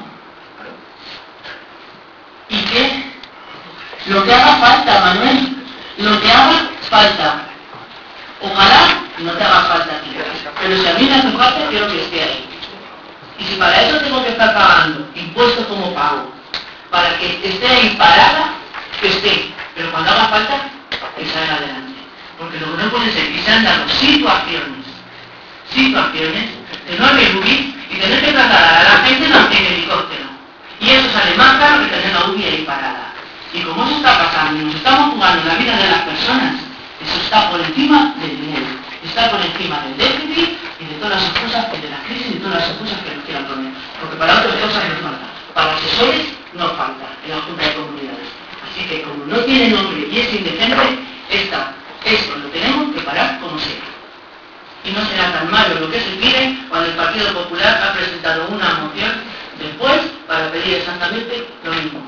¿Y qué? Lo que haga falta, Manuel, lo que haga falta. Ojalá no te haga falta a ti, pero si a mí me hace falta, quiero que esté ahí. Y si para eso tengo que estar pagando impuestos como pago, para que esté ahí parada, que esté. Pero cuando haga falta, que salga adelante. Porque lo que no puede ser que se han dado situaciones de no haber UBI y tener que trasladar a la gente en helicóptero. Y eso sale más caro que tener la UBI ahí parada. Y como eso está pasando y nos estamos jugando la vida de las personas, eso está por encima del dinero, está por encima del déficit y de todas las cosas, y de la crisis y de todas las cosas que nos quieran poner. Porque para otras cosas nos falta. Para asesores nos falta en la Junta de Comunidades. Así que como no tiene nombre y es indecente, esto lo tenemos que parar como sea. Y no será tan malo lo que se pide cuando el Partido Popular ha presentado una moción después para pedir exactamente lo mismo.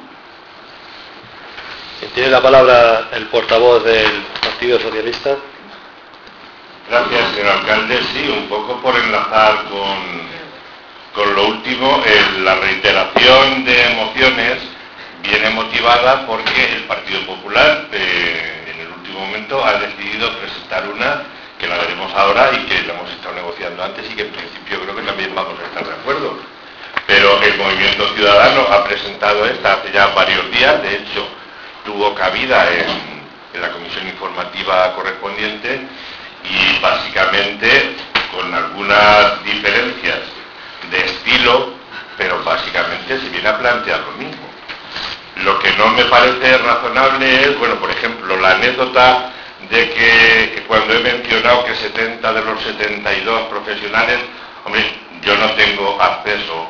Tiene la palabra el portavoz del Partido Socialista. Gracias, señor alcalde. Sí, un poco por enlazar con lo último, la reiteración de mociones viene motivada porque el Partido Popular en el último momento ha decidido presentar una que la veremos ahora y que la hemos estado negociando antes y que en principio creo que también vamos a estar de acuerdo. Pero el Movimiento Ciudadano ha presentado esta hace ya varios días, de hecho tuvo cabida en la comisión informativa correspondiente y básicamente con algunas diferencias de estilo, pero básicamente se viene a plantear lo mismo. Lo que no me parece razonable es, bueno, por ejemplo, la anécdota de que cuando he mencionado que 70 de los 72 profesionales, hombre, yo no tengo acceso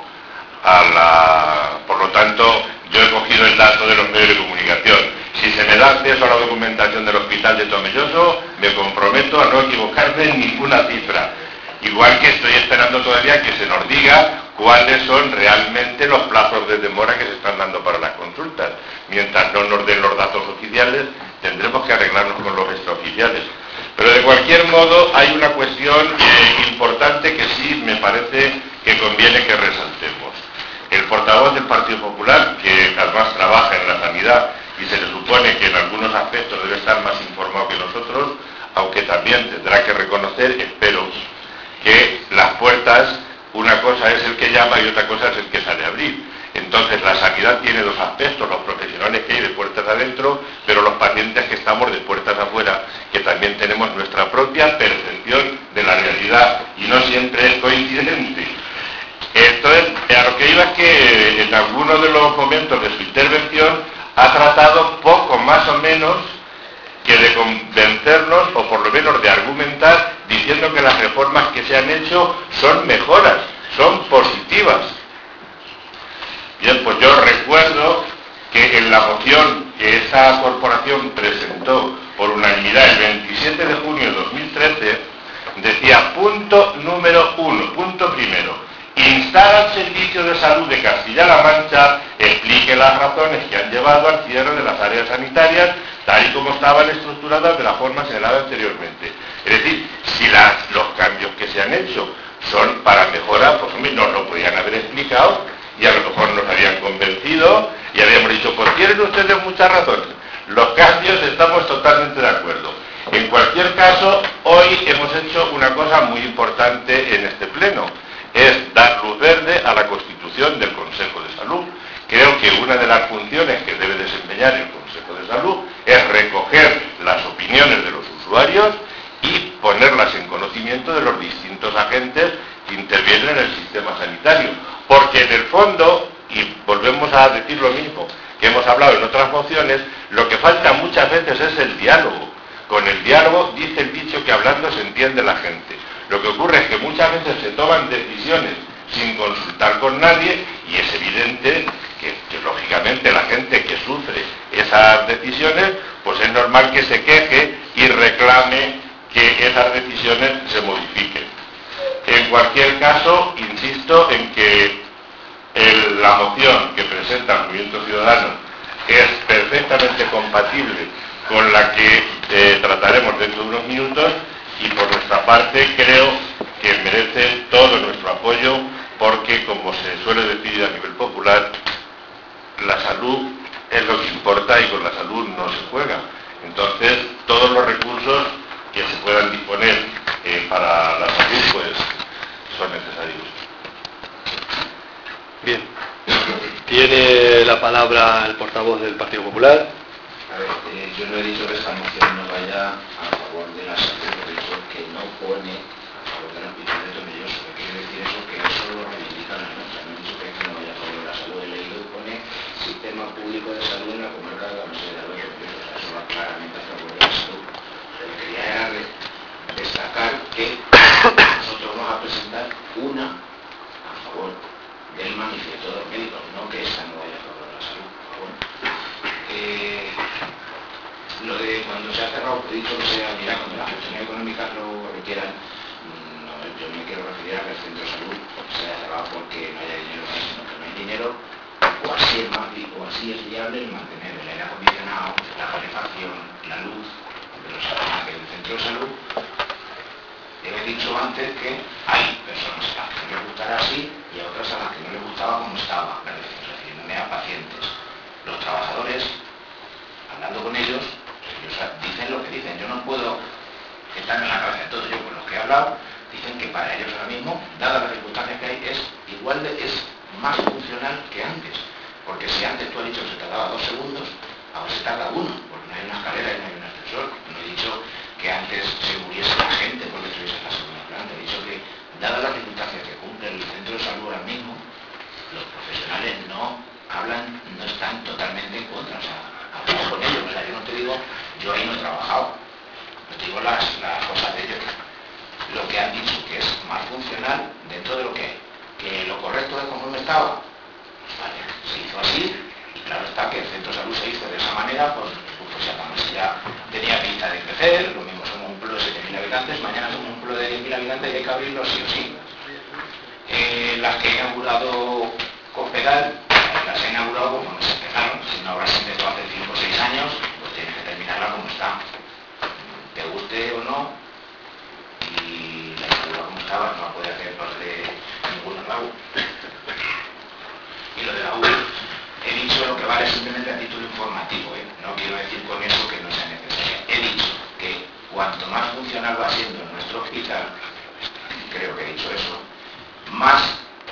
por lo tanto, yo he cogido el dato de los medios de comunicación. Si se me da acceso a la documentación del hospital de Tomelloso, me comprometo a no equivocarme en ninguna cifra. Igual que estoy esperando todavía que se nos diga cuáles son realmente los plazos de demora que se están dando para las consultas. Mientras no nos den los datos oficiales, tendremos que arreglarnos con los extraoficiales. Pero de cualquier modo hay una cuestión importante que sí me parece que conviene que resaltemos. El portavoz del Partido Popular, que además trabaja en la sanidad y se le supone que en algunos aspectos debe estar más informado que nosotros, aunque también tendrá que reconocer, espero, que las puertas, una cosa es el que llama y otra cosa es el que sale a abrir. Entonces la sanidad tiene dos aspectos, los profesionales que hay de puertas adentro, pero los pacientes que estamos de puertas afuera, que también tenemos nuestra propia percepción de la realidad y no siempre es coincidente. Entonces, a lo que iba es que en algunos de los momentos de su intervención ha tratado poco más o menos que de convencernos, o por lo menos de argumentar, diciendo que las reformas que se han hecho son mejoras, son positivas. Bien, pues yo recuerdo que en la moción que esa corporación presentó por unanimidad el 27 de junio de 2013, decía punto número 1, punto primero, instar al Servicio de Salud de Castilla-La Mancha explique las razones que han llevado al cierre de las áreas sanitarias tal y como estaban estructuradas de la forma señalada anteriormente. Es decir, si los cambios que se han hecho son para mejorar, pues nos lo podían haber explicado y a lo mejor nos habían convencido y habíamos dicho, pues tienen ustedes muchas razones. Los cambios estamos totalmente de acuerdo. En cualquier caso, hoy hemos hecho una cosa muy importante en este pleno, es dar luz verde a la constitución del Consejo de Salud. Creo que una de las funciones que debe desempeñar el Consejo de Salud es recoger las opiniones de los usuarios y ponerlas en conocimiento de los distintos agentes que intervienen en el sistema sanitario. Porque en el fondo, y volvemos a decir lo mismo que hemos hablado en otras mociones, lo que falta muchas veces es el diálogo. Con el diálogo, dice el dicho que hablando se entiende la gente. Lo que ocurre es que muchas veces se toman decisiones sin consultar con nadie y es evidente que lógicamente la gente que sufre esas decisiones, pues es normal que se queje y reclame que esas decisiones se modifiquen. En cualquier caso, insisto en que la moción que presenta el Movimiento Ciudadano es perfectamente compatible con la que trataremos dentro de unos minutos y por nuestra parte creo que merece todo nuestro apoyo porque, como se suele decir a nivel popular, la salud es lo que importa y con la salud no se juega. Entonces, todos los recursos que se puedan disponer para la salud, pues, son necesarios. Bien. Tiene la palabra el portavoz del Partido Popular. A ver, yo no he dicho que esta moción no vaya a favor de la salud, he dicho que no pone a favor del hospital de Tomelloso. ¿Qué quiere decir eso? Que eso lo reivindican las nuestras. No he dicho que no vaya a favor de la salud. He leído y pone sistema público de salud en la comarca de la Universidad de Tomelloso. O sea, eso va claramente a favor de la salud. Lo que quería era destacar que nosotros vamos a presentar una a favor del manifiesto de los médicos, no que esta no vaya a favor de la salud. Lo de cuando se ha cerrado, he dicho que se abrirá cuando las gestiones económicas lo requieran. No, yo me quiero referir a que el centro de salud se haya cerrado porque no haya dinero, sino que no hay dinero, o así es viable el mantener el aire acondicionado, la calefacción, la luz del centro de salud. He dicho antes que hay personas a las que les gustará así y a otras a las que no les gustaba como estaba, refiriéndome a pacientes. Los trabajadores, hablando con ellos dicen lo que he hablado, dicen que para ellos ahora mismo, dadas las circunstancias que hay, es más funcional que antes. Porque si antes tú has dicho que se tardaba 2 segundos, ahora se tarda 1, porque no hay una escalera y no hay un ascensor. No he dicho que antes se muriese la gente porque estuviese en la segunda planta. He dicho que, dadas las circunstancias que cumple el centro de salud ahora mismo, los profesionales no están totalmente en contra. O sea, hablamos con ellos. O sea, yo no te digo, yo ahí no he trabajado, no te digo las cosas de ellos. Lo que han dicho que es más funcional dentro de lo que lo correcto de conforme estaba. Vale, se hizo así, y claro está que el centro de salud se hizo de esa manera, pues ya tenía pinta de crecer. Lo mismo, somos un pueblo de 7.000 habitantes, mañana somos un pueblo de 10.000 habitantes y hay que abrirlo sí o sí. Las que he inaugurado Cospedal, las he inaugurado como se empezaron. Si no habrás empezado hace 5 o 6 años, pues tienes que terminarla como está, te guste o no, y la inaugura como estaba, no la puede hacer los de ningún lado. Y lo de la UBI, he dicho lo que vale simplemente a título informativo, ¿eh? No quiero decir con eso que no sea necesaria. He dicho que cuanto más funcional va siendo nuestro hospital, creo que he dicho eso, más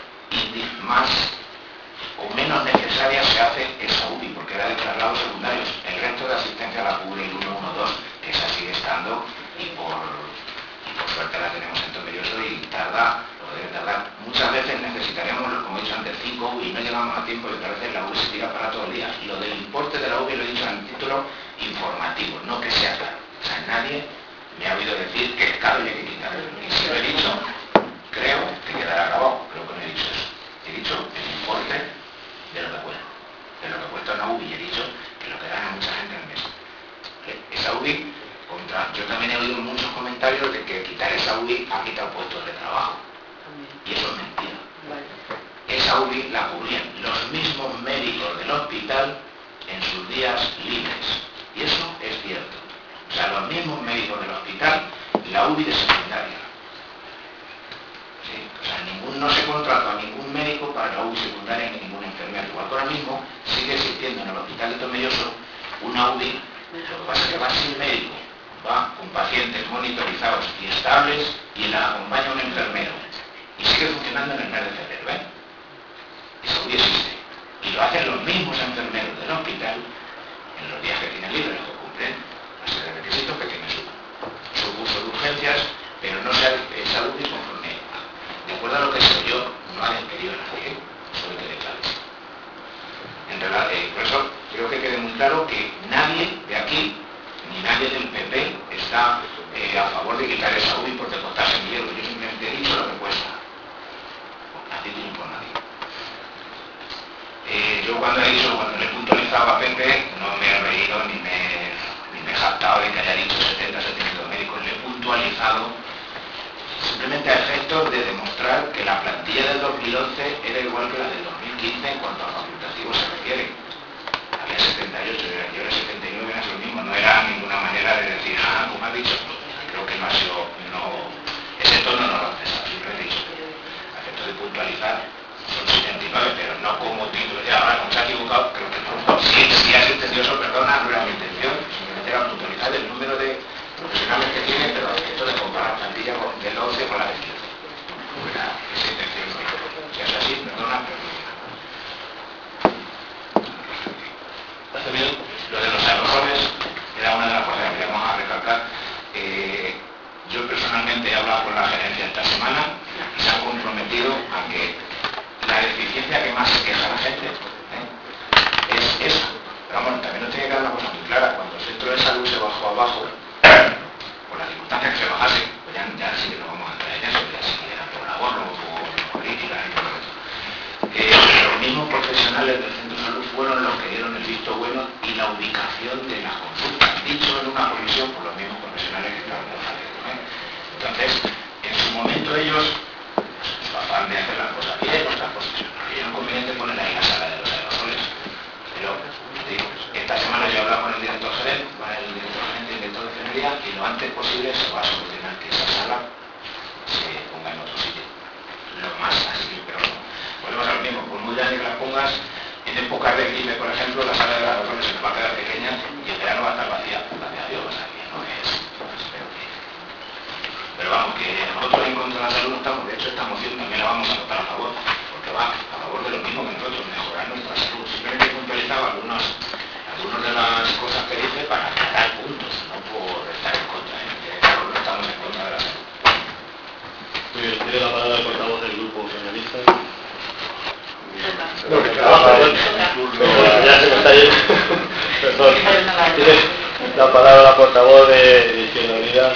o menos necesaria se hace esa UBI, porque era de traslados secundarios. El resto de asistencia la cubre el 112, que esa sigue estando, y por suerte la tenemos en Tomelloso y tarda, lo debe tardar. Muchas veces necesitaremos, como he dicho antes, 5 UBI y no llegamos a tiempo, y otras veces la UBI se tira para todo el día. Y lo del importe de la UBI lo he dicho en el título informativo, no que sea caro. O sea, nadie me ha oído decir que es caro y hay que quitarlo. Y si lo he dicho, creo que quedará grabado, creo que no he dicho eso. He dicho el importe de lo que cuesta una UBI, y he dicho que lo que gana mucha gente al mes. Esa UBI, yo también he oído muchos comentarios de que quitar esa UBI ha quitado puestos de trabajo. Y eso es mentira. Esa UBI la cubrían los mismos médicos del hospital en sus días libres. Y eso es cierto. O sea, los mismos médicos del hospital, la UBI de secundaria. ¿Sí? O sea, no se contrató a ningún médico para la UBI secundaria ni ningún enfermero. Igual que ahora mismo sigue existiendo en el hospital de Tomelloso una UBI, lo que pasa es que va sin médico, va con pacientes monitorizados y estables, y la acompaña un enfermero. Y sigue funcionando en el mes de febrero, ¿eh? Esa UBI existe. Y lo hacen los mismos enfermeros del hospital en los días que tienen libres, que cumplen una serie de requisitos que tiene su curso de urgencias, pero no se ha esa UBI conforme. De acuerdo a lo que soy yo, no ha despedido a nadie, solo que clarísimo. Por eso creo que quede muy claro que nadie de aquí, ni nadie del PP, está a favor de quitar esa UBI porque costase 1.000 euros. Yo simplemente he dicho lo que cuesta, a título informativo. Yo cuando le he puntualizado a Pepe, no me he reído ni me he jactado de que haya dicho 70, 72 médicos. Le he puntualizado simplemente a efectos de demostrar que la plantilla del 2011 era igual que la del 2015 en cuanto a facultativos se refiere. Había 78, yo era 79, era lo mismo. No era ninguna manera de decir, como has dicho, creo que no ha sido, ese tono no lo ha pensado. Simplemente he dicho que a efectos de puntualizar son 79, pero no como título. Ya, ahora, como se ha equivocado, creo que no. Si has entendido eso, perdona, no era mi intención. Simplemente era puntualizar el número de profesionales que tiene, pero a efectos de comparar plantilla del 11 con la del 15. Esa intención no. Si es así, perdona, pero no. También lo de los errores era una de las cosas que queríamos recalcar. Yo personalmente he hablado con la gerencia esta semana y se han comprometido a que la deficiencia que más se queja la gente es esa. Pero bueno, también nos tiene que dar una cosa muy clara. Cuando el centro de salud se bajó abajo, por las circunstancias que se bajase, pues ya sí que no vamos a entrar en eso, ya sí que era por ahorro, por política y todo eso. Los mismos profesionales del centro de salud fueron los que dieron el visto bueno y la ubicación de las consultas, dicho en una comisión por los mismos profesionales que estaban trabajando. Entonces, en su momento ellos, su afán de hacer las cosas bien, otras cosas, era conveniente poner ahí la sala de los aerosoles. Pero, digo, esta semana yo he hablado con el director gerente, y el director de enfermería, y lo antes posible se va a solucionar que esa sala se ponga en otro sitio. Lo más así, pero no. Volvemos a lo mismo, por muy grande que las pongas, en épocas de gripe, por ejemplo, la sala de las aerosoles se va a quedar pequeña y el verano va a estar vacía. Gracias a Dios, o sea, que no es. Pero pero vamos, que nosotros en contra de la salud no estamos. De hecho, esta moción también la vamos a votar a favor, porque va a favor de lo mismo que nosotros, mejorar nuestra salud. Simplemente he puntualizado algunas de las cosas que dice para aclarar puntos, no por estar en contra. Claro, no estamos en contra de la salud. Muy bien, tiene la palabra el portavoz del grupo socialista. Ya se me está yendo. Perdón. Tiene la palabra la portavoz de Izquierda Unida.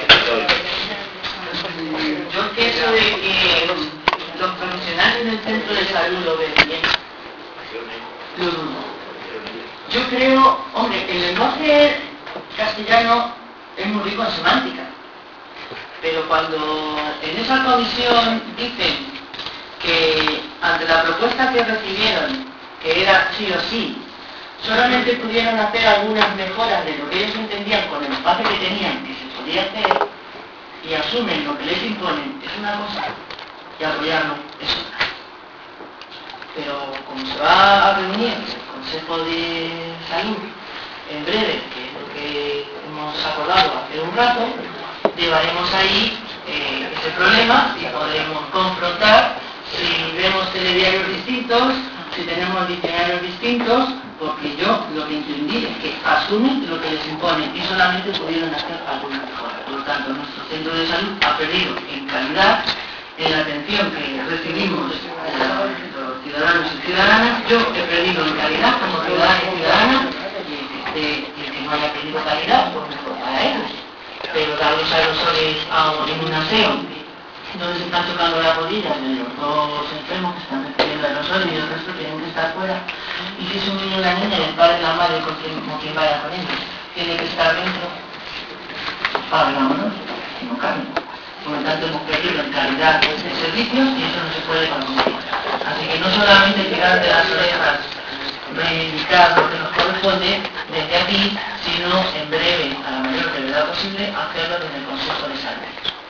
Yo pienso de que los profesionales del centro de salud lo ven bien. Lo dudo. Yo creo, hombre, el lenguaje castellano es muy rico en semántica, pero cuando en esa comisión dicen que ante la propuesta que recibieron, que era sí o sí, solamente pudieron hacer algunas mejoras de lo que ellos entendían con el espacio que tenían, que se podía hacer, y asumen lo que les imponen, es una cosa, y apoyarlo es otra. Pero como se va a reunir el Consejo de Salud en breve, que es lo que hemos acordado hace un rato, llevaremos ahí ese problema y podremos confrontar si vemos telediarios distintos, si tenemos diccionarios distintos, porque yo lo que entendí es que asumen lo que les imponen y solamente pudieron hacer alguna mejora. Por lo tanto, nuestro centro de salud ha perdido en calidad, en la atención que recibimos los ciudadanos y ciudadanas. Yo he perdido en calidad como ciudadana y ciudadana, y el que no haya perdido calidad, pues mejor para ellos. Pero dar los aerosoles en un aseo, donde se están chocando las rodillas de los dos enfermos que están recibiendo aerosoles y el resto tienen que estar fuera. Y si es un niño o una niña, el padre y la madre con quien vaya con ellos, tiene que estar dentro. Vámonos, que no cambia. Por lo tanto, hemos perdido en calidad de servicios y eso no se puede conseguir. Así que no solamente tirar de las orejas, reivindicar lo que nos corresponde desde aquí, sino en breve, a la mayor brevedad posible, hacerlo desde el Consejo de Salud.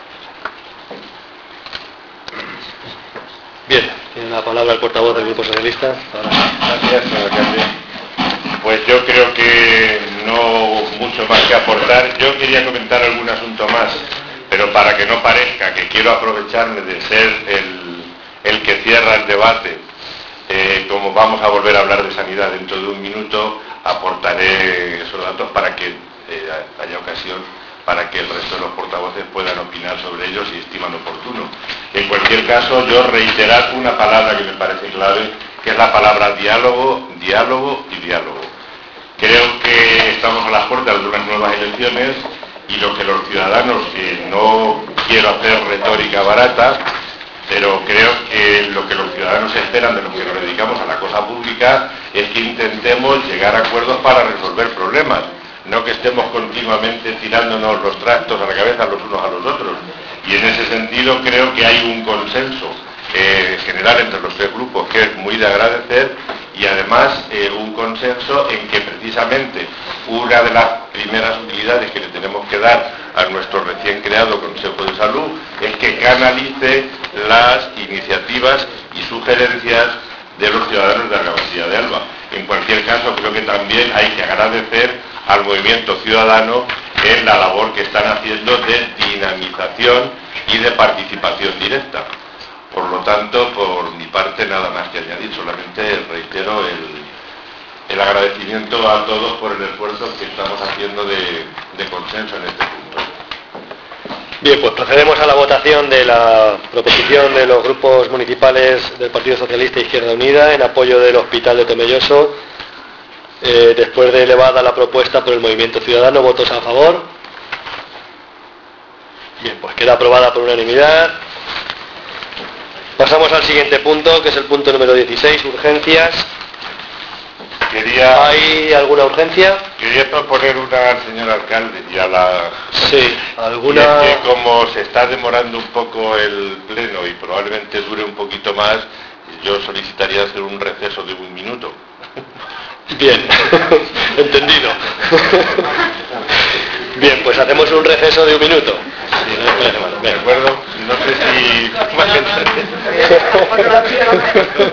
Bien, tiene la palabra el portavoz del grupo socialista. Gracias, señor alcalde. Pues yo creo que no mucho más que aportar. Yo quería comentar algún asunto más, pero para que no parezca que quiero aprovecharme de ser el que cierra el debate, como vamos a volver a hablar de sanidad dentro de un minuto, aportaré esos datos para que haya ocasión para que el resto de los portavoces puedan opinar sobre ellos si estiman oportuno. En cualquier caso, yo reiterar una palabra que me parece clave, que es la palabra diálogo, diálogo y diálogo. Creo que estamos a las puertas de unas nuevas elecciones y lo que los ciudadanos, no quiero hacer retórica barata, pero creo que lo que los ciudadanos esperan de los que nos dedicamos a la cosa pública es que intentemos llegar a acuerdos para resolver problemas, no que estemos continuamente tirándonos los trastos a la cabeza los unos a los otros. Y en ese sentido creo que hay un consenso general entre los tres grupos que es muy de agradecer, y además un consenso en que precisamente una de las primeras utilidades que le tenemos que dar a nuestro recién creado Consejo de Salud es que canalice las iniciativas y sugerencias de los ciudadanos de la Alcaldía de Alba. En cualquier caso, creo que también hay que agradecer al movimiento ciudadano en la labor que están haciendo de dinamización y de participación directa. Por lo tanto, por mi parte, nada más que añadir, solamente reitero el agradecimiento a todos por el esfuerzo que estamos haciendo de consenso en este punto. Bien, pues procedemos a la votación de la proposición de los grupos municipales del Partido Socialista e Izquierda Unida en apoyo del Hospital de Tomelloso. Después de elevada la propuesta por el Movimiento Ciudadano, ¿votos a favor? Bien, pues queda aprobada por unanimidad. Pasamos al siguiente punto, que es el punto número 16, urgencias. ¿Hay alguna urgencia? Quería proponer una al señor alcalde y a la... Sí, alguna... Y es que como se está demorando un poco el pleno y probablemente dure un poquito más, yo solicitaría hacer un receso de 1 minuto. Bien, entendido. Bien, pues hacemos un receso de 1 minuto. ¿De acuerdo? No sé si...